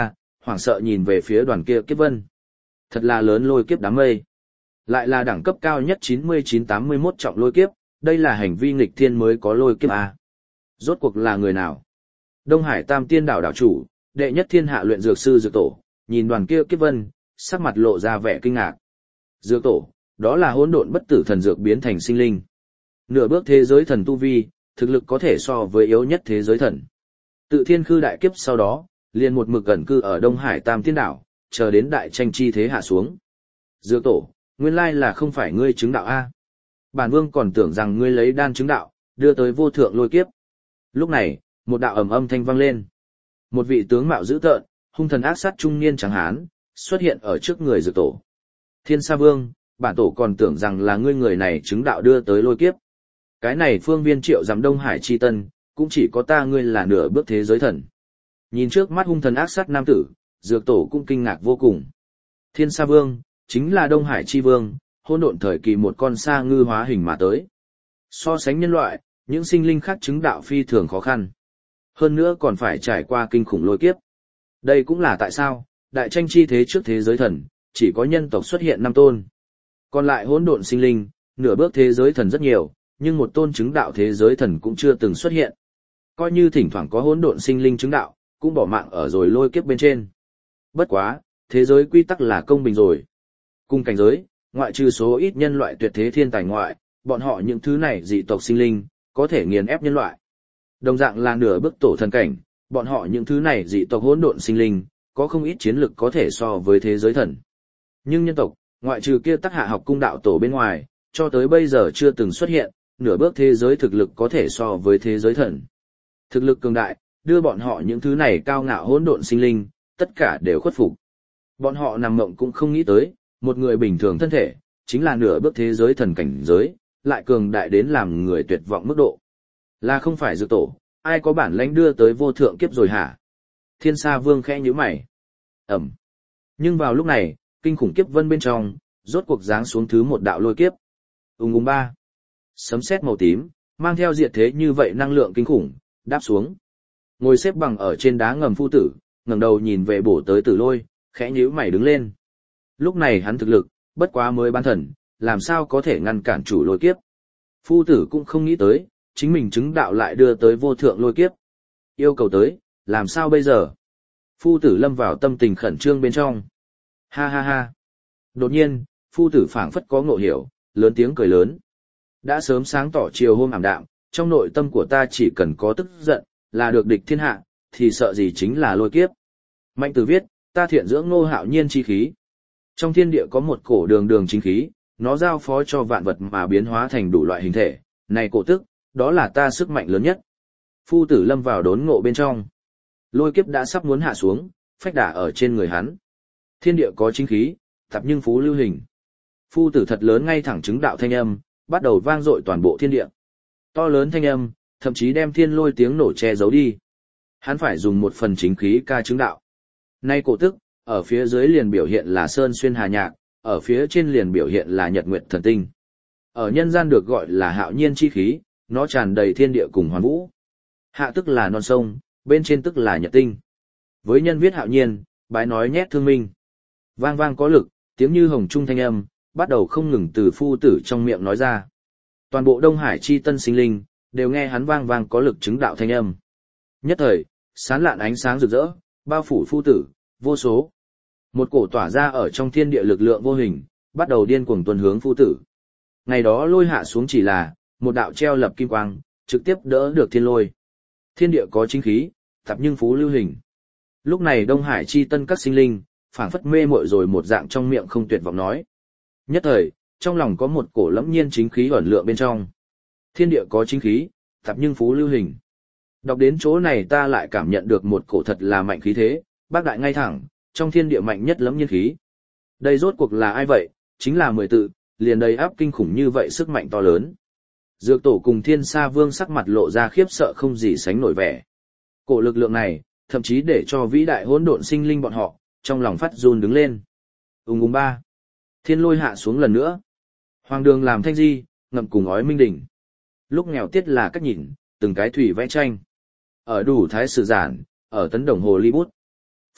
hoảng sợ nhìn về phía đoàn kia kiếp vân. Thật là lớn lôi kiếp đám mây. Lại là đẳng cấp cao nhất chín mươi chín tám mươi mốt trọng lôi kiếp, đây là hành vi nghịch thiên mới có lôi kiếp à. Rốt cuộc là người nào? Đông Hải Tam Tiên đảo đảo chủ, đệ nhất thiên hạ luyện dược sư Dược Tổ, nhìn đoàn kia kiếp vân, sắc mặt lộ ra vẻ kinh ngạc. Dược Tổ, đó là hỗn độn bất tử thần dược biến thành sinh linh. Nửa bước thế giới thần tu vi, thực lực có thể so với yếu nhất thế giới thần. Tự thiên khư đại kiếp sau đó, liền một mực gần cư ở Đông Hải Tam Tiên đảo, chờ đến đại tranh chi thế hạ xuống. Dược Tổ, nguyên lai là không phải ngươi chứng đạo a? Bản vương còn tưởng rằng ngươi lấy đan chứng đạo, đưa tới vô thượng lôi kiếp. Lúc này, một đạo ầm âm thanh vang lên. Một vị tướng mạo dữ tợn, hung thần ác sát trung niên trắng hán, xuất hiện ở trước người Dược Tổ. Thiên Sa Vương, bản tổ còn tưởng rằng là ngươi người này chứng đạo đưa tới lôi kiếp. Cái này phương viên triệu giám Đông Hải chi tân, cũng chỉ có ta ngươi là nửa bước thế giới thần. Nhìn trước mắt hung thần ác sát nam tử, Dược Tổ cũng kinh ngạc vô cùng. Thiên Sa Vương, chính là Đông Hải chi vương, hỗn độn thời kỳ một con sa ngư hóa hình mà tới. So sánh nhân loại, những sinh linh khác chứng đạo phi thường khó khăn. Hơn nữa còn phải trải qua kinh khủng lôi kiếp. Đây cũng là tại sao, đại tranh chi thế trước thế giới thần, chỉ có nhân tộc xuất hiện năm tôn. Còn lại hỗn độn sinh linh, nửa bước thế giới thần rất nhiều, nhưng một tôn chứng đạo thế giới thần cũng chưa từng xuất hiện. Coi như thỉnh thoảng có hỗn độn sinh linh chứng đạo, cũng bỏ mạng ở rồi lôi kiếp bên trên. Bất quá, thế giới quy tắc là công bình rồi. Cùng cảnh giới, ngoại trừ số ít nhân loại tuyệt thế thiên tài ngoại, bọn họ những thứ này dị tộc sinh linh, có thể nghiền ép nhân loại. Đồng dạng là nửa bước tổ thần cảnh, bọn họ những thứ này dị tộc hỗn độn sinh linh, có không ít chiến lực có thể so với thế giới thần. Nhưng nhân tộc, ngoại trừ kia Tắc Hạ học cung đạo tổ bên ngoài, cho tới bây giờ chưa từng xuất hiện, nửa bước thế giới thực lực có thể so với thế giới thần. Thực lực cường đại, đưa bọn họ những thứ này cao ngạo hỗn độn sinh linh, tất cả đều khuất phục. Bọn họ nằm mộng cũng không nghĩ tới, một người bình thường thân thể, chính là nửa bước thế giới thần cảnh giới, lại cường đại đến làm người tuyệt vọng mức độ. Là không phải Dược Tổ, ai có bản lãnh đưa tới vô thượng kiếp rồi hả? Thiên Sa Vương khẽ nhíu mày. Ẩm. Nhưng vào lúc này, kinh khủng kiếp vân bên trong, rốt cuộc giáng xuống thứ một đạo lôi kiếp. Ùng ùng ba. Sấm sét màu tím, mang theo diệt thế như vậy năng lượng kinh khủng, đáp xuống. Ngồi xếp bằng ở trên đá ngầm phu tử, ngẩng đầu nhìn về bổ tới tử lôi, khẽ nhíu mày đứng lên. Lúc này hắn thực lực, bất quá mới bán thần, làm sao có thể ngăn cản chủ lôi kiếp. Phu tử cũng không nghĩ tới, chính mình chứng đạo lại đưa tới vô thượng lôi kiếp. Yêu cầu tới, làm sao bây giờ? Phu tử lâm vào tâm tình khẩn trương bên trong. Ha ha ha. Đột nhiên, phu tử phảng phất có ngộ hiểu, lớn tiếng cười lớn. Đã sớm sáng tỏ chiều hôm ảm đạm, trong nội tâm của ta chỉ cần có tức giận, là được địch thiên hạ, thì sợ gì chính là lôi kiếp. Mạnh Tử viết, ta thiện dưỡng Ngô Hạo Nhiên chi khí. Trong thiên địa có một cổ đường đường chính khí, nó giao phó cho vạn vật mà biến hóa thành đủ loại hình thể, này cổ tức, đó là ta sức mạnh lớn nhất. Phu tử lâm vào đốn ngộ bên trong. Lôi kiếp đã sắp muốn hạ xuống, phách đả ở trên người hắn. Thiên địa có chính khí, thập nhưng phú lưu hình. Phu tử thật lớn ngay thẳng chứng đạo thanh âm, bắt đầu vang dội toàn bộ thiên địa. To lớn thanh âm, thậm chí đem thiên lôi tiếng nổ che giấu đi. Hắn phải dùng một phần chính khí ca chứng đạo. Nay cổ tức, ở phía dưới liền biểu hiện là sơn xuyên hà nhạc, ở phía trên liền biểu hiện là nhật nguyệt thần tinh. Ở nhân gian được gọi là hạo nhiên chi khí, nó tràn đầy thiên địa cùng hoàn vũ. Hạ tức là non sông, bên trên tức là nhật tinh. Với nhân viết hạo nhiên, bái nói nhét thương minh. Vang vang có lực, tiếng như hồng trung thanh âm, bắt đầu không ngừng từ phu tử trong miệng nói ra. Toàn bộ Đông Hải chi tân sinh linh, đều nghe hắn vang vang có lực chứng đạo thanh âm. Nhất thời, sán lạn ánh sáng rực rỡ, bao phủ phu tử, vô số. Một cổ tỏa ra ở trong thiên địa lực lượng vô hình, bắt đầu điên cuồng tuần hướng phu tử. Ngày đó lôi hạ xuống chỉ là, một đạo treo lập kim quang, trực tiếp đỡ được thiên lôi. Thiên địa có chính khí, thập nhưng phú lưu hình. Lúc này Đông Hải chi tân các sinh linh, phảng phất mê muội rồi một dạng trong miệng không tuyệt vọng nói. Nhất thời, trong lòng có một cổ lẫm nhiên chính khí ẩn lượng bên trong. Thiên địa có chính khí, thập nhưng phú lưu hình. Đọc đến chỗ này ta lại cảm nhận được một cổ thật là mạnh khí thế, bác đại ngay thẳng, trong thiên địa mạnh nhất lẫm nhiên khí. Đây rốt cuộc là ai vậy, chính là mười tự, liền đầy áp kinh khủng như vậy sức mạnh to lớn. Dược Tổ cùng Thiên Sa Vương sắc mặt lộ ra khiếp sợ không gì sánh nổi vẻ. Cổ lực lượng này, thậm chí để cho vĩ đại hỗn độn sinh linh bọn họ, trong lòng phát run đứng lên. Ùng ùng ba. Thiên lôi hạ xuống lần nữa. Hoàng đường làm thanh di, ngậm cùng ói minh đỉnh. Lúc nghèo tiết là cách nhìn, từng cái thủy vẽ tranh. Ở đủ thái sử giản, ở tấn đồng hồ ly bút.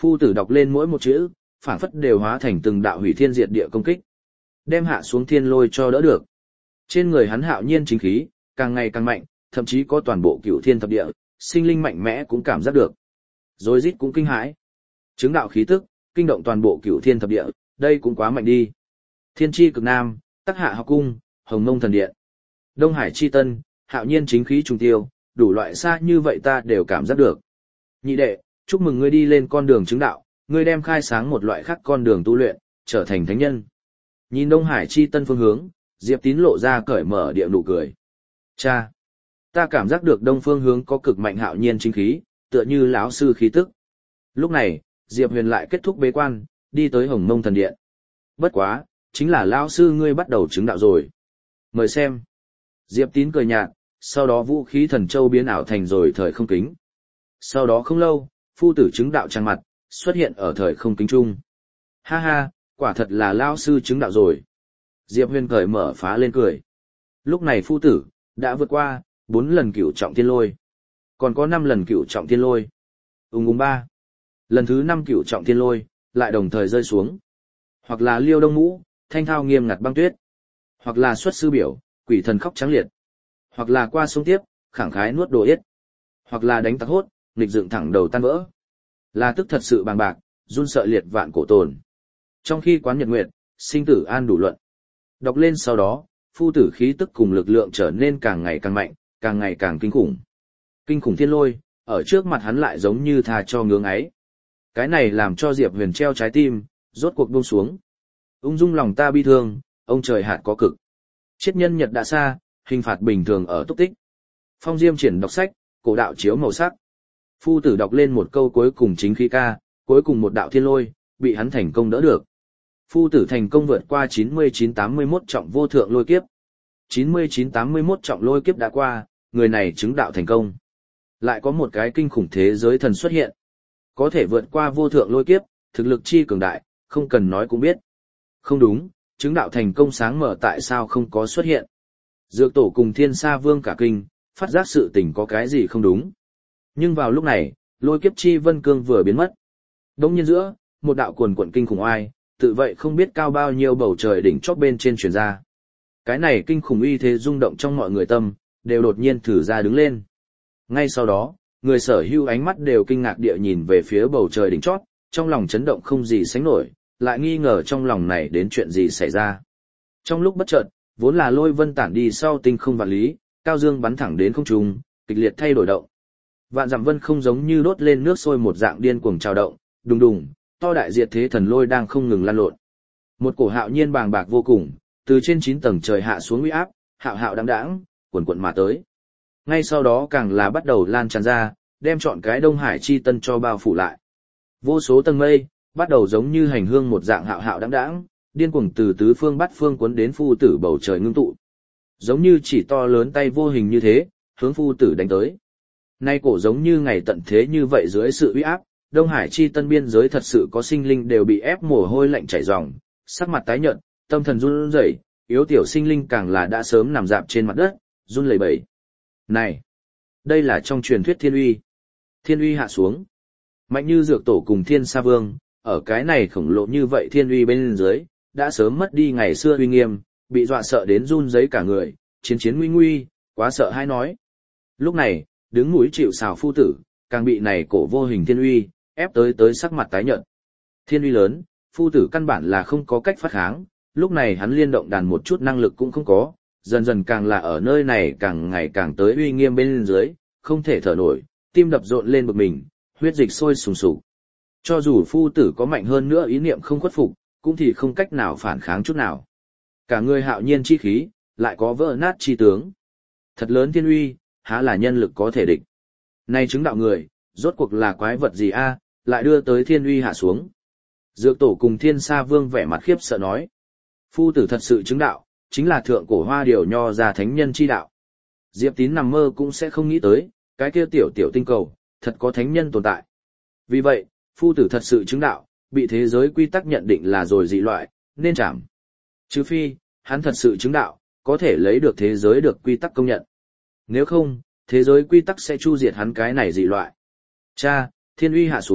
Phu tử đọc lên mỗi một chữ, phảng phất đều hóa thành từng đạo hủy thiên diệt địa công kích. Đem hạ xuống thiên lôi cho đỡ được. Trên người hắn hạo nhiên chính khí, càng ngày càng mạnh, thậm chí có toàn bộ cửu thiên thập địa, sinh linh mạnh mẽ cũng cảm giác được. Rồi rít cũng kinh hãi. Chứng đạo khí tức, kinh động toàn bộ cửu thiên thập địa, đây cũng quá mạnh đi. Thiên tri cực nam, Tắc Hạ học cung, Hồng Mông thần điện. Đông Hải chi tân, hạo nhiên chính khí trùng tiêu, đủ loại xa như vậy ta đều cảm giác được. Nhị đệ, chúc mừng ngươi đi lên con đường chứng đạo, ngươi đem khai sáng một loại khác con đường tu luyện, trở thành thánh nhân. Nhìn Đông Hải chi tân phương hướng, Diệp Tín lộ ra cởi mở địa nụ cười. Cha, ta cảm giác được đông phương hướng có cực mạnh hạo nhiên chính khí, tựa như lão sư khí tức. Lúc này, Diệp Huyền lại kết thúc bế quan, đi tới Hồng Mông thần điện. Bất quá, chính là lão sư ngươi bắt đầu chứng đạo rồi. Mời xem. Diệp Tín cười nhạt, sau đó vũ khí thần châu biến ảo thành rồi thời không kính. Sau đó không lâu, phu tử chứng đạo trang mặt, xuất hiện ở thời không kính trung. Ha ha, quả thật là lão sư chứng đạo rồi. Diệp Huyền cởi mở phá lên cười. Lúc này phu tử, đã vượt qua, bốn lần cửu trọng thiên lôi. Còn có năm lần cửu trọng thiên lôi. Ung ung ba. Lần thứ năm cửu trọng thiên lôi, lại đồng thời rơi xuống. Hoặc là liêu đông ngũ, thanh thao nghiêm ngặt băng tuyết. Hoặc là xuất sư biểu, quỷ thần khóc trắng liệt. Hoặc là qua sông tiếp, khẳng khái nuốt đồ yết. Hoặc là đánh tặc hốt, nghịch dựng thẳng đầu tan vỡ. Là tức thật sự bàng bạc, run sợ liệt vạn cổ tồn. Trong khi quán nhật nguyệt, sinh tử an đủ luận. Đọc lên sau đó, phu tử khí tức cùng lực lượng trở nên càng ngày càng mạnh, càng ngày càng kinh khủng. Kinh khủng thiên lôi, ở trước mặt hắn lại giống như tha cho ngưỡng ấy. Cái này làm cho Diệp Huyền treo trái tim, rốt cuộc buông xuống. Ung dung lòng ta bi thương, ông trời hạt có cực. Chết nhân nhật đã xa, hình phạt bình thường ở túc tích. Phong Diêm triển đọc sách, cổ đạo chiếu màu sắc. Phu tử đọc lên một câu cuối cùng chính khí ca, cuối cùng một đạo thiên lôi, bị hắn thành công đỡ được. Phu tử thành công vượt qua chín mươi chín tám mươi mốt trọng vô thượng lôi kiếp. chín mươi chín tám mươi mốt trọng lôi kiếp đã qua, người này chứng đạo thành công. Lại có một cái kinh khủng thế giới thần xuất hiện. Có thể vượt qua vô thượng lôi kiếp, thực lực chi cường đại, không cần nói cũng biết. Không đúng, chứng đạo thành công sáng mở tại sao không có xuất hiện. Dược tổ cùng Thiên Sa Vương cả kinh, phát giác sự tình có cái gì không đúng. Nhưng vào lúc này, lôi kiếp chi vân cương vừa biến mất. Đống nhiên giữa, một đạo cuồn cuộn kinh khủng oai, tự vậy không biết cao bao nhiêu bầu trời đỉnh chóp bên trên truyền ra. Cái này kinh khủng uy thế rung động trong mọi người tâm, đều đột nhiên thử ra đứng lên. Ngay sau đó, người sở hữu ánh mắt đều kinh ngạc địa nhìn về phía bầu trời đỉnh chót, trong lòng chấn động không gì sánh nổi, lại nghi ngờ trong lòng này đến chuyện gì xảy ra. Trong lúc bất chợt, vốn là lôi vân tản đi sau tinh không vạn lý, cao dương bắn thẳng đến không trung, kịch liệt thay đổi động. Vạn dặm vân không giống như đốt lên nước sôi một dạng điên cuồng trào động, đùng đùng, to đại diệt thế thần lôi đang không ngừng lan lộn. Một cổ hạo nhiên bàng bạc vô cùng, từ trên chín tầng trời hạ xuống uy áp, hạo hạo đãng đãng, cuồn cuộn mà tới. Ngay sau đó càng là bắt đầu lan tràn ra, đem trọn cái Đông Hải chi tân cho bao phủ lại. Vô số tầng mây, bắt đầu giống như hành hương một dạng hạo hạo đãng đãng, điên cuồng từ tứ phương bát phương cuốn đến phu tử bầu trời ngưng tụ. Giống như chỉ to lớn tay vô hình như thế, hướng phu tử đánh tới. Nay cổ giống như ngày tận thế như vậy dưới sự uy áp, Đông Hải chi tân biên giới thật sự có sinh linh đều bị ép mồ hôi lạnh chảy ròng, sắc mặt tái nhợt, tâm thần run rẩy, yếu tiểu sinh linh càng là đã sớm nằm rạp trên mặt đất, run lẩy bẩy. Này, đây là trong truyền thuyết thiên uy. Thiên uy hạ xuống. Mạnh như dược tổ cùng Thiên Sa Vương, ở cái này khổng lồ như vậy thiên uy bên dưới, đã sớm mất đi ngày xưa uy nghiêm, bị dọa sợ đến run rẩy cả người, chiến chiến nguy nguy, quá sợ hãi nói. Lúc này, đứng mũi chịu sào phu tử, càng bị này cổ vô hình thiên uy, ép tới tới sắc mặt tái nhợt. Thiên uy lớn, phu tử căn bản là không có cách phát kháng, lúc này hắn liên động đàn một chút năng lực cũng không có, dần dần càng là ở nơi này càng ngày càng tới uy nghiêm bên dưới, không thể thở nổi, tim đập rộn lên bực mình, huyết dịch sôi sùng sục. Cho dù phu tử có mạnh hơn nữa ý niệm không khuất phục, cũng thì không cách nào phản kháng chút nào. Cả người hạo nhiên chi khí, lại có vỡ nát chi tướng. Thật lớn thiên uy, há là nhân lực có thể địch. Nay chứng đạo người, rốt cuộc là quái vật gì a, lại đưa tới thiên uy hạ xuống. Dược tổ cùng Thiên Sa Vương vẻ mặt khiếp sợ nói. Phu tử thật sự chứng đạo, chính là thượng cổ hoa điều nho ra thánh nhân chi đạo. Diệp Tín nằm mơ cũng sẽ không nghĩ tới, cái kia tiểu tiểu tinh cầu, thật có thánh nhân tồn tại. Vì vậy, phu tử thật sự chứng đạo, bị thế giới quy tắc nhận định là rồi dị loại, nên chảm. Trừ phi, hắn thật sự chứng đạo, có thể lấy được thế giới được quy tắc công nhận. Nếu không, thế giới quy tắc sẽ chu diệt hắn cái này dị loại. Cha, thiên uy hạ xuống,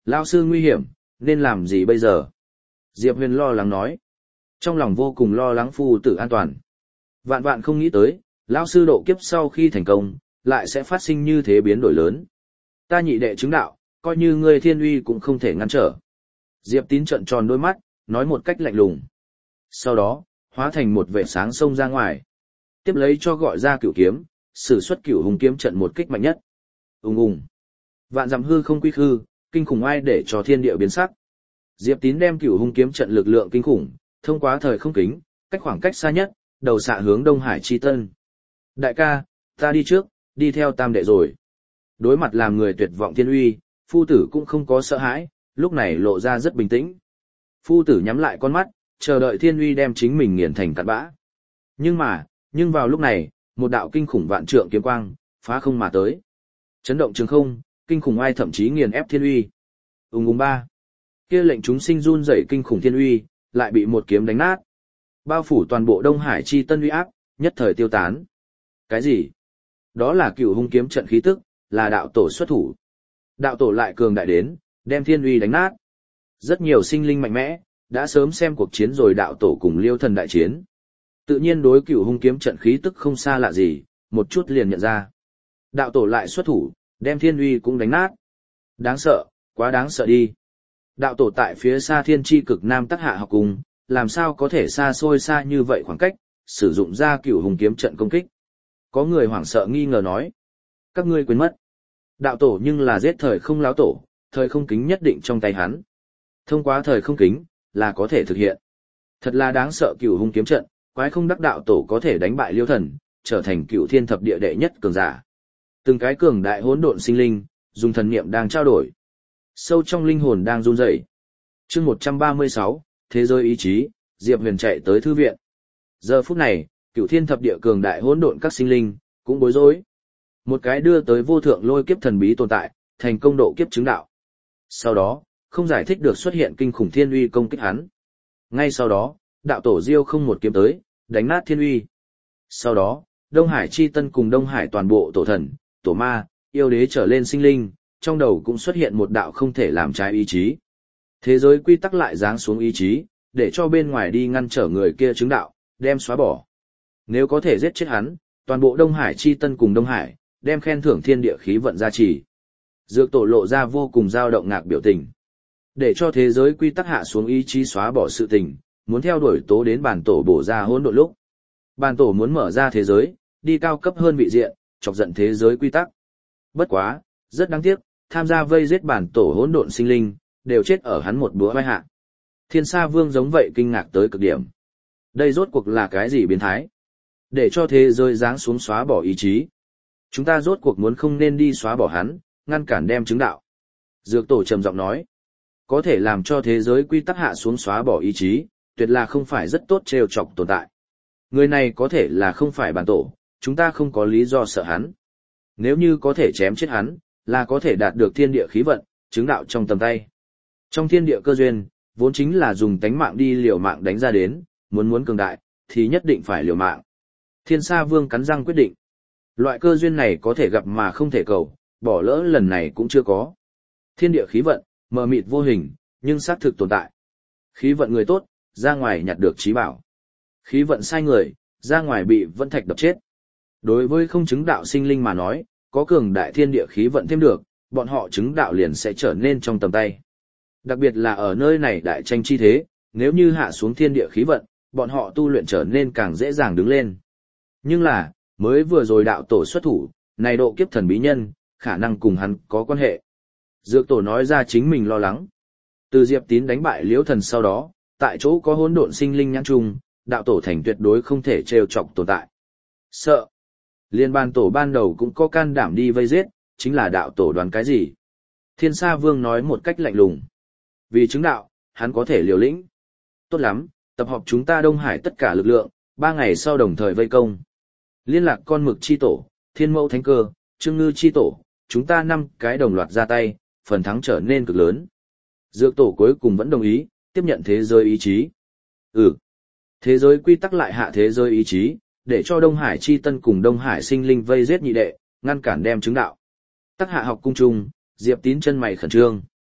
Lão sư nguy hiểm, nên làm gì bây giờ? Diệp Huyền lo lắng nói. Trong lòng vô cùng lo lắng phu tử an toàn. Vạn vạn không nghĩ tới, lão sư độ kiếp sau khi thành công, lại sẽ phát sinh như thế biến đổi lớn. Ta nhị đệ chứng đạo, coi như ngươi thiên uy cũng không thể ngăn trở. Diệp Tín trợn tròn đôi mắt, nói một cách lạnh lùng. Sau đó, hóa thành một vệ sáng xông ra ngoài. Tiếp lấy cho gọi ra cửu kiếm, sử xuất cửu hùng kiếm trận một kích mạnh nhất. Ùng ùng. Vạn dặm hư không quy khư, kinh khủng ai để cho thiên địa biến sắc. Diệp Tín đem cửu hung kiếm trận lực lượng kinh khủng, thông qua thời không kính, cách khoảng cách xa nhất, đầu xạ hướng Đông Hải Chi Tân. Đại ca, ta đi trước, đi theo tam đệ rồi. Đối mặt làm người tuyệt vọng thiên uy, phu tử cũng không có sợ hãi, lúc này lộ ra rất bình tĩnh. Phu tử nhắm lại con mắt, chờ đợi thiên uy đem chính mình nghiền thành cát bã. Nhưng mà, nhưng vào lúc này, một đạo kinh khủng vạn trượng kiếm quang, phá không mà tới. Chấn động trường không, kinh khủng ai thậm chí nghiền ép thiên uy. Ùng ùng ba. Kia lệnh chúng sinh run rẩy kinh khủng thiên uy, lại bị một kiếm đánh nát. Bao phủ toàn bộ Đông Hải Chi Tân uy áp, nhất thời tiêu tán. Cái gì? Đó là cửu hung kiếm trận khí tức, là đạo tổ xuất thủ. Đạo tổ lại cường đại đến, đem thiên uy đánh nát. Rất nhiều sinh linh mạnh mẽ, đã sớm xem cuộc chiến rồi đạo tổ cùng Liêu Thần đại chiến. Tự nhiên đối cửu hung kiếm trận khí tức không xa lạ gì, một chút liền nhận ra. Đạo tổ lại xuất thủ, đem thiên uy cũng đánh nát. Đáng sợ, quá đáng sợ đi. Đạo tổ tại phía xa thiên tri cực nam Tắc Hạ học cùng, làm sao có thể xa xôi xa như vậy khoảng cách, sử dụng ra cửu hùng kiếm trận công kích. Có người hoảng sợ nghi ngờ nói. Các ngươi quên mất. Đạo tổ nhưng là giết thời không láo tổ, thời không kính nhất định trong tay hắn. Thông qua thời không kính, là có thể thực hiện. Thật là đáng sợ cửu hung kiếm trận, quái không đắc đạo tổ có thể đánh bại Liêu Thần, trở thành cửu thiên thập địa đệ nhất cường giả. Từng cái cường đại hỗn độn sinh linh, dùng thần niệm đang trao đổi. Sâu trong linh hồn đang run rẩy. Chương một trăm ba mươi sáu, thế giới ý chí, Diệp Huyền chạy tới thư viện. Giờ phút này, cửu thiên thập địa cường đại hỗn độn các sinh linh cũng bối rối. Một cái đưa tới vô thượng lôi kiếp thần bí tồn tại, thành công độ kiếp chứng đạo. Sau đó, không giải thích được xuất hiện kinh khủng thiên uy công kích hắn. Ngay sau đó, đạo tổ Diêu không một kiếm tới, đánh nát thiên uy. Sau đó, Đông Hải Chi Tân cùng Đông Hải toàn bộ tổ thần, tổ ma, yêu đế trở lên sinh linh, trong đầu cũng xuất hiện một đạo không thể làm trái ý chí. Thế giới quy tắc lại giáng xuống ý chí, để cho bên ngoài đi ngăn trở người kia chứng đạo, đem xóa bỏ. Nếu có thể giết chết hắn, toàn bộ Đông Hải Chi Tân cùng Đông Hải, đem khen thưởng thiên địa khí vận gia trì. Dược tổ lộ ra vô cùng dao động ngạc biểu tình. Để cho thế giới quy tắc hạ xuống ý chí xóa bỏ sự tình, muốn theo đuổi tố đến bản tổ bổ ra hỗn độn lúc. Bản tổ muốn mở ra thế giới, đi cao cấp hơn vị diện, chọc giận thế giới quy tắc. Bất quá, rất đáng tiếc, tham gia vây giết bản tổ hỗn độn sinh linh, đều chết ở hắn một búa vai hạ. Thiên Sa Vương giống vậy kinh ngạc tới cực điểm. Đây rốt cuộc là cái gì biến thái? Để cho thế giới giáng xuống xóa bỏ ý chí. Chúng ta rốt cuộc muốn không nên đi xóa bỏ hắn, ngăn cản đem chứng đạo. Dược tổ trầm giọng nói. Có thể làm cho thế giới quy tắc hạ xuống xóa bỏ ý chí, tuyệt là không phải rất tốt trêu chọc tồn tại. Người này có thể là không phải bản tổ, chúng ta không có lý do sợ hắn. Nếu như có thể chém chết hắn, là có thể đạt được thiên địa khí vận, chứng đạo trong tầm tay. Trong thiên địa cơ duyên, vốn chính là dùng tánh mạng đi liều mạng đánh ra đến, muốn muốn cường đại, thì nhất định phải liều mạng. Thiên Sa Vương cắn răng quyết định. Loại cơ duyên này có thể gặp mà không thể cầu, bỏ lỡ lần này cũng chưa có. Thiên địa khí vận, mờ mịt vô hình, nhưng xác thực tồn tại. Khí vận người tốt, ra ngoài nhặt được trí bảo. Khí vận sai người, ra ngoài bị vân thạch đập chết. Đối với không chứng đạo sinh linh mà nói, có cường đại thiên địa khí vận thêm được, bọn họ chứng đạo liền sẽ trở nên trong tầm tay. Đặc biệt là ở nơi này đại tranh chi thế, nếu như hạ xuống thiên địa khí vận, bọn họ tu luyện trở nên càng dễ dàng đứng lên. Nhưng là, mới vừa rồi đạo tổ xuất thủ, này độ kiếp thần bí nhân, khả năng cùng hắn có quan hệ. Dược tổ nói ra chính mình lo lắng. Từ Diệp Tín đánh bại Liễu Thần sau đó, tại chỗ có hỗn độn sinh linh nhãn chung, đạo tổ thành tuyệt đối không thể trêu chọc tồn tại. Sợ. Liên ban tổ ban đầu cũng có can đảm đi vây giết, chính là đạo tổ đoán cái gì. Thiên Sa Vương nói một cách lạnh lùng. Vì chứng đạo, hắn có thể liều lĩnh. Tốt lắm, tập hợp chúng ta Đông Hải tất cả lực lượng, ba ngày sau đồng thời vây công. Liên lạc con mực chi tổ, thiên mẫu thánh cơ, trương ngư chi tổ, chúng ta năm cái đồng loạt ra tay, phần thắng trở nên cực lớn. Dược tổ cuối cùng vẫn đồng ý, tiếp nhận thế giới ý chí. Ừ. Thế giới quy tắc lại hạ thế giới ý chí, để cho Đông Hải Chi Tân cùng Đông Hải sinh linh vây giết nhị đệ, ngăn cản đem chứng đạo. Tắc Hạ học cung trung, Diệp Tín chân mày khẩn trương.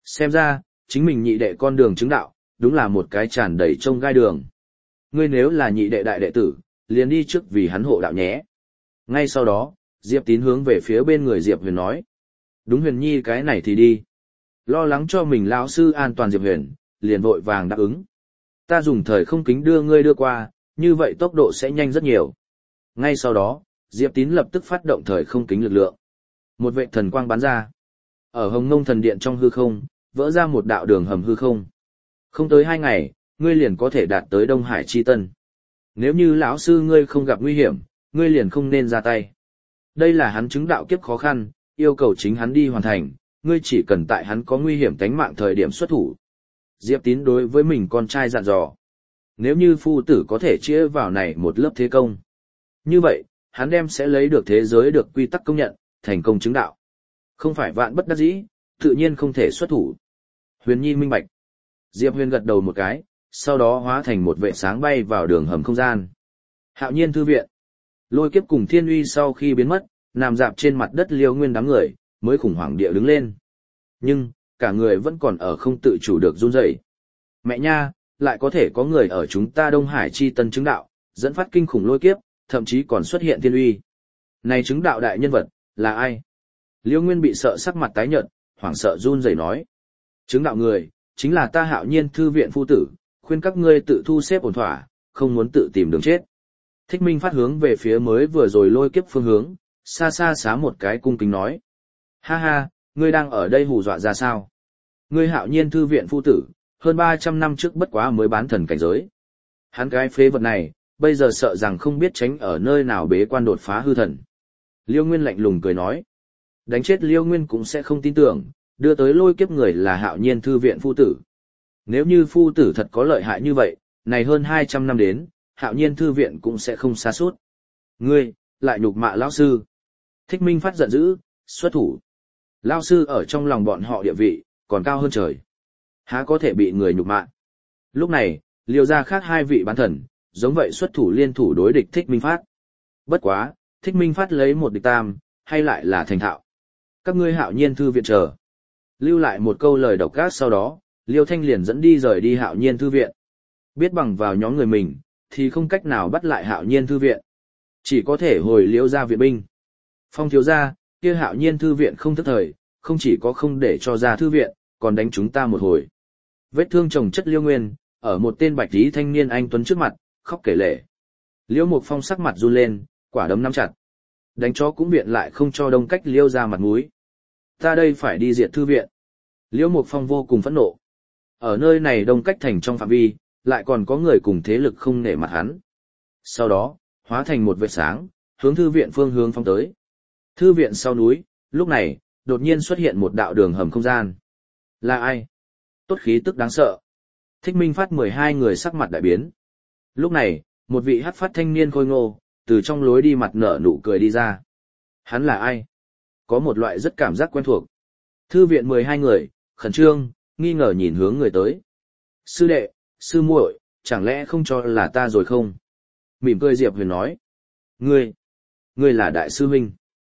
Xem ra, chính mình nhị đệ con đường chứng đạo, đúng là một cái tràn đầy trông gai đường. Ngươi nếu là nhị đệ đại đệ tử, liền đi trước vì hắn hộ đạo nhé. Ngay sau đó, Diệp Tín hướng về phía bên người Diệp Huyền nói. Đúng Huyền Nhi cái này thì đi. Lo lắng cho mình lão sư an toàn Diệp Huyền, liền vội vàng đáp ứng. Ta dùng thời không kính đưa ngươi đưa qua, như vậy tốc độ sẽ nhanh rất nhiều. Ngay sau đó, Diệp Tín lập tức phát động thời không kính lực lượng. Một vệ thần quang bắn ra. Ở Hồng Ngông thần điện trong hư không, vỡ ra một đạo đường hầm hư không. Không tới hai ngày, ngươi liền có thể đạt tới Đông Hải Chi Tân. Nếu như lão sư ngươi không gặp nguy hiểm, ngươi liền không nên ra tay. Đây là hắn chứng đạo kiếp khó khăn, yêu cầu chính hắn đi hoàn thành, ngươi chỉ cần tại hắn có nguy hiểm tánh mạng thời điểm xuất thủ. Diệp Tín đối với mình con trai dặn dò. Nếu như phu tử có thể chia vào này một lớp thế công. Như vậy, hắn đem sẽ lấy được thế giới được quy tắc công nhận, thành công chứng đạo. Không phải vạn bất đắc dĩ, tự nhiên không thể xuất thủ. Huyền Nhi minh bạch. Diệp Huyền gật đầu một cái, sau đó hóa thành một vệ sáng bay vào đường hầm không gian. Hạo Nhiên thư viện. Lôi Kiếp cùng Thiên Uy sau khi biến mất, nằm dạp trên mặt đất Liêu Nguyên đám người, mới khủng hoảng địa đứng lên. Nhưng, cả người vẫn còn ở không tự chủ được run rẩy. Mẹ nha, lại có thể có người ở chúng ta Đông Hải Chi Tân chứng đạo, dẫn phát kinh khủng lôi kiếp, thậm chí còn xuất hiện thiên uy. Này chứng đạo đại nhân vật, là ai? Liêu Nguyên bị sợ sắc mặt tái nhợt, hoảng sợ run rẩy nói. Chứng đạo người, chính là ta Hạo Nhiên thư viện phu tử, khuyên các ngươi tự thu xếp ổn thỏa, không muốn tự tìm đường chết. Thích Minh phát hướng về phía mới vừa rồi lôi kiếp phương hướng, xa xa xá một cái cung kính nói. Ha ha, ngươi đang ở đây hù dọa ra sao? Ngươi Hạo Nhiên thư viện phu tử, hơn ba trăm năm trước bất quá mới bán thần cảnh giới. Hắn cái phế vật này, bây giờ sợ rằng không biết tránh ở nơi nào bế quan đột phá hư thần. Liêu Nguyên lạnh lùng cười nói. Đánh chết Liêu Nguyên cũng sẽ không tin tưởng, đưa tới lôi kiếp người là Hạo Nhiên thư viện phu tử. Nếu như phu tử thật có lợi hại như vậy, này hơn hai trăm năm đến, Hạo Nhiên thư viện cũng sẽ không xa suốt. Ngươi, lại nhục mạ lão sư. Thích Minh phát giận dữ, xuất thủ. Lão sư ở trong lòng bọn họ địa vị, còn cao hơn trời. Há có thể bị người nhục mạ. Lúc này, Liêu gia khác hai vị bán thần, giống vậy xuất thủ liên thủ đối địch Thích Minh Phát. Bất quá, Thích Minh Phát lấy một địch tam, hay lại là thành thạo. Các ngươi Hạo Nhiên thư viện chờ. Lưu lại một câu lời độc ác sau đó, Liêu Thanh liền dẫn đi rời đi Hạo Nhiên thư viện. Biết bằng vào nhóm người mình, thì không cách nào bắt lại Hạo Nhiên thư viện. Chỉ có thể hồi Liêu gia viện binh. Phong thiếu gia, kia Hạo Nhiên thư viện không thức thời, không chỉ có không để cho ra thư viện, còn đánh chúng ta một hồi. Vết thương chồng chất Liêu Nguyên, ở một tên bạch tí thanh niên anh tuấn trước mặt, khóc kể lể. Liêu Mục Phong sắc mặt run lên, quả đấm nắm chặt. Đánh chó cũng biện lại không cho Đông Cách Liêu ra mặt mũi. Ta đây phải đi diệt thư viện. Liêu Mục Phong vô cùng phẫn nộ. Ở nơi này Đông Cách thành trong phạm vi, lại còn có người cùng thế lực không nể mặt hắn. Sau đó, hóa thành một vệt sáng, hướng thư viện phương hướng phong tới. Thư viện sau núi, lúc này, đột nhiên xuất hiện một đạo đường hầm không gian. Là ai? Tốt khí tức đáng sợ. Thích Minh Phát mười hai người sắc mặt đại biến. Lúc này, một vị hắc phát thanh niên khôi ngô, từ trong lối đi mặt nở nụ cười đi ra. Hắn là ai? Có một loại rất cảm giác quen thuộc. Thư viện mười hai người, khẩn trương, nghi ngờ nhìn hướng người tới. Sư đệ, sư muội, chẳng lẽ không cho là ta rồi không? Mỉm cười Diệp Huyền nói. Ngươi, ngươi là đại sư huynh.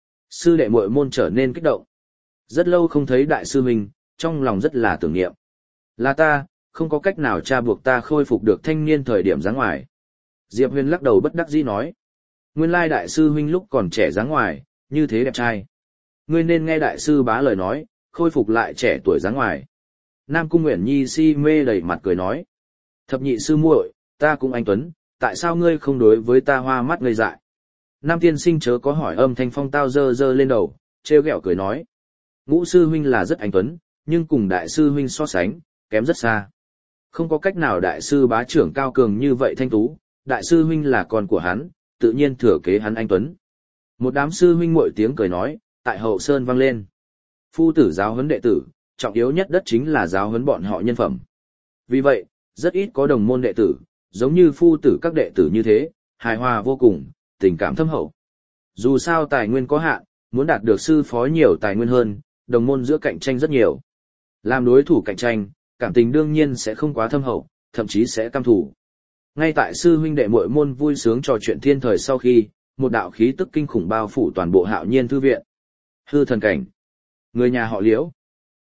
Sư đệ muội môn trở nên kích động. Rất lâu không thấy đại sư huynh, trong lòng rất là tưởng niệm. Là ta, không có cách nào tra buộc ta khôi phục được thanh niên thời điểm dáng ngoài. Diệp Huyền lắc đầu bất đắc dĩ nói. Nguyên lai đại sư huynh lúc còn trẻ dáng ngoài, như thế đẹp trai. Ngươi nên nghe đại sư bá lời nói, khôi phục lại trẻ tuổi dáng ngoài. Nam Cung Nguyễn Nhi si mê đầy mặt cười nói. Thập nhị sư muội, ta cũng anh tuấn, tại sao ngươi không đối với ta hoa mắt ngây dại? Nam tiên sinh chớ có hỏi âm thanh phong tao dơ dơ lên đầu, trêu ghẹo cười nói. Ngũ sư huynh là rất anh tuấn, nhưng cùng đại sư huynh so sánh, kém rất xa. Không có cách nào đại sư bá trưởng cao cường như vậy thanh tú, đại sư huynh là con của hắn, tự nhiên thừa kế hắn anh tuấn. Một đám sư huynh muội tiếng cười nói, tại hậu sơn vang lên. Phu tử giáo huấn đệ tử, trọng yếu nhất đất chính là giáo huấn bọn họ nhân phẩm. Vì vậy, rất ít có đồng môn đệ tử, giống như phu tử các đệ tử như thế, hài hòa vô cùng, tình cảm thâm hậu. Dù sao tài nguyên có hạn, muốn đạt được sư phó nhiều tài nguyên hơn, đồng môn giữa cạnh tranh rất nhiều. Làm đối thủ cạnh tranh, cảm tình đương nhiên sẽ không quá thâm hậu, thậm chí sẽ căm thù. Ngay tại sư huynh đệ muội môn vui sướng trò chuyện thiên thời sau khi, một đạo khí tức kinh khủng bao phủ toàn bộ Hạo Nhiên thư viện. Hư thần cảnh. Người nhà họ Liễu.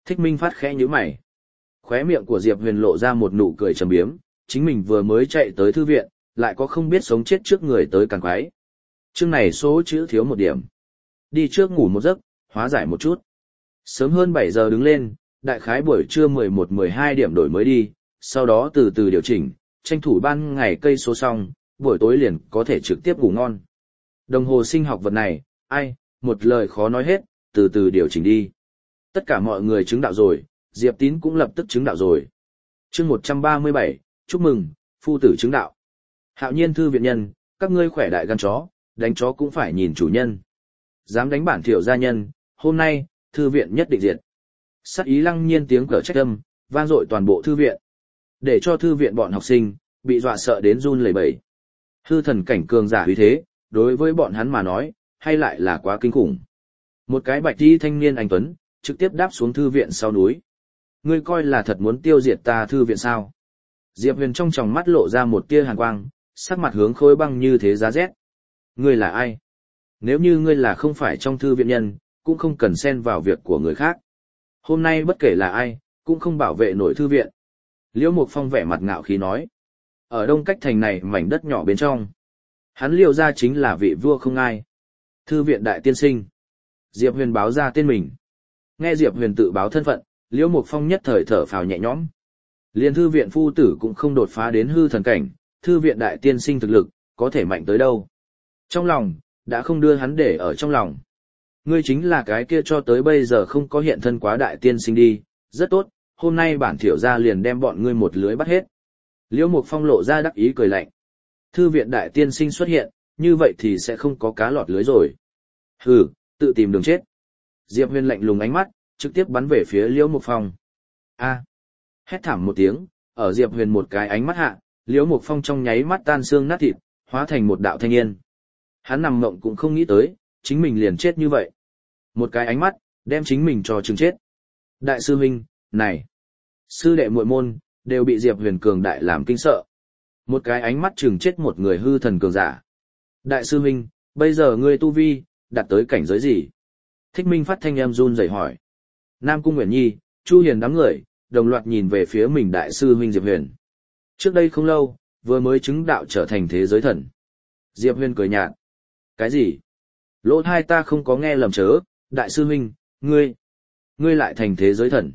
Thích Minh Phát khẽ nhíu mày. Khóe miệng của Diệp Huyền lộ ra một nụ cười trầm biếm, chính mình vừa mới chạy tới thư viện, lại có không biết sống chết trước người tới càng quái. Chương này số chữ thiếu một điểm. Đi trước ngủ một giấc, hóa giải một chút. Sớm hơn bảy giờ đứng lên, đại khái buổi trưa mười một mười hai điểm đổi mới đi, sau đó từ từ điều chỉnh, tranh thủ ban ngày cây số xong, buổi tối liền có thể trực tiếp ngủ ngon. Đồng hồ sinh học vật này, ai, một lời khó nói hết, từ từ điều chỉnh đi. Tất cả mọi người chứng đạo rồi, Diệp Tín cũng lập tức chứng đạo rồi. Chương một trăm ba mươi bảy, chúc mừng, phu tử chứng đạo. Hạo Nhiên thư viện nhân, các ngươi khỏe đại gan chó, đánh chó cũng phải nhìn chủ nhân. Dám đánh bản thiểu gia nhân, hôm nay, thư viện nhất định diệt. Sát ý lăng nhiên tiếng cờ trách âm, vang dội toàn bộ thư viện. Để cho thư viện bọn học sinh, bị dọa sợ đến run lẩy bẩy. Hư thần cảnh cường giả uy thế, đối với bọn hắn mà nói, hay lại là quá kinh khủng. Một cái bạch y thanh niên anh tuấn, trực tiếp đáp xuống thư viện sau núi. Ngươi coi là thật muốn tiêu diệt ta thư viện sao? Diệp Huyền trong tròng mắt lộ ra một tia hàn quang, sắc mặt hướng khối băng như thế giá rét. Ngươi là ai? Nếu như ngươi là không phải trong thư viện nhân, cũng không cần xen vào việc của người khác. Hôm nay bất kể là ai, cũng không bảo vệ nổi thư viện. Liễu Mục Phong vẻ mặt ngạo khí nói. Ở đông cách thành này mảnh đất nhỏ bên trong. Hắn Liễu gia chính là vị vua không ai. Thư viện đại tiên sinh. Diệp Huyền báo ra tên mình. Nghe Diệp Huyền tự báo thân phận, Liễu Mục Phong nhất thời thở phào nhẹ nhõm. Liên thư viện phu tử cũng không đột phá đến hư thần cảnh, thư viện đại tiên sinh thực lực, có thể mạnh tới đâu. Trong lòng, đã không đưa hắn để ở trong lòng. Ngươi chính là cái kia cho tới bây giờ không có hiện thân quá đại tiên sinh đi, rất tốt, hôm nay bản thiểu gia liền đem bọn ngươi một lưới bắt hết. Liễu Mục Phong lộ ra đắc ý cười lạnh. Thư viện đại tiên sinh xuất hiện, như vậy thì sẽ không có cá lọt lưới rồi. Hừ, tự tìm đường chết. Diệp Huyền lạnh lùng ánh mắt, trực tiếp bắn về phía Liễu Mục Phong. A! Hét thảm một tiếng, ở Diệp Huyền một cái ánh mắt hạ, Liễu Mục Phong trong nháy mắt tan xương nát thịt, hóa thành một đạo thanh niên. Hắn nằm mộng cũng không nghĩ tới, chính mình liền chết như vậy. Một cái ánh mắt, đem chính mình cho chừng chết. Đại sư huynh, này, sư đệ muội môn, đều bị Diệp Huyền cường đại làm kinh sợ. Một cái ánh mắt chừng chết một người hư thần cường giả. Đại sư huynh, bây giờ ngươi tu vi, đạt tới cảnh giới gì? Thích Minh Phát thanh em run rẩy hỏi. Nam Cung Uyển Nhi, Chu Hiền đám người, đồng loạt nhìn về phía mình đại sư huynh Diệp Huyền. Trước đây không lâu, vừa mới chứng đạo trở thành thế giới thần. Diệp Huyền cười nhạt. Cái gì? Lỗ thai ta không có nghe lầm chớ, đại sư huynh, ngươi, ngươi lại thành thế giới thần.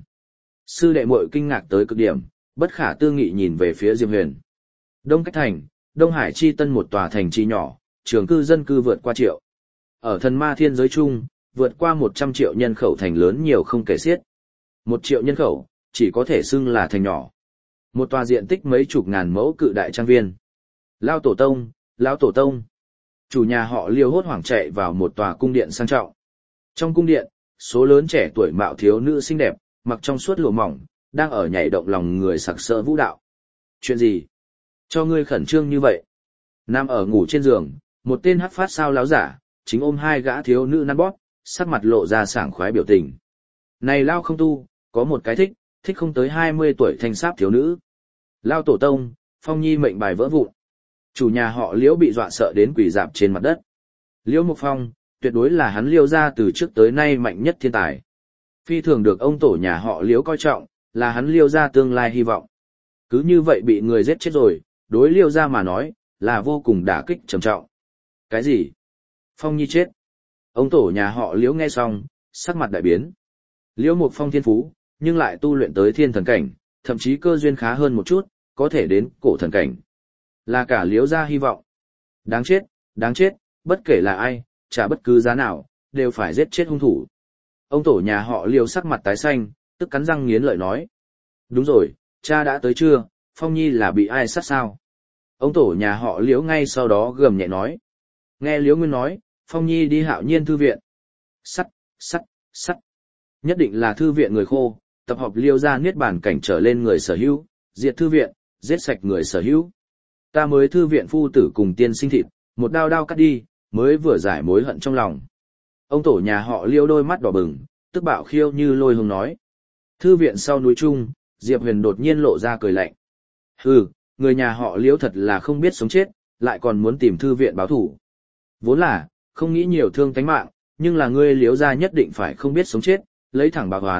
Sư đệ muội kinh ngạc tới cực điểm, bất khả tư nghị nhìn về phía Diệp Huyền. Đông Cách Thành, Đông Hải Chi Tân một tòa thành trì nhỏ, trường cư dân cư vượt qua triệu. Ở thần ma thiên giới chung, vượt qua một trăm triệu nhân khẩu thành lớn nhiều không kể xiết. Một triệu nhân khẩu, chỉ có thể xưng là thành nhỏ. Một tòa diện tích mấy chục ngàn mẫu cự đại trang viên. Lao tổ tông, lão tổ tông. Chủ nhà họ Liêu hốt hoảng chạy vào một tòa cung điện sang trọng. Trong cung điện, số lớn trẻ tuổi mạo thiếu nữ xinh đẹp, mặc trong suốt lụa mỏng, đang ở nhảy động lòng người sặc sỡ vũ đạo. Chuyện gì? Cho ngươi khẩn trương như vậy? Nằm ở ngủ trên giường, một tên hắc phát sao láo giả, chính ôm hai gã thiếu nữ năn bóp, sắc mặt lộ ra sảng khoái biểu tình. Này Lao không tu, có một cái thích, thích không tới hai mươi tuổi thanh sáp thiếu nữ. Lao tổ tông, Phong Nhi mệnh bài vỡ vụn. Chủ nhà họ Liễu bị dọa sợ đến quỳ rạp trên mặt đất. Liễu Mục Phong, tuyệt đối là hắn Liễu gia từ trước tới nay mạnh nhất thiên tài. Phi thường được ông tổ nhà họ Liễu coi trọng, là hắn Liễu gia tương lai hy vọng. Cứ như vậy bị người giết chết rồi, đối Liễu gia mà nói, là vô cùng đả kích trầm trọng. Cái gì? Phong Nhi chết. Ông tổ nhà họ Liễu nghe xong, sắc mặt đại biến. Liễu Mục Phong thiên phú, nhưng lại tu luyện tới thiên thần cảnh, thậm chí cơ duyên khá hơn một chút, có thể đến cổ thần cảnh. Là cả Liễu gia hy vọng. Đáng chết, đáng chết, bất kể là ai, trả bất cứ giá nào, đều phải giết chết hung thủ. Ông tổ nhà họ Liễu sắc mặt tái xanh, tức cắn răng nghiến lợi nói. Đúng rồi, cha đã tới chưa, Phong Nhi là bị ai sát sao? Ông tổ nhà họ Liễu ngay sau đó gầm nhẹ nói. Nghe Liễu Nguyên nói, Phong Nhi đi Hạo Nhiên thư viện. Sắt, sắt, sắt. Nhất định là thư viện người khô, tập hợp Liêu ra niết bàn cảnh trở lên người sở hữu, diệt thư viện, giết sạch người sở hữu. Ta mới thư viện phu tử cùng tiên sinh thịt, một đao đao cắt đi, mới vừa giải mối hận trong lòng. Ông tổ nhà họ Liêu đôi mắt đỏ bừng, tức bạo khiêu như lôi hùng nói. Thư viện sau núi Trung, Diệp Huyền đột nhiên lộ ra cười lạnh. Hừ, người nhà họ Liêu thật là không biết sống chết, lại còn muốn tìm thư viện báo thủ. Vốn là, không nghĩ nhiều thương tánh mạng, nhưng là ngươi Liêu gia nhất định phải không biết sống chết, lấy thẳng báo oán,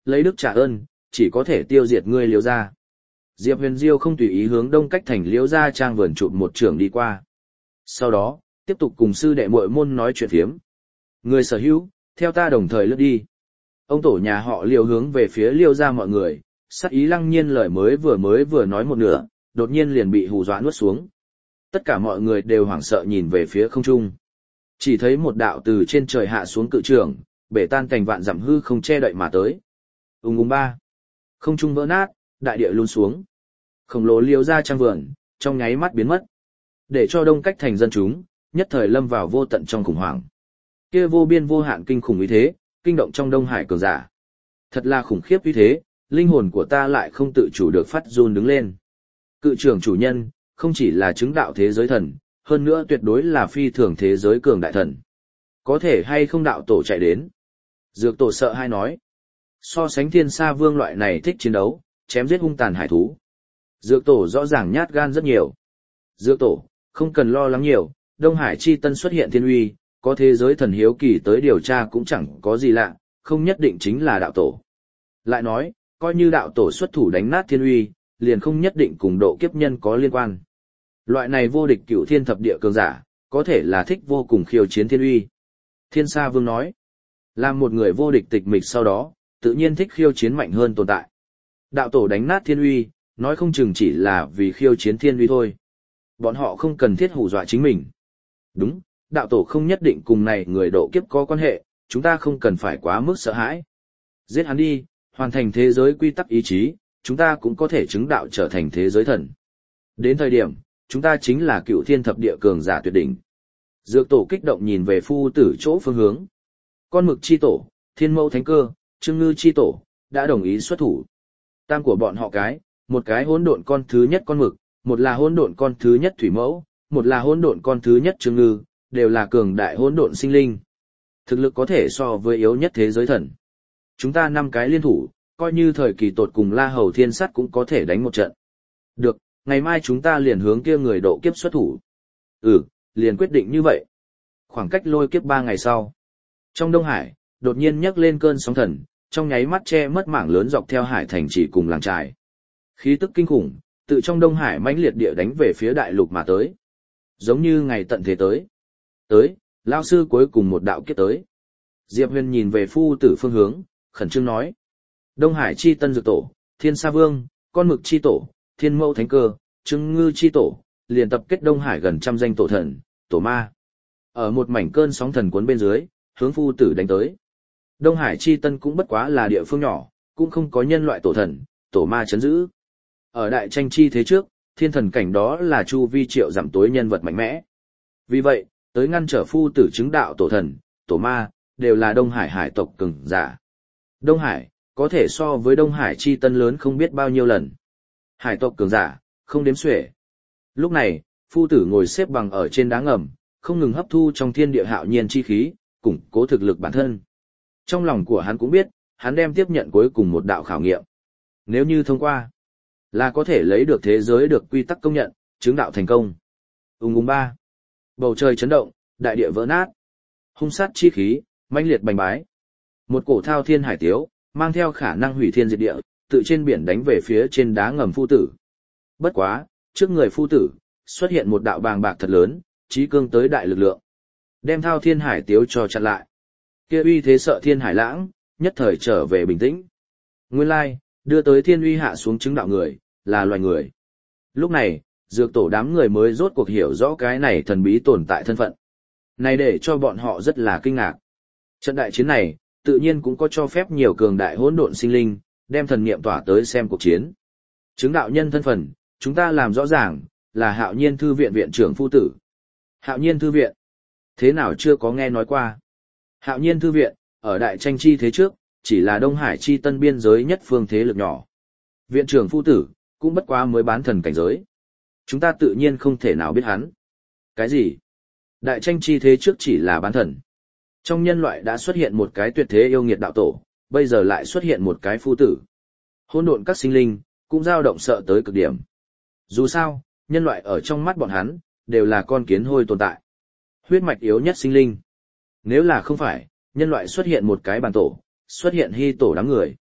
lấy đức trả ơn, chỉ có thể tiêu diệt ngươi Liễu gia. Diệp Huyền Diêu không tùy ý hướng đông cách thành Liễu gia trang vườn chụp một trường đi qua. Sau đó, tiếp tục cùng sư đệ muội môn nói chuyện phiếm. Người sở hữu, theo ta đồng thời lướt đi. Ông tổ nhà họ Liễu hướng về phía Liễu gia mọi người, sắc ý lăng nhiên lời mới vừa mới vừa nói một nửa, đột nhiên liền bị hù dọa nuốt xuống. Tất cả mọi người đều hoảng sợ nhìn về phía không trung. Chỉ thấy một đạo từ trên trời hạ xuống cự trường, bể tan cành vạn dặm hư không che đậy mà tới. Ùng ùng ba. Không trung vỡ nát, đại địa lún xuống. Khổng lồ Liễu gia trang vườn, trong nháy mắt biến mất. Để cho đông cách thành dân chúng, nhất thời lâm vào vô tận trong khủng hoảng. Kia vô biên vô hạn kinh khủng uy thế, kinh động trong Đông Hải cường giả. Thật là khủng khiếp uy thế, linh hồn của ta lại không tự chủ được phát run đứng lên. Cự trưởng chủ nhân, không chỉ là chứng đạo thế giới thần, hơn nữa tuyệt đối là phi thường thế giới cường đại thần. Có thể hay không đạo tổ chạy đến? Dược tổ sợ hay nói. So sánh thiên sa vương loại này thích chiến đấu, chém giết hung tàn hải thú. Dược tổ rõ ràng nhát gan rất nhiều. Dược tổ, không cần lo lắng nhiều, Đông Hải chi tân xuất hiện thiên uy, có thế giới thần hiếu kỳ tới điều tra cũng chẳng có gì lạ, không nhất định chính là đạo tổ. Lại nói, coi như đạo tổ xuất thủ đánh nát thiên uy, liền không nhất định cùng độ kiếp nhân có liên quan. Loại này vô địch cửu thiên thập địa cường giả, có thể là thích vô cùng khiêu chiến thiên uy. Thiên Sa Vương nói, là một người vô địch tịch mịch sau đó, tự nhiên thích khiêu chiến mạnh hơn tồn tại. Đạo tổ đánh nát thiên uy, nói không chừng chỉ là vì khiêu chiến thiên uy thôi. Bọn họ không cần thiết hù dọa chính mình. Đúng, đạo tổ không nhất định cùng này người độ kiếp có quan hệ, chúng ta không cần phải quá mức sợ hãi. Giết hắn đi, hoàn thành thế giới quy tắc ý chí, chúng ta cũng có thể chứng đạo trở thành thế giới thần. Đến thời điểm, chúng ta chính là cựu thiên thập địa cường giả tuyệt đỉnh. Dược tổ kích động nhìn về phu tử chỗ phương hướng. Con mực chi tổ, thiên mẫu thánh cơ, trương ngư chi tổ, đã đồng ý xuất thủ. Tam của bọn họ cái, một cái hỗn độn con thứ nhất con mực, một là hỗn độn con thứ nhất thủy mẫu, một là hỗn độn con thứ nhất trương ngư, đều là cường đại hỗn độn sinh linh. Thực lực có thể so với yếu nhất thế giới thần. Chúng ta năm cái liên thủ, coi như thời kỳ tột cùng La Hầu Thiên Sắt cũng có thể đánh một trận. Được, ngày mai chúng ta liền hướng kia người độ kiếp xuất thủ. Ừ, liền quyết định như vậy. Khoảng cách lôi kiếp ba ngày sau. Trong Đông Hải, đột nhiên nhấc lên cơn sóng thần, trong nháy mắt che mất mảng lớn dọc theo hải thành chỉ cùng làng trài. Khí tức kinh khủng, tự trong Đông Hải mãnh liệt địa đánh về phía đại lục mà tới. Giống như ngày tận thế tới. Tới, lao sư cuối cùng một đạo kiếp tới. Diệp Huyền nhìn về phu tử phương hướng, khẩn trương nói. Đông Hải chi tân dược tổ, Thiên Sa Vương, con mực chi tổ, Thiên Mẫu Thánh Cơ, Trưng Ngư chi tổ, liền tập kết Đông Hải gần trăm danh tổ thần, tổ ma. Ở một mảnh cơn sóng thần cuốn bên dưới, hướng phu tử đánh tới. Đông Hải chi tân cũng bất quá là địa phương nhỏ, cũng không có nhân loại tổ thần, tổ ma chấn giữ. Ở đại tranh chi thế trước, thiên thần cảnh đó là chu vi triệu giảm tối nhân vật mạnh mẽ. Vì vậy, tới ngăn trở phu tử chứng đạo tổ thần, tổ ma, đều là Đông Hải hải tộc cường giả. Đông Hải, có thể so với Đông Hải chi tân lớn không biết bao nhiêu lần. Hải tộc cường giả, không đếm xuể. Lúc này, phu tử ngồi xếp bằng ở trên đá ngầm, không ngừng hấp thu trong thiên địa hạo nhiên chi khí, củng cố thực lực bản thân. Trong lòng của hắn cũng biết, hắn đem tiếp nhận cuối cùng một đạo khảo nghiệm. Nếu như thông qua, là có thể lấy được thế giới được quy tắc công nhận, chứng đạo thành công. Ung ung ba. Bầu trời chấn động, đại địa vỡ nát. Hung sát chi khí, mãnh liệt bành bái. Một cổ thao thiên hải tiếu, mang theo khả năng hủy thiên diệt địa, tự trên biển đánh về phía trên đá ngầm phu tử. Bất quá, trước người phu tử, xuất hiện một đạo bàng bạc thật lớn, chí cương tới đại lực lượng. Đem thao thiên hải tiếu cho chặn lại. Kia uy thế sợ thiên hải lãng, nhất thời trở về bình tĩnh. Nguyên lai, đưa tới thiên uy hạ xuống chứng đạo người, là loài người. Lúc này, dược tổ đám người mới rốt cuộc hiểu rõ cái này thần bí tồn tại thân phận. Này để cho bọn họ rất là kinh ngạc. Trận đại chiến này, tự nhiên cũng có cho phép nhiều cường đại hỗn độn sinh linh, đem thần niệm tỏa tới xem cuộc chiến. Chứng đạo nhân thân phận, chúng ta làm rõ ràng, là Hạo Nhiên Thư viện viện trưởng phu tử. Hạo Nhiên Thư viện? Thế nào chưa có nghe nói qua? Hạo Nhiên Thư viện, ở đại tranh chi thế trước, chỉ là Đông Hải chi tân biên giới nhất phương thế lực nhỏ. Viện trưởng phu tử, cũng bất quá mới bán thần cảnh giới. Chúng ta tự nhiên không thể nào biết hắn. Cái gì? Đại tranh chi thế trước chỉ là bán thần. Trong nhân loại đã xuất hiện một cái tuyệt thế yêu nghiệt đạo tổ, bây giờ lại xuất hiện một cái phu tử. Hỗn độn các sinh linh, cũng dao động sợ tới cực điểm. Dù sao, nhân loại ở trong mắt bọn hắn, đều là con kiến hôi tồn tại. Huyết mạch yếu nhất sinh linh. Nếu là không phải, nhân loại xuất hiện một cái bản tổ, xuất hiện hy tổ đám người.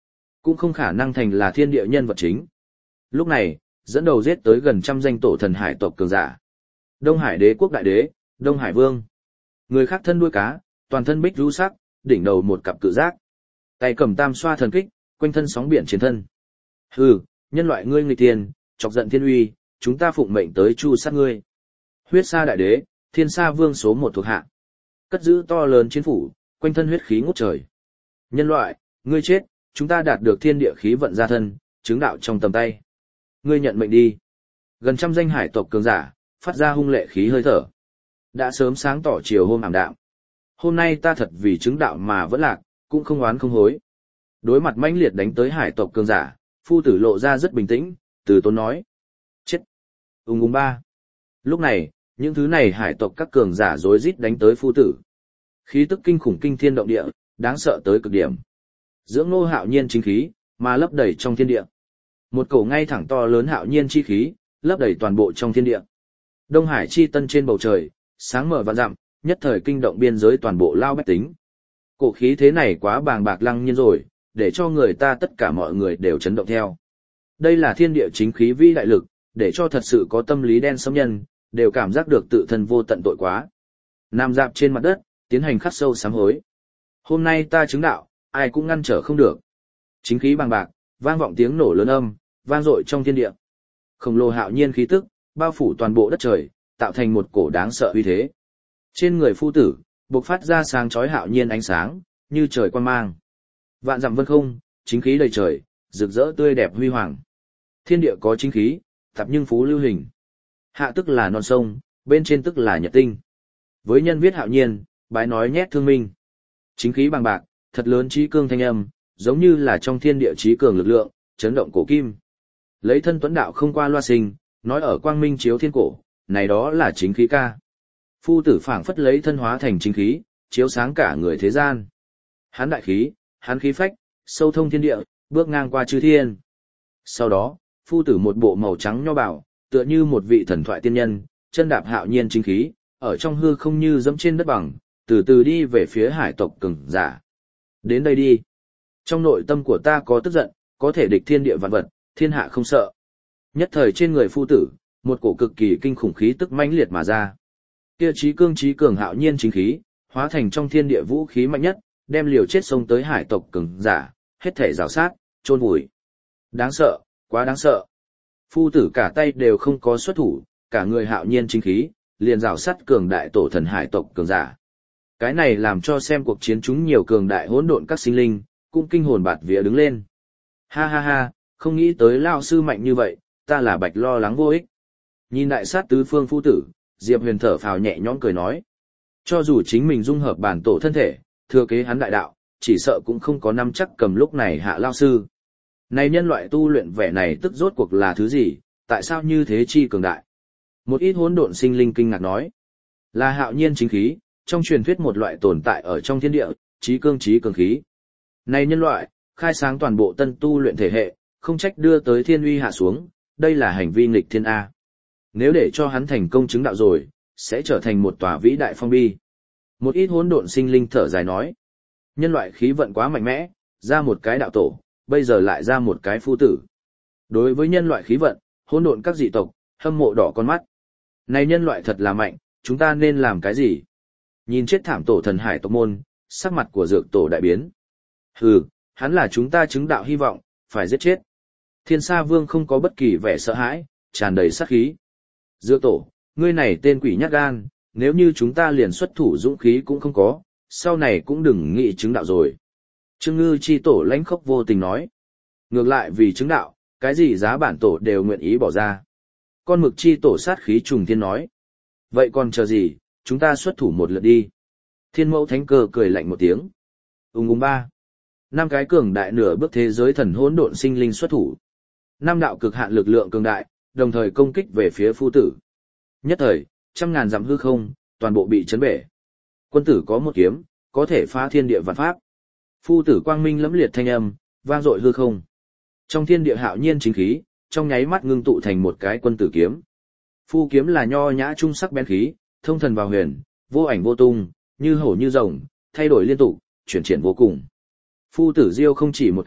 cũng không khả năng thành là thiên địa nhân vật chính. Lúc này, dẫn đầu giết tới gần trăm danh tổ thần hải tộc cường giả. Đông Hải đế quốc đại đế, Đông Hải vương. Người khác thân đuôi cá, toàn thân bích rú sắc, đỉnh đầu một cặp cự giác. Tay cầm tam xoa thần kích, quanh thân sóng biển chiến thân. Hừ, nhân loại ngươi nghịch tiền, chọc giận thiên uy, chúng ta phụng mệnh tới chu sát ngươi. Huyết Sa đại đế, Thiên Sa vương số một thuộc hạ. Cất giữ to lớn chiến phủ, quanh thân huyết khí ngút trời. Nhân loại, ngươi chết, chúng ta đạt được thiên địa khí vận gia thân, chứng đạo trong tầm tay. Ngươi nhận mệnh đi. Gần trăm danh hải tộc cường giả, phát ra hung lệ khí hơi thở. Đã sớm sáng tỏ chiều hôm ảm đạm. Hôm nay ta thật vì chứng đạo mà vẫn lạc, cũng không oán không hối. Đối mặt mãnh liệt đánh tới hải tộc cường giả, phu tử lộ ra rất bình tĩnh, từ tốn nói. Chết. Ung ung ba. Lúc này, những thứ này hải tộc các cường giả rối rít đánh tới phu tử. Khí tức kinh khủng kinh thiên động địa, đáng sợ tới cực điểm. Dưỡng nô hạo nhiên chính khí, mà lấp đầy trong thiên địa. Một cổ ngay thẳng to lớn hạo nhiên chi khí, lấp đầy toàn bộ trong thiên địa. Đông Hải chi tân trên bầu trời, sáng mở vạn dặm, nhất thời kinh động biên giới toàn bộ lao bách tính. Cổ khí thế này quá bàng bạc lăng nhiên rồi, để cho người ta tất cả mọi người đều chấn động theo. Đây là thiên địa chính khí vĩ đại lực, để cho thật sự có tâm lý đen sấm nhân, đều cảm giác được tự thân vô tận tội quá. Nằm dạp trên mặt đất, tiến hành khắc sâu sám hối. Hôm nay ta chứng đạo, ai cũng ngăn trở không được. Chính khí bàng bạc, vang vọng tiếng nổ lớn âm, vang dội trong thiên địa. Khổng lồ hạo nhiên khí tức, bao phủ toàn bộ đất trời, tạo thành một cổ đáng sợ uy thế. Trên người phu tử, bộc phát ra sáng chói hạo nhiên ánh sáng, như trời quang mang. Vạn dặm vân không, chính khí đầy trời, rực rỡ tươi đẹp huy hoàng. Thiên địa có chính khí, thập nhưng phú lưu hình. Hạ tức là non sông, bên trên tức là nhật tinh. Với nhân viết hạo nhiên, bái nói nhét thương minh. Chính khí bằng bạc, thật lớn trí cương thanh âm, giống như là trong thiên địa trí cường lực lượng, chấn động cổ kim. Lấy thân tuấn đạo không qua loa sinh, nói ở quang minh chiếu thiên cổ, này đó là chính khí ca. Phu tử phảng phất lấy thân hóa thành chính khí, chiếu sáng cả người thế gian. Hán đại khí, hán khí phách, sâu thông thiên địa, bước ngang qua chư thiên. Sau đó, phu tử một bộ màu trắng nho bảo, tựa như một vị thần thoại tiên nhân, chân đạp hạo nhiên chính khí, ở trong hư không như dẫm trên đất bằng, từ từ đi về phía hải tộc cường giả. Đến đây đi. Trong nội tâm của ta có tức giận, có thể địch thiên địa vạn vật, thiên hạ không sợ. Nhất thời trên người phu tử, một cổ cực kỳ kinh khủng khí tức mãnh liệt mà ra. Kia chí cương chí cường hạo nhiên chính khí, hóa thành trong thiên địa vũ khí mạnh nhất, đem liều chết xông tới hải tộc cường giả, hết thể rào sát, chôn vùi. Đáng sợ, quá đáng sợ. Phu tử cả tay đều không có xuất thủ, cả người hạo nhiên chính khí, liền rào sát cường đại tổ thần hải tộc cường giả. Cái này làm cho xem cuộc chiến chúng nhiều cường đại hỗn độn các sinh linh, cũng kinh hồn bạt vía đứng lên. Ha ha ha, không nghĩ tới lao sư mạnh như vậy, ta là bạch lo lắng vô ích. Nhìn đại sát tứ phương phu tử, Diệp Huyền thở phào nhẹ nhõm cười nói. Cho dù chính mình dung hợp bản tổ thân thể, thừa kế hắn đại đạo, chỉ sợ cũng không có năm chắc cầm lúc này hạ lao sư. Này nhân loại tu luyện vẻ này tức rốt cuộc là thứ gì, tại sao như thế chi cường đại? Một ít hỗn độn sinh linh kinh ngạc nói. Là hạo nhiên chính khí, trong truyền thuyết một loại tồn tại ở trong thiên địa, trí cương trí cường khí. Này nhân loại, khai sáng toàn bộ tân tu luyện thể hệ, không trách đưa tới thiên uy hạ xuống, đây là hành vi nghịch thiên A. Nếu để cho hắn thành công chứng đạo rồi, sẽ trở thành một tòa vĩ đại phong bi. Một ít hỗn độn sinh linh thở dài nói. Nhân loại khí vận quá mạnh mẽ, ra một cái đạo tổ, bây giờ lại ra một cái phu tử. Đối với nhân loại khí vận, hỗn độn các dị tộc, hâm mộ đỏ con mắt. Này nhân loại thật là mạnh, chúng ta nên làm cái gì? Nhìn chết thảm tổ thần hải tộc môn, sắc mặt của dược tổ đại biến. Hừ, hắn là chúng ta chứng đạo hy vọng, phải giết chết. Thiên Sa Vương không có bất kỳ vẻ sợ hãi, tràn đầy sát khí. Dược tổ, ngươi này tên quỷ nhát gan, nếu như chúng ta liền xuất thủ dũng khí cũng không có, sau này cũng đừng nghĩ chứng đạo rồi. Trương Ngư chi tổ lãnh khốc vô tình nói. Ngược lại vì chứng đạo, cái gì giá bản tổ đều nguyện ý bỏ ra. Con mực chi tổ sát khí trùng thiên nói. Vậy còn chờ gì, chúng ta xuất thủ một lượt đi. Thiên mẫu thánh cơ cười lạnh một tiếng. Ung ung ba. Năm cái cường đại nửa bước thế giới thần hỗn độn sinh linh xuất thủ. Năm đạo cực hạn lực lượng cường đại, đồng thời công kích về phía phu tử. Nhất thời, trăm ngàn dặm hư không, toàn bộ bị chấn bể. Quân tử có một kiếm, có thể phá thiên địa vạn pháp. Phu tử quang minh lẫm liệt thanh âm, vang dội hư không. Trong thiên địa hạo nhiên chính khí, trong nháy mắt ngưng tụ thành một cái quân tử kiếm. Phu kiếm là nho nhã trung sắc bén khí, thông thần vào huyền, vô ảnh vô tung, như hổ như rồng, thay đổi liên tục, chuyển triển vô cùng. Phu tử diêu không chỉ một cái,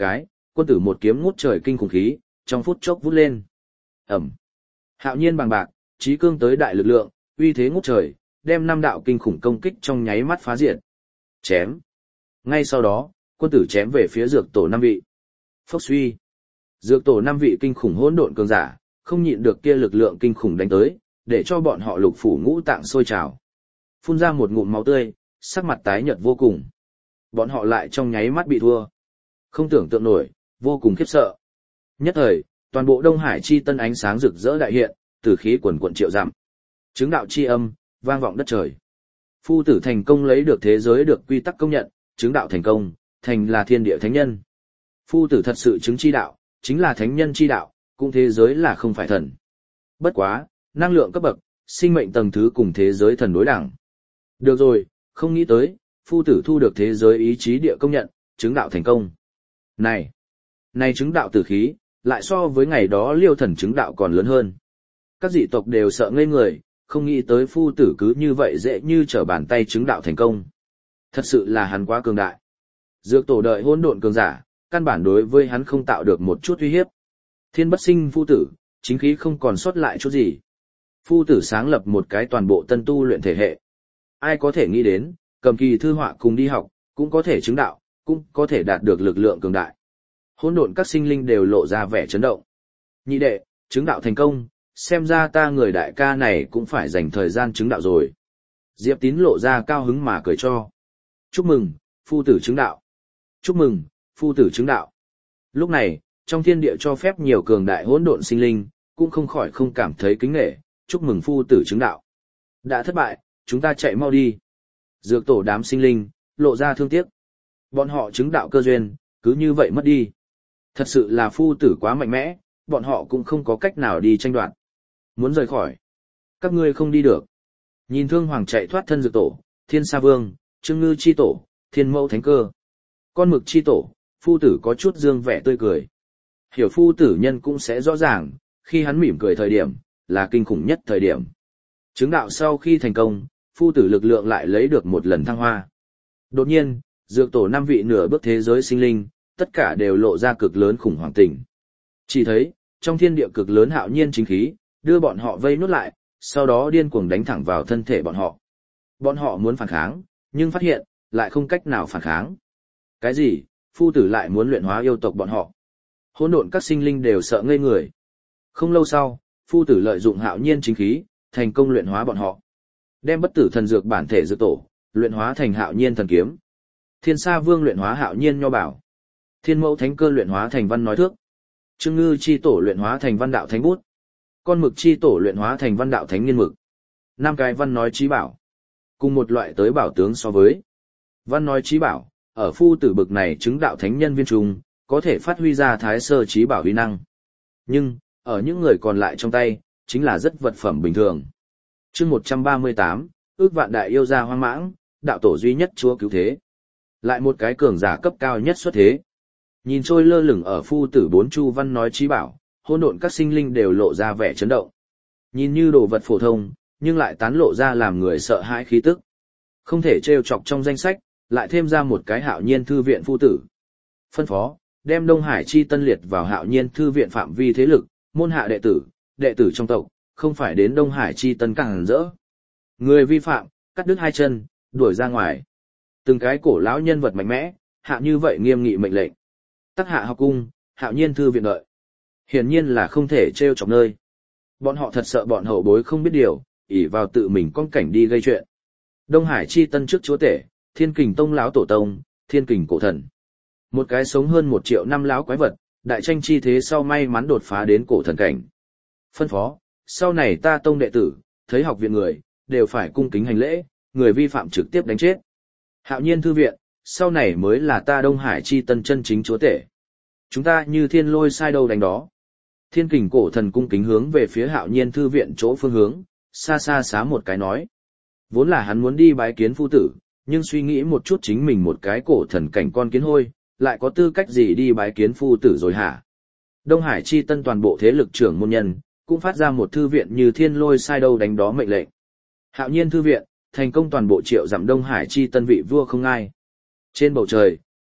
quân tử một kiếm ngút trời kinh khủng khí, trong phút chốc vút lên. Ẩm. Hạo nhiên bằng bạc, chí cương tới đại lực lượng, uy thế ngút trời, đem năm đạo kinh khủng công kích trong nháy mắt phá diệt. Chém. Ngay sau đó, quân tử chém về phía dược tổ năm vị. Phốc suy. Dược tổ năm vị kinh khủng hỗn độn cường giả, không nhịn được kia lực lượng kinh khủng đánh tới, để cho bọn họ lục phủ ngũ tạng sôi trào. Phun ra một ngụm máu tươi, sắc mặt tái nhợt vô cùng. Bọn họ lại trong nháy mắt bị thua. Không tưởng tượng nổi, vô cùng khiếp sợ. Nhất thời, toàn bộ Đông Hải chi tân ánh sáng rực rỡ đại hiện, tử khí quần quần triệu dặm. Chứng đạo chi âm, vang vọng đất trời. Phu tử thành công lấy được thế giới được quy tắc công nhận, chứng đạo thành công, thành là thiên địa thánh nhân. Phu tử thật sự chứng chi đạo, chính là thánh nhân chi đạo, cũng thế giới là không phải thần. Bất quá, năng lượng cấp bậc, sinh mệnh tầng thứ cùng thế giới thần đối đẳng. Được rồi, không nghĩ tới, phu tử thu được thế giới ý chí địa công nhận, chứng đạo thành công. Này, này chứng đạo tử khí, lại so với ngày đó liêu thần chứng đạo còn lớn hơn. Các dị tộc đều sợ ngây người, không nghĩ tới phu tử cứ như vậy dễ như trở bàn tay chứng đạo thành công. Thật sự là hắn quá cường đại. Dược tổ đợi hỗn độn cường giả, căn bản đối với hắn không tạo được một chút uy hiếp. Thiên bất sinh phu tử, chính khí không còn sót lại chút gì. Phu tử sáng lập một cái toàn bộ tân tu luyện thể hệ. Ai có thể nghĩ đến, cầm kỳ thư họa cùng đi học, cũng có thể chứng đạo, cũng có thể đạt được lực lượng cường đại. Hỗn độn các sinh linh đều lộ ra vẻ chấn động. Nhị đệ, chứng đạo thành công, xem ra ta người đại ca này cũng phải dành thời gian chứng đạo rồi. Diệp Tín lộ ra cao hứng mà cười cho. Chúc mừng, phu tử chứng đạo. Chúc mừng, phu tử chứng đạo. Lúc này, trong thiên địa cho phép nhiều cường đại hỗn độn sinh linh, cũng không khỏi không cảm thấy kính nể, chúc mừng phu tử chứng đạo. Đã thất bại, chúng ta chạy mau đi. Dược tổ đám sinh linh, lộ ra thương tiếc. Bọn họ chứng đạo cơ duyên, cứ như vậy mất đi. Thật sự là phu tử quá mạnh mẽ, bọn họ cũng không có cách nào đi tranh đoạt. Muốn rời khỏi. Các ngươi không đi được. Nhìn Thương Hoàng chạy thoát thân dược tổ, Thiên Sa Vương, Trương Ngư chi tổ, Thiên Mẫu Thánh Cơ. Con Mực chi tổ, phu tử có chút dương vẻ tươi cười. Hiểu phu tử nhân cũng sẽ rõ ràng, khi hắn mỉm cười thời điểm, là kinh khủng nhất thời điểm. Chứng đạo sau khi thành công, phu tử lực lượng lại lấy được một lần thăng hoa. Đột nhiên, dược tổ năm vị nửa bước thế giới sinh linh, tất cả đều lộ ra cực lớn khủng hoảng tình. Chỉ thấy, trong thiên địa cực lớn hạo nhiên chính khí, đưa bọn họ vây nốt lại, sau đó điên cuồng đánh thẳng vào thân thể bọn họ. Bọn họ muốn phản kháng, nhưng phát hiện, lại không cách nào phản kháng. Cái gì, phu tử lại muốn luyện hóa yêu tộc bọn họ? Hỗn độn các sinh linh đều sợ ngây người. Không lâu sau, phu tử lợi dụng hạo nhiên chính khí, thành công luyện hóa bọn họ. Đem bất tử thần dược bản thể dược tổ, luyện hóa thành hạo nhiên thần kiếm. Thiên Sa Vương luyện hóa hạo nhiên nho bảo. Thiên Mẫu Thánh Cơ luyện hóa thành văn nói thước. Trương Ngư chi tổ luyện hóa thành văn đạo thánh bút. Con Mực chi tổ luyện hóa thành văn đạo thánh nghiên mực. Năm cái văn nói chí bảo. Cùng một loại tới bảo tướng so với. Văn nói chí bảo, ở phu tử bực này chứng đạo thánh nhân viên trung, có thể phát huy ra thái sơ chí bảo huy năng. Nhưng, ở những người còn lại trong tay, chính là rất vật phẩm bình thường. Chương một trăm ba mươi tám, ước vạn đại yêu gia hoang mãng, đạo tổ duy nhất chúa cứu thế. Lại một cái cường giả cấp cao nhất xuất thế. Nhìn trôi lơ lửng ở phu tử bốn chu văn nói chí bảo, hỗn độn các sinh linh đều lộ ra vẻ chấn động. Nhìn như đồ vật phổ thông, nhưng lại tán lộ ra làm người sợ hãi khí tức. Không thể trêu chọc trong danh sách, lại thêm ra một cái hạo nhiên thư viện phu tử. Phân phó, đem Đông Hải chi tân liệt vào hạo nhiên thư viện phạm vi thế lực, môn hạ đệ tử, đệ tử trong tộc, không phải đến Đông Hải chi tân càng rỡ. Người vi phạm, cắt đứt hai chân, đuổi ra ngoài. Từng cái cổ lão nhân vật mạnh mẽ, hạ như vậy nghiêm nghị mệnh lệnh. Tắc hạ học cung, hạo nhiên thư viện đợi. Hiển nhiên là không thể trêu chọc nơi. Bọn họ thật sợ bọn hậu bối không biết điều, ỷ vào tự mình con cảnh đi gây chuyện. Đông Hải chi tân trước chúa tể, Thiên Kình Tông lão tổ tông, Thiên Kình cổ thần. Một cái sống hơn một triệu năm lão quái vật, đại tranh chi thế sau may mắn đột phá đến cổ thần cảnh. Phân phó, sau này ta tông đệ tử, thấy học viện người, đều phải cung kính hành lễ, người vi phạm trực tiếp đánh chết. Hạo nhiên thư viện, sau này mới là ta Đông Hải chi tân chân chính chúa tể. Chúng ta như thiên lôi sai đâu đánh đó. Thiên Kình cổ thần cung kính hướng về phía hạo nhiên thư viện chỗ phương hướng, xa xa xá một cái nói. Vốn là hắn muốn đi bái kiến phu tử, nhưng suy nghĩ một chút chính mình một cái cổ thần cảnh con kiến hôi, lại có tư cách gì đi bái kiến phu tử rồi hả? Đông Hải chi tân toàn bộ thế lực trưởng môn nhân, cũng phát ra một thư viện như thiên lôi sai đâu đánh đó mệnh lệnh. Hạo nhiên thư viện, thành công toàn bộ triệu dặm Đông Hải chi tân vị vua không ai. Trên bầu trời,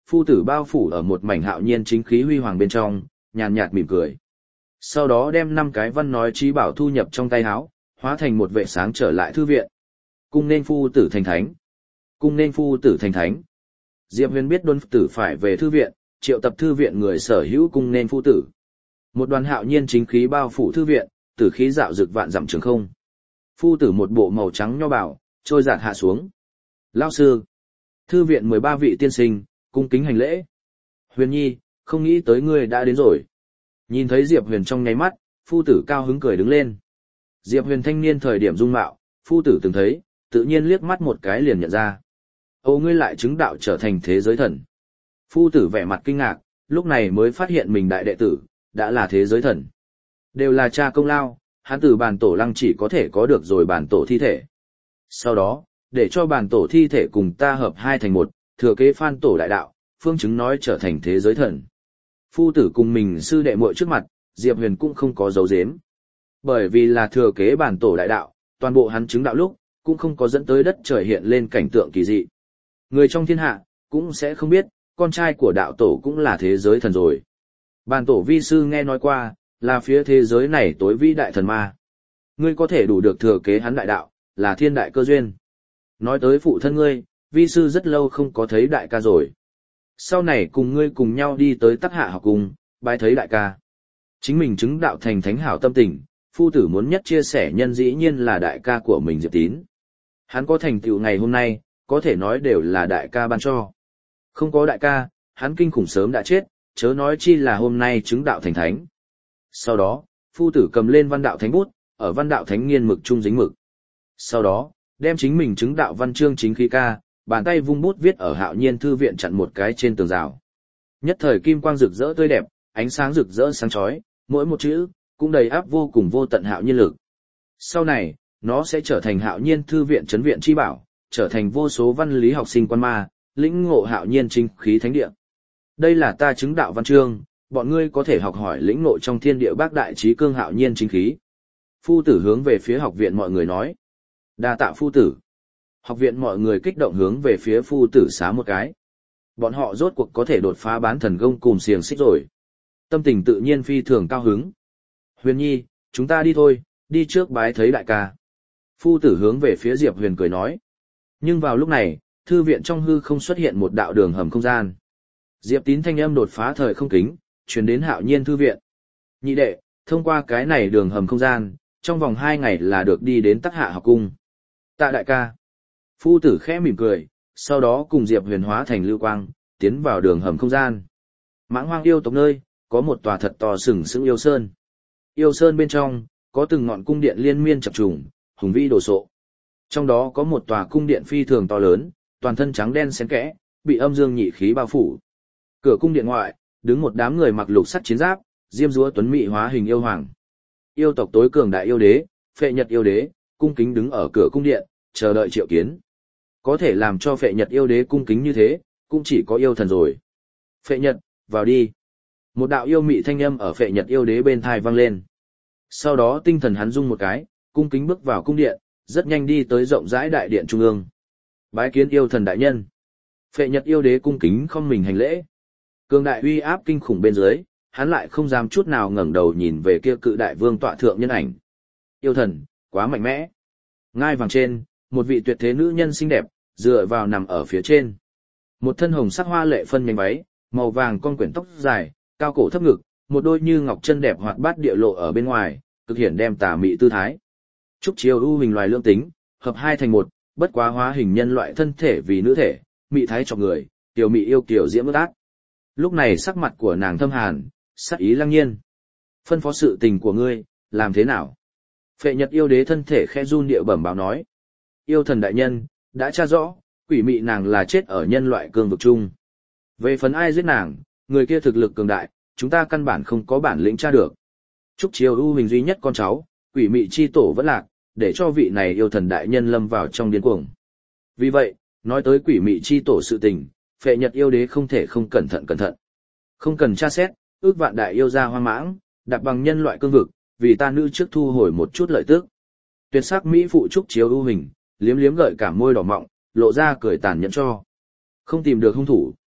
phu tử bao phủ ở một mảnh hạo nhiên chính khí huy hoàng bên trong, nhàn nhạt mỉm cười. Sau đó đem năm cái văn nói trí bảo thu nhập trong tay áo, hóa thành một vệ sáng trở lại thư viện. Cung nên phu tử thành thánh. Cung nên phu tử thành thánh. Diệp Huyền biết Đôn tử phải về thư viện, triệu tập thư viện người sở hữu cung nên phu tử. Một đoàn hạo nhiên chính khí bao phủ thư viện, tử khí dạo dực vạn dặm trường không. Phu tử một bộ màu trắng nho bảo, trôi giạt hạ xuống. Lão sư, thư viện mười ba vị tiên sinh, cung kính hành lễ. Huyền Nhi, không nghĩ tới ngươi đã đến rồi. Nhìn thấy Diệp Huyền trong nháy mắt, phu tử cao hứng cười đứng lên. Diệp Huyền thanh niên thời điểm dung mạo, phu tử từng thấy, tự nhiên liếc mắt một cái liền nhận ra. Ô ngươi lại chứng đạo trở thành thế giới thần. Phu tử vẻ mặt kinh ngạc, lúc này mới phát hiện mình đại đệ tử, đã là thế giới thần. Đều là cha công lao, hắn từ bản tổ lăng chỉ có thể có được rồi bản tổ thi thể. Sau đó, để cho bản tổ thi thể cùng ta hợp hai thành một, thừa kế phan tổ đại đạo, phương chứng nói trở thành thế giới thần. Phu tử cùng mình sư đệ muội trước mặt, Diệp Huyền cũng không có dấu giếm. Bởi vì là thừa kế bản tổ đại đạo, toàn bộ hắn chứng đạo lúc, cũng không có dẫn tới đất trời hiện lên cảnh tượng kỳ dị. Người trong thiên hạ, cũng sẽ không biết, con trai của đạo tổ cũng là thế giới thần rồi. Bản tổ vi sư nghe nói qua, là phía thế giới này tối vĩ đại thần ma. Ngươi có thể đủ được thừa kế hắn đại đạo, là thiên đại cơ duyên. Nói tới phụ thân ngươi, vi sư rất lâu không có thấy đại ca rồi. Sau này cùng ngươi cùng nhau đi tới Tắc Hạ học cùng, bái thấy đại ca. Chính mình chứng đạo thành thánh hảo tâm tình, phu tử muốn nhất chia sẻ nhân dĩ nhiên là đại ca của mình Diệp Tín. Hắn có thành tựu ngày hôm nay, có thể nói đều là đại ca ban cho. Không có đại ca, hắn kinh khủng sớm đã chết, chớ nói chi là hôm nay chứng đạo thành thánh. Sau đó, phu tử cầm lên văn đạo thánh bút, ở văn đạo thánh nghiên mực trung dính mực. Sau đó, đem chính mình chứng đạo văn chương chính khí ca, bàn tay vung bút viết ở hạo nhiên thư viện chặn một cái trên tường rào. Nhất thời kim quang rực rỡ tươi đẹp, ánh sáng rực rỡ sáng chói, mỗi một chữ cũng đầy áp vô cùng vô tận hạo nhiên lực. Sau này, nó sẽ trở thành hạo nhiên thư viện trấn viện chi bảo, trở thành vô số văn lý học sinh quan ma, lĩnh ngộ hạo nhiên chính khí thánh địa. Đây là ta chứng đạo văn chương, bọn ngươi có thể học hỏi lĩnh ngộ trong thiên địa bác đại trí cương hạo nhiên chính khí. Phu tử hướng về phía học viện mọi người nói. Đa tạ phu tử. Học viện mọi người kích động hướng về phía phu tử xá một cái. Bọn họ rốt cuộc có thể đột phá bán thần công cùng xiềng xích rồi. Tâm tình tự nhiên phi thường cao hứng. Huyền Nhi, chúng ta đi thôi, đi trước bái thấy đại ca. Phu tử hướng về phía Diệp Huyền cười nói. Nhưng vào lúc này, thư viện trong hư không xuất hiện một đạo đường hầm không gian. Diệp Tín thanh âm đột phá thời không kính, truyền đến hạo nhiên thư viện. Nhị đệ, thông qua cái này đường hầm không gian, trong vòng hai ngày là được đi đến Tắc Hạ học cung. Tạ đại ca. Phu tử khẽ mỉm cười, sau đó cùng Diệp Huyền hóa thành lưu quang, tiến vào đường hầm không gian. Mãng hoang yêu tộc nơi, có một tòa thật to sừng sững yêu sơn. Yêu sơn bên trong, có từng ngọn cung điện liên miên chập trùng, hùng vĩ đồ sộ. Trong đó có một tòa cung điện phi thường to lớn, toàn thân trắng đen xen kẽ, bị âm dương nhị khí bao phủ. Cửa cung điện ngoại, đứng một đám người mặc lục sắt chiến giáp, diêm dúa tuấn mỹ hóa hình yêu hoàng. Yêu tộc tối cường đại yêu đế, Phệ Nhật yêu đế, cung kính đứng ở cửa cung điện, chờ đợi triệu kiến. Có thể làm cho Phệ Nhật yêu đế cung kính như thế, cũng chỉ có yêu thần rồi. Phệ Nhật, vào đi. Một đạo yêu mị thanh âm ở Phệ Nhật yêu đế bên thai vang lên. Sau đó tinh thần hắn rung một cái, cung kính bước vào cung điện, rất nhanh đi tới rộng rãi đại điện trung ương. Bái kiến yêu thần đại nhân. Phệ Nhật yêu đế cung kính không mình hành lễ. Cường đại uy áp kinh khủng bên dưới, hắn lại không dám chút nào ngẩng đầu nhìn về kia cự đại vương tọa thượng nhân ảnh. Yêu thần, quá mạnh mẽ. Ngai vàng trên, một vị tuyệt thế nữ nhân xinh đẹp, dựa vào nằm ở phía trên. Một thân hồng sắc hoa lệ phân nhánh váy, màu vàng con quyển tóc dài, cao cổ thấp ngực, một đôi như ngọc chân đẹp hoạt bát địa lộ ở bên ngoài, cực hiển đem tà mị tư thái. Trúc chiêu ưu hình loài lương tính, hợp hai thành một, bất quá hóa hình nhân loại thân thể vì nữ thể, mị thái cho người, tiểu mị yêu kiều diễm ướt át. Lúc này sắc mặt của nàng thâm hàn, sắc ý lăng nhiên. Phân phó sự tình của ngươi, làm thế nào? Phệ Nhật yêu đế thân thể khẽ run địa bẩm báo nói. Yêu thần đại nhân, đã tra rõ, quỷ mị nàng là chết ở nhân loại cương vực chung. Về phần ai giết nàng, người kia thực lực cường đại, chúng ta căn bản không có bản lĩnh tra được. Trúc chiêu ưu hình duy nhất con cháu, quỷ mị chi tổ vẫn lạc, để cho vị này yêu thần đại nhân lâm vào trong điên cuồng. Vì vậy, nói tới quỷ mị chi tổ sự tình, Phệ Nhật yêu đế không thể không cẩn thận cẩn thận. Không cần tra xét, ước vạn đại yêu gia hoang mãng, đạp bằng nhân loại cương vực, vì ta nữ trước thu hồi một chút lợi tức. Tuyệt sắc mỹ phụ Trúc chiếu ưu hình, liếm liếm gợi cả môi đỏ mọng, lộ ra cười tàn nhẫn cho. Không tìm được hung thủ,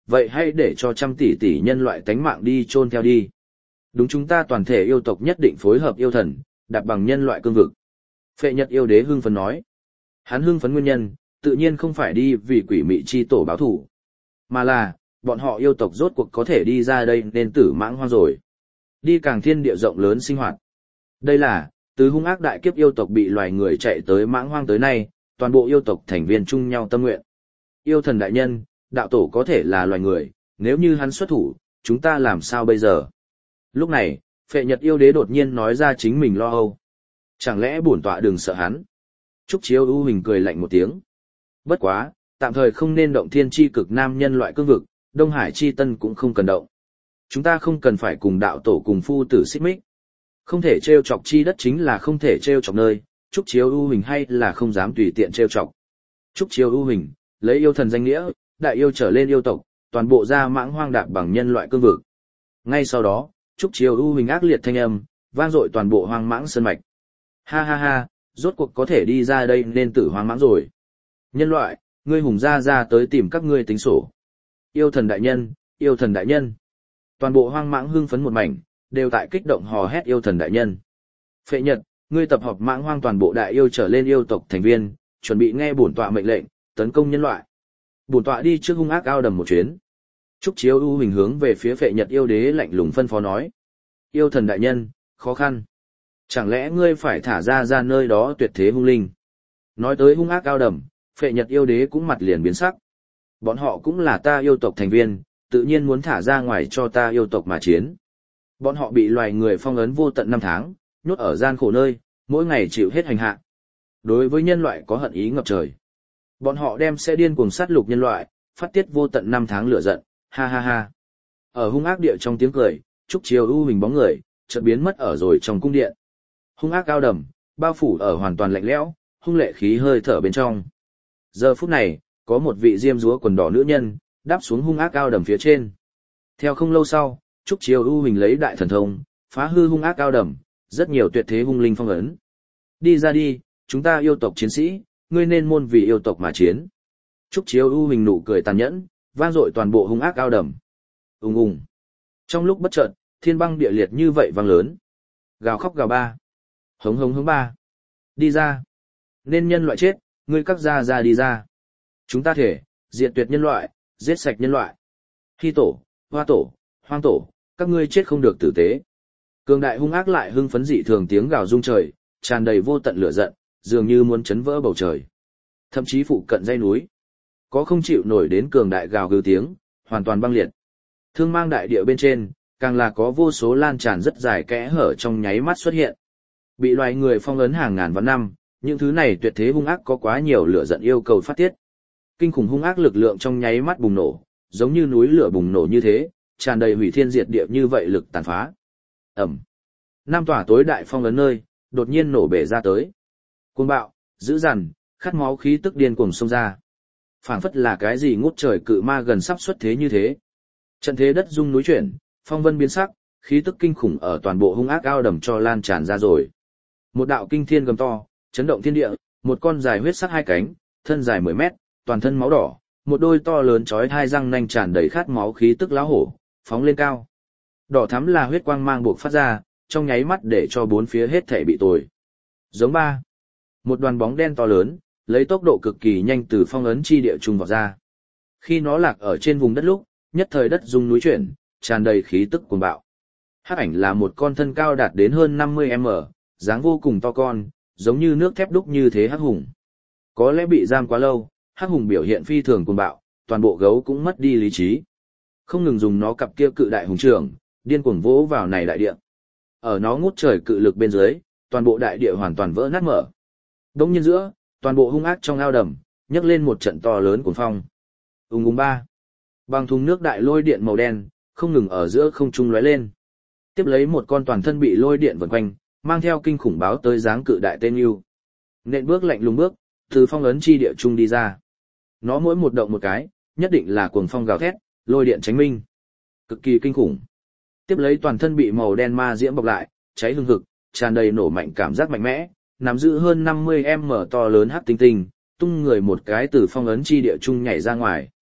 vậy hãy để cho trăm tỷ tỷ nhân loại tánh mạng đi chôn theo đi. Đúng, chúng ta toàn thể yêu tộc nhất định phối hợp yêu thần, đạp bằng nhân loại cương vực. Phệ Nhật yêu đế hưng phấn nói. Hắn hưng phấn nguyên nhân, tự nhiên không phải đi vì quỷ mị chi tổ báo thủ, mà là, bọn họ yêu tộc rốt cuộc có thể đi ra đây nên tử mãng hoang rồi. Đi càng thiên địa rộng lớn sinh hoạt. Đây là, từ hung ác đại kiếp yêu tộc bị loài người chạy tới mãng hoang tới nay, toàn bộ yêu tộc thành viên chung nhau tâm nguyện. Yêu thần đại nhân, đạo tổ có thể là loài người, nếu như hắn xuất thủ, chúng ta làm sao bây giờ? Lúc này, Phệ Nhật yêu đế đột nhiên nói ra chính mình lo âu. Chẳng lẽ bổn tọa đừng sợ hắn? Trúc Chiếu ưu hình cười lạnh một tiếng. Bất quá, tạm thời không nên động thiên chi cực nam nhân loại cương vực, Đông Hải chi tân cũng không cần động. Chúng ta không cần phải cùng đạo tổ cùng phu tử xích mích. Không thể trêu chọc chi đất chính là không thể trêu chọc nơi, Trúc Chiếu ưu hình hay là không dám tùy tiện trêu chọc. Trúc Chiếu ưu hình, lấy yêu thần danh nghĩa, đại yêu trở lên yêu tộc, toàn bộ ra mãng hoang đạp bằng nhân loại cương vực. Ngay sau đó, Trúc Chiếu ưu hình ác liệt thanh âm, vang dội toàn bộ hoang mãng sơn mạch. Ha ha ha, rốt cuộc có thể đi ra đây nên tử hoang mãng rồi. Nhân loại, ngươi hùng ra ra tới tìm các ngươi tính sổ. Yêu thần đại nhân, yêu thần đại nhân. Toàn bộ hoang mãng hưng phấn một mảnh, đều tại kích động hò hét yêu thần đại nhân. Phệ Nhật, ngươi tập hợp mãng hoang toàn bộ đại yêu trở lên yêu tộc thành viên, chuẩn bị nghe bổn tọa mệnh lệnh, tấn công nhân loại. Bổn tọa đi trước hung ác ao đầm một chuyến. Trúc Chiếu ưu hình hướng về phía Phệ Nhật yêu đế lạnh lùng phân phó nói. Yêu thần đại nhân, khó khăn. Chẳng lẽ ngươi phải thả ra ra nơi đó tuyệt thế hung linh? Nói tới hung ác ao đầm, Phệ Nhật yêu đế cũng mặt liền biến sắc. Bọn họ cũng là ta yêu tộc thành viên, tự nhiên muốn thả ra ngoài cho ta yêu tộc mà chiến. Bọn họ bị loài người phong ấn vô tận năm tháng, nhốt ở gian khổ nơi, mỗi ngày chịu hết hành hạ. Đối với nhân loại có hận ý ngập trời. Bọn họ đem sẽ điên cuồng sát lục nhân loại, phát tiết vô tận năm tháng lửa giận, ha ha ha. Ở hung ác địa trong tiếng cười, Trúc Chiếu ưu hình bóng người, chợt biến mất ở rồi trong cung điện. Hung ác ao đầm, bao phủ ở hoàn toàn lạnh lẽo, hung lệ khí hơi thở bên trong. Giờ phút này, có một vị diêm dúa quần đỏ nữ nhân, đáp xuống hung ác ao đầm phía trên. Theo không lâu sau, Trúc Chiếu ưu hình lấy đại thần thông, phá hư hung ác ao đầm, rất nhiều tuyệt thế hung linh phong ấn. Đi ra đi, chúng ta yêu tộc chiến sĩ, ngươi nên môn vì yêu tộc mà chiến. Trúc Chiếu ưu hình nụ cười tàn nhẫn, vang dội toàn bộ hung ác ao đầm. Ùng ùng. Trong lúc bất chợt, thiên băng địa liệt như vậy vang lớn. Gào khóc gào ba. Hống hống hống ba. Đi ra. Nên nhân loại chết, ngươi các gia ra đi ra. Chúng ta thể, diệt tuyệt nhân loại, giết sạch nhân loại. Hy tổ, hoa tổ, hoang tổ, các ngươi chết không được tử tế. Cường đại hung ác lại hưng phấn dị thường tiếng gào rung trời, tràn đầy vô tận lửa giận, dường như muốn chấn vỡ bầu trời. Thậm chí phụ cận dãy núi, có không chịu nổi đến cường đại gào gừ tiếng, hoàn toàn băng liệt. Thương mang đại địa bên trên, càng là có vô số lan tràn rất dài kẽ hở trong nháy mắt xuất hiện. Bị loài người phong ấn hàng ngàn vạn năm, những thứ này tuyệt thế hung ác có quá nhiều lửa giận yêu cầu phát tiết. Kinh khủng hung ác lực lượng trong nháy mắt bùng nổ, giống như núi lửa bùng nổ như thế, tràn đầy hủy thiên diệt địa như vậy lực tàn phá. Ẩm. Năm tòa tối đại phong ấn nơi, đột nhiên nổ bể ra tới. Cuồng bạo, dữ dằn, khát máu khí tức điên cuồng xông ra. Phảng phất là cái gì ngút trời cự ma gần sắp xuất thế như thế. Trận thế đất rung núi chuyển, phong vân biến sắc, khí tức kinh khủng ở toàn bộ hung ác ao đầm cho lan tràn ra rồi. Một đạo kinh thiên gầm to, chấn động thiên địa, một con dài huyết sắc hai cánh, thân dài mười mét, toàn thân máu đỏ, một đôi to lớn chói hai răng nanh tràn đầy khát máu khí tức lá hổ, phóng lên cao. Đỏ thắm là huyết quang mang buộc phát ra, trong nháy mắt để cho bốn phía hết thảy bị tồi. Giống ba. Một đoàn bóng đen to lớn, lấy tốc độ cực kỳ nhanh từ phong ấn chi địa trung vọt ra. Khi nó lạc ở trên vùng đất lúc, nhất thời đất rung núi chuyển, tràn đầy khí tức cuồng bạo. Hắc ảnh là một con thân cao đạt đến hơn năm mươi mét, dáng vô cùng to con, giống như nước thép đúc như thế hắc hùng. Có lẽ bị giam quá lâu, hắc hùng biểu hiện phi thường cuồng bạo, toàn bộ gấu cũng mất đi lý trí. Không ngừng dùng nó cặp kia cự đại hùng trưởng, điên cuồng vỗ vào này đại địa. Ở nó ngút trời cự lực bên dưới, toàn bộ đại địa hoàn toàn vỡ nát mở. Đống nhiên giữa, toàn bộ hung ác trong ao đầm, nhấc lên một trận to lớn cuồng phong. Ùng ùng ba. Bằng thùng nước đại lôi điện màu đen, không ngừng ở giữa không trung lóe lên. Tiếp lấy một con toàn thân bị lôi điện vần quanh, mang theo kinh khủng báo tới dáng cự đại tên yêu. Nện bước lạnh lùng bước, từ phong ấn chi địa trung đi ra. Nó mỗi một động một cái, nhất định là cuồng phong gào thét, lôi điện tránh minh. Cực kỳ kinh khủng. Tiếp lấy toàn thân bị màu đen ma diễm bọc lại, cháy hừng hực, tràn đầy nổ mạnh cảm giác mạnh mẽ, nắm giữ hơn năm mươi mét to lớn hắc tinh tinh, tung người một cái từ phong ấn chi địa trung nhảy ra ngoài.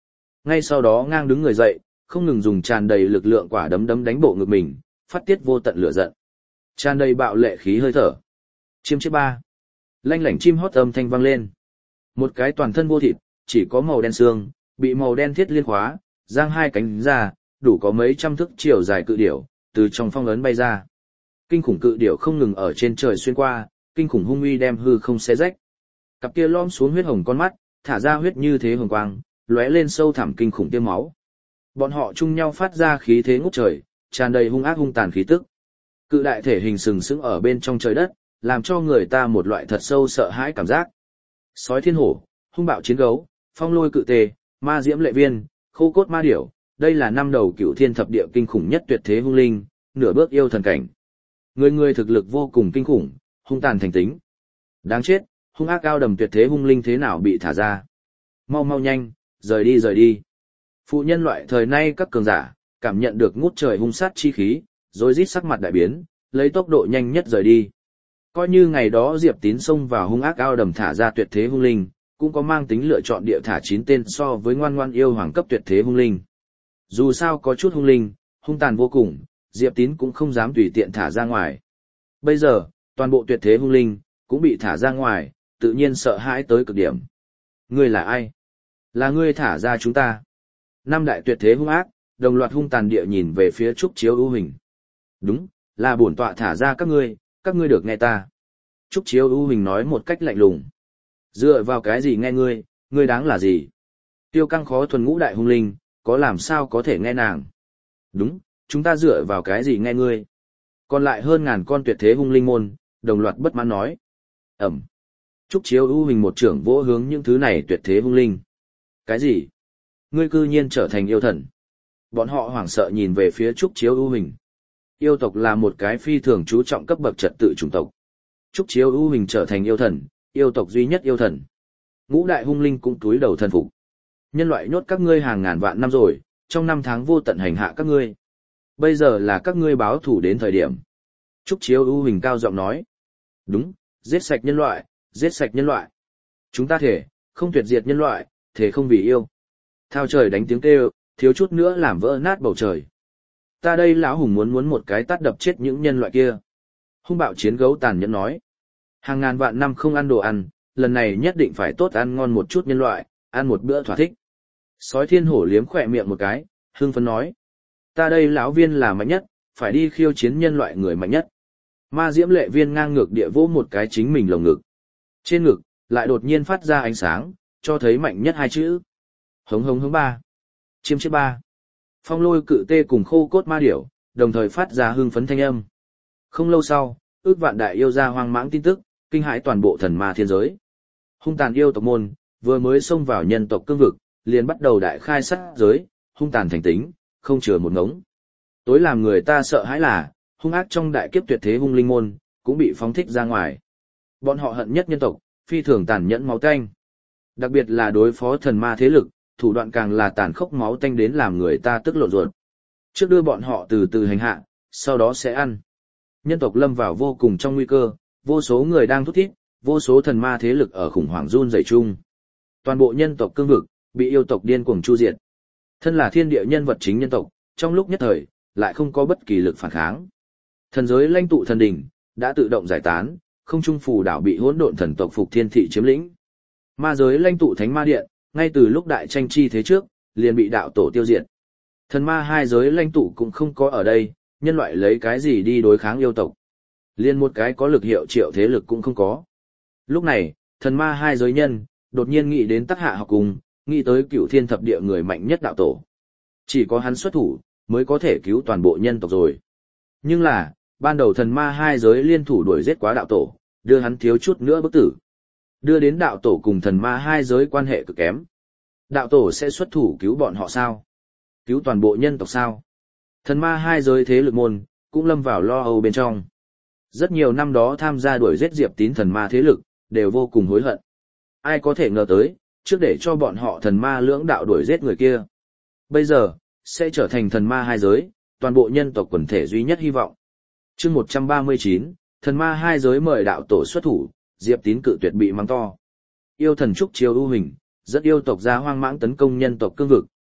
Ngay sau đó ngang đứng người dậy, không ngừng dùng tràn đầy lực lượng quả đấm đấm đánh bộ ngực mình, phát tiết vô tận lửa giận. Tràn đầy bạo lệ khí hơi thở. Chiêm chiếc ba. Lanh lảnh chim hót âm thanh vang lên. Một cái toàn thân vô thịt, chỉ có màu đen xương, bị màu đen thiết liên khóa, giang hai cánh ra, đủ có mấy trăm thước chiều dài cự điểu, từ trong phong ấn bay ra. Kinh khủng cự điểu không ngừng ở trên trời xuyên qua, kinh khủng hung uy đem hư không xé rách. Cặp kia lom xuống huyết hồng con mắt, thả ra huyết như thế hồng quang, lóe lên sâu thẳm kinh khủng tiêm máu. Bọn họ chung nhau phát ra khí thế ngút trời, tràn đầy hung ác hung tàn khí tức. Cự đại thể hình sừng sững ở bên trong trời đất, làm cho người ta một loại thật sâu sợ hãi cảm giác. Sói thiên hổ, hung bạo chiến gấu, phong lôi cự tê, ma diễm lệ viên, khô cốt ma điểu, đây là năm đầu cửu thiên thập địa kinh khủng nhất tuyệt thế hung linh, nửa bước yêu thần cảnh. Người người thực lực vô cùng kinh khủng, hung tàn thành tính. Đáng chết, hung ác cao đầm tuyệt thế hung linh thế nào bị thả ra. Mau mau nhanh, rời đi rời đi. Phụ nhân loại thời nay các cường giả, cảm nhận được ngút trời hung sát chi khí, rồi rít sắc mặt đại biến, lấy tốc độ nhanh nhất rời đi. Coi như ngày đó Diệp Tín xông vào hung ác ao đầm thả ra tuyệt thế hung linh, cũng có mang tính lựa chọn địa thả chín tên so với ngoan ngoan yêu hoàng cấp tuyệt thế hung linh. Dù sao có chút hung linh, hung tàn vô cùng, Diệp Tín cũng không dám tùy tiện thả ra ngoài. Bây giờ, toàn bộ tuyệt thế hung linh, cũng bị thả ra ngoài, tự nhiên sợ hãi tới cực điểm. Ngươi là ai? Là ngươi thả ra chúng ta. Năm đại tuyệt thế hung ác, đồng loạt hung tàn địa nhìn về phía Trúc Chiếu ưu hình. Đúng, là bổn tọa thả ra các ngươi, các ngươi được nghe ta. Trúc Chiếu ưu hình nói một cách lạnh lùng. Dựa vào cái gì nghe ngươi, ngươi đáng là gì? Tiêu căng khó thuần ngũ đại hung linh, có làm sao có thể nghe nàng? Đúng, chúng ta dựa vào cái gì nghe ngươi? Còn lại hơn ngàn con tuyệt thế hung linh môn, đồng loạt bất mãn nói. Ẩm. Trúc Chiếu ưu hình một trưởng vỗ hướng những thứ này tuyệt thế hung linh. Cái gì? Ngươi cư nhiên trở thành yêu thần. Bọn họ hoảng sợ nhìn về phía Trúc Chiếu ưu hình. Yêu tộc là một cái phi thường chú trọng cấp bậc trật tự chủng tộc. Trúc Chiếu ưu hình trở thành yêu thần, yêu tộc duy nhất yêu thần. Ngũ đại hung linh cũng túi đầu thần phục. Nhân loại nhốt các ngươi hàng ngàn vạn năm rồi, trong năm tháng vô tận hành hạ các ngươi. Bây giờ là các ngươi báo thủ đến thời điểm. Trúc Chiếu ưu hình cao giọng nói. Đúng, giết sạch nhân loại, giết sạch nhân loại. Chúng ta thể, không tuyệt diệt nhân loại, thể không vì yêu. Thao trời đánh tiếng kêu, thiếu chút nữa làm vỡ nát bầu trời. Ta đây lão hùng muốn muốn một cái tát đập chết những nhân loại kia. Hung bạo chiến gấu tàn nhẫn nói. Hàng ngàn vạn năm không ăn đồ ăn, lần này nhất định phải tốt ăn ngon một chút nhân loại, ăn một bữa thỏa thích. Sói thiên hổ liếm khỏe miệng một cái, hưng phấn nói. Ta đây lão viên là mạnh nhất, phải đi khiêu chiến nhân loại người mạnh nhất. Ma diễm lệ viên ngang ngược địa vỗ một cái chính mình lồng ngực. Trên ngực, lại đột nhiên phát ra ánh sáng, cho thấy mạnh nhất hai chữ. Hống hống hống ba. Chiêm chiếc ba. Phong lôi cự tê cùng khô cốt ma điểu, đồng thời phát ra hưng phấn thanh âm. Không lâu sau, ước vạn đại yêu ra hoang mãng tin tức, kinh hãi toàn bộ thần ma thiên giới. Hung tàn yêu tộc môn, vừa mới xông vào nhân tộc cương vực, liền bắt đầu đại khai sát giới, hung tàn thành tính, không chừa một ngống. Tối làm người ta sợ hãi là, hung ác trong đại kiếp tuyệt thế hung linh môn, cũng bị phóng thích ra ngoài. Bọn họ hận nhất nhân tộc, phi thường tàn nhẫn máu tanh. Đặc biệt là đối phó thần ma thế lực, thủ đoạn càng là tàn khốc máu tanh đến làm người ta tức lộn ruột. Trước đưa bọn họ từ từ hành hạ, sau đó sẽ ăn. Nhân tộc lâm vào vô cùng trong nguy cơ, vô số người đang thút thít, vô số thần ma thế lực ở khủng hoảng run rẩy chung. Toàn bộ nhân tộc cương vực, bị yêu tộc điên cuồng chu diệt. Thân là thiên địa nhân vật chính nhân tộc, trong lúc nhất thời, lại không có bất kỳ lực phản kháng. Thần giới lãnh tụ thần đỉnh, đã tự động giải tán, không trung phù đảo bị hỗn độn thần tộc Phục Thiên Thị chiếm lĩnh. Ma giới lãnh tụ Thánh Ma Điện, ngay từ lúc đại tranh chi thế trước, liền bị đạo tổ tiêu diệt. Thần ma hai giới lãnh tụ cũng không có ở đây, nhân loại lấy cái gì đi đối kháng yêu tộc. Liên một cái có lực hiệu triệu thế lực cũng không có. Lúc này, thần ma hai giới nhân, đột nhiên nghĩ đến Tắc Hạ học cùng, nghĩ tới cửu thiên thập địa người mạnh nhất đạo tổ. Chỉ có hắn xuất thủ, mới có thể cứu toàn bộ nhân tộc rồi. Nhưng là, ban đầu thần ma hai giới liên thủ đuổi giết quá đạo tổ, đưa hắn thiếu chút nữa bức tử. Đưa đến đạo tổ cùng thần ma hai giới quan hệ cực kém. Đạo tổ sẽ xuất thủ cứu bọn họ sao? Cứu toàn bộ nhân tộc sao? Thần ma hai giới thế lực môn, cũng lâm vào lo âu bên trong. Rất nhiều năm đó tham gia đuổi giết Diệp Tín thần ma thế lực, đều vô cùng hối hận. Ai có thể ngờ tới, trước để cho bọn họ thần ma lưỡng đạo đuổi giết người kia. Bây giờ, sẽ trở thành thần ma hai giới, toàn bộ nhân tộc quần thể duy nhất hy vọng. Chương một trăm ba mươi chín, thần ma hai giới mời đạo tổ xuất thủ, Diệp Tín cự tuyệt bị mắng to. Yêu thần Trúc Chiếu ưu hình, rất yêu tộc ra hoang mãng tấn công nhân tộc cương vực,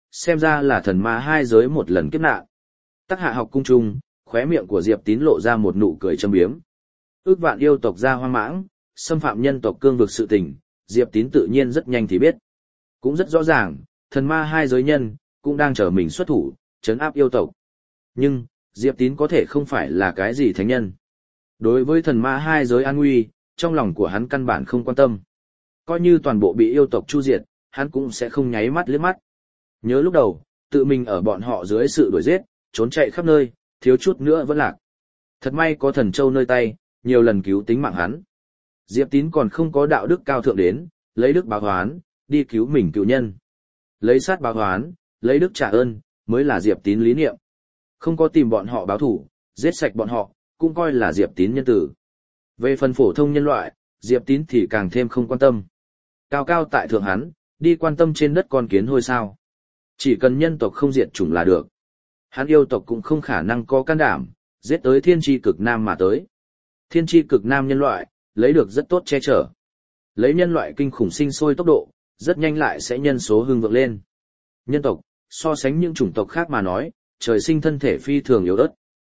Xem ra là thần ma hai giới một lần kiếp nạn. Tắc Hạ học cung trung, khóe miệng của Diệp Tín lộ ra một nụ cười châm biếm. Ước vạn yêu tộc ra hoang mãng, xâm phạm nhân tộc cương vực sự tình, Diệp Tín tự nhiên rất nhanh thì biết. Cũng rất rõ ràng, thần ma hai giới nhân, cũng đang chờ mình xuất thủ, trấn áp yêu tộc. Nhưng, Diệp Tín có thể không phải là cái gì thánh nhân. Đối với thần ma hai giới an nguy, trong lòng của hắn căn bản không quan tâm. Coi như toàn bộ bị yêu tộc chu diệt, hắn cũng sẽ không nháy mắt liếc mắt. Nhớ lúc đầu, tự mình ở bọn họ dưới sự đuổi giết, trốn chạy khắp nơi, thiếu chút nữa vẫn lạc. Thật may có thần châu nơi tay, nhiều lần cứu tính mạng hắn. Diệp Tín còn không có đạo đức cao thượng đến, lấy đức báo oán, đi cứu mình cựu nhân. Lấy sát báo oán, lấy đức trả ơn, mới là Diệp Tín lý niệm. Không có tìm bọn họ báo thủ, giết sạch bọn họ, cũng coi là Diệp Tín nhân tử. Về phần phổ thông nhân loại, Diệp Tín thì càng thêm không quan tâm. Cao cao tại thượng hắn, đi quan tâm trên đất con kiến hôi sao. Chỉ cần nhân tộc không diệt chủng là được. Hắn yêu tộc cũng không khả năng có can đảm, giết tới thiên tri cực nam mà tới. Thiên tri cực nam nhân loại, lấy được rất tốt che chở. Lấy nhân loại kinh khủng sinh sôi tốc độ, rất nhanh lại sẽ nhân số hưng vượng lên. Nhân tộc, so sánh những chủng tộc khác mà nói, trời sinh thân thể phi thường yếu ớt.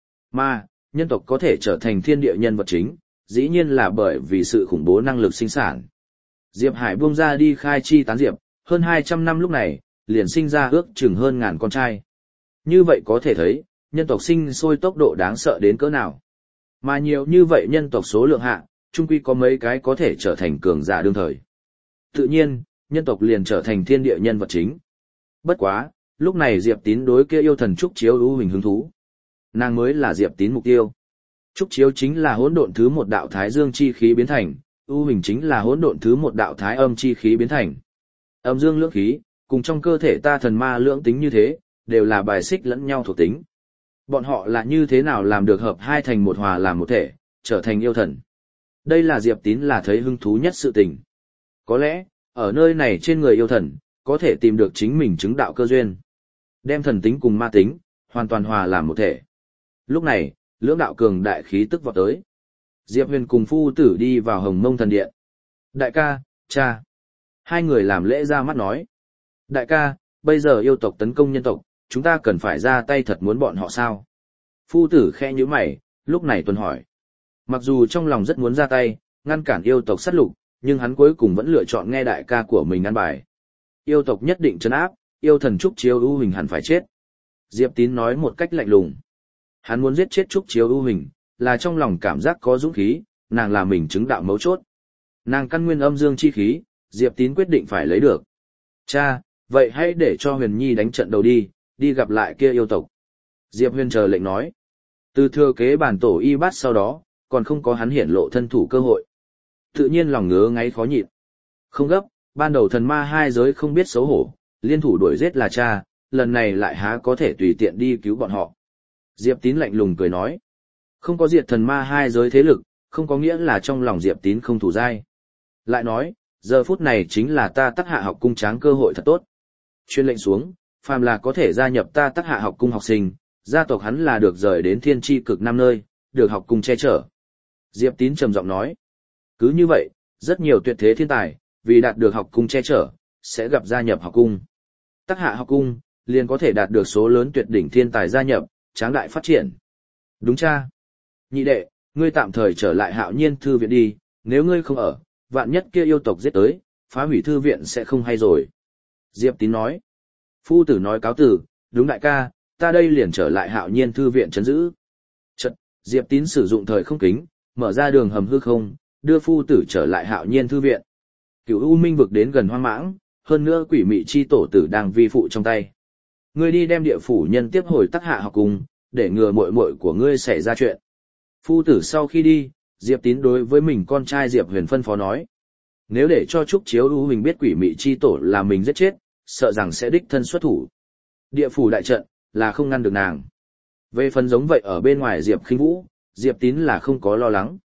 Mà, nhân tộc có thể trở thành thiên địa nhân vật chính, dĩ nhiên là bởi vì sự khủng bố năng lực sinh sản. Diệp Hải buông ra đi khai chi tán diệp, hơn hai trăm năm lúc này, liền sinh ra ước chừng hơn ngàn con trai. Như vậy có thể thấy, nhân tộc sinh sôi tốc độ đáng sợ đến cỡ nào. Mà nhiều như vậy nhân tộc số lượng hạ, chung quy có mấy cái có thể trở thành cường giả đương thời. Tự nhiên, nhân tộc liền trở thành thiên địa nhân vật chính. Bất quá, lúc này Diệp Tín đối kia yêu thần Trúc Chiếu ưu hình hứng thú. Nàng mới là Diệp Tín mục tiêu. Trúc Chiếu chính là hỗn độn thứ một đạo thái dương chi khí biến thành, ưu hình chính là hỗn độn thứ một đạo thái âm chi khí biến thành. Âm dương lưỡng khí, cùng trong cơ thể ta thần ma lưỡng tính như thế, đều là bài xích lẫn nhau thuộc tính. Bọn họ là như thế nào làm được hợp hai thành một hòa làm một thể, trở thành yêu thần. Đây là Diệp Tín là thấy hứng thú nhất sự tình. Có lẽ, ở nơi này trên người yêu thần, có thể tìm được chính mình chứng đạo cơ duyên. Đem thần tính cùng ma tính, hoàn toàn hòa làm một thể. Lúc này, lưỡng đạo cường đại khí tức vọt tới. Diệp Huyền cùng phu tử đi vào Hồng Mông thần điện. Đại ca, cha. Hai người làm lễ ra mắt nói. Đại ca, bây giờ yêu tộc tấn công nhân tộc, chúng ta cần phải ra tay thật muốn bọn họ sao? Phu tử khẽ nhíu mày, lúc này tuần hỏi. Mặc dù trong lòng rất muốn ra tay, ngăn cản yêu tộc sát lục, nhưng hắn cuối cùng vẫn lựa chọn nghe đại ca của mình ăn bài. Yêu tộc nhất định trấn áp, yêu thần Trúc Chiếu ưu hình hẳn phải chết. Diệp Tín nói một cách lạnh lùng. Hắn muốn giết chết Trúc Chiếu ưu hình, là trong lòng cảm giác có dũng khí, nàng là mình chứng đạo mấu chốt. Nàng căn nguyên âm dương chi khí, Diệp Tín quyết định phải lấy được. Cha, vậy hãy để cho Huyền Nhi đánh trận đầu đi, đi gặp lại kia yêu tộc. Diệp Huyền chờ lệnh nói. Từ thừa kế bản tổ y bát sau đó, còn không có hắn hiển lộ thân thủ cơ hội. Tự nhiên lòng ngứa ngáy khó nhịn. Không gấp, ban đầu thần ma hai giới không biết xấu hổ, liên thủ đuổi giết là cha, lần này lại há có thể tùy tiện đi cứu bọn họ. Diệp Tín lạnh lùng cười nói. Không có diệt thần ma hai giới thế lực, không có nghĩa là trong lòng Diệp Tín không thủ dai. Lại nói, giờ phút này chính là ta Tắc Hạ học cung tráng cơ hội thật tốt. Chuyên lệnh xuống, phàm là có thể gia nhập ta Tắc Hạ học cung học sinh, gia tộc hắn là được rời đến thiên tri cực năm nơi, được học cung che chở. Diệp Tín trầm giọng nói. Cứ như vậy, rất nhiều tuyệt thế thiên tài, vì đạt được học cung che chở, sẽ gặp gia nhập học cung. Tắc Hạ học cung, liền có thể đạt được số lớn tuyệt đỉnh thiên tài gia nhập, tráng đại phát triển. Đúng cha. Nhị đệ, ngươi tạm thời trở lại Hạo Nhiên thư viện đi, nếu ngươi không ở, vạn nhất kia yêu tộc giết tới, phá hủy thư viện sẽ không hay rồi. Diệp Tín nói. Phu tử nói cáo tử, đúng đại ca, ta đây liền trở lại Hạo Nhiên thư viện trấn giữ. Chật, Diệp Tín sử dụng thời không kính, mở ra đường hầm hư không, đưa phu tử trở lại Hạo Nhiên thư viện. Cửu U Minh vực đến gần hoang mãng, hơn nữa quỷ mị chi tổ tử đang vi phụ trong tay. Ngươi đi đem địa phủ nhân tiếp hồi Tắc Hạ học cung, để ngừa muội muội của ngươi xảy ra chuyện. Phu tử sau khi đi, Diệp Tín đối với mình con trai Diệp Huyền phân phó nói. Nếu để cho Trúc Chiếu ưu hình biết quỷ mị chi tổ là mình giết chết, sợ rằng sẽ đích thân xuất thủ. Địa phủ đại trận, là không ngăn được nàng. Về phần giống vậy ở bên ngoài Diệp Khinh Vũ, Diệp Tín là không có lo lắng.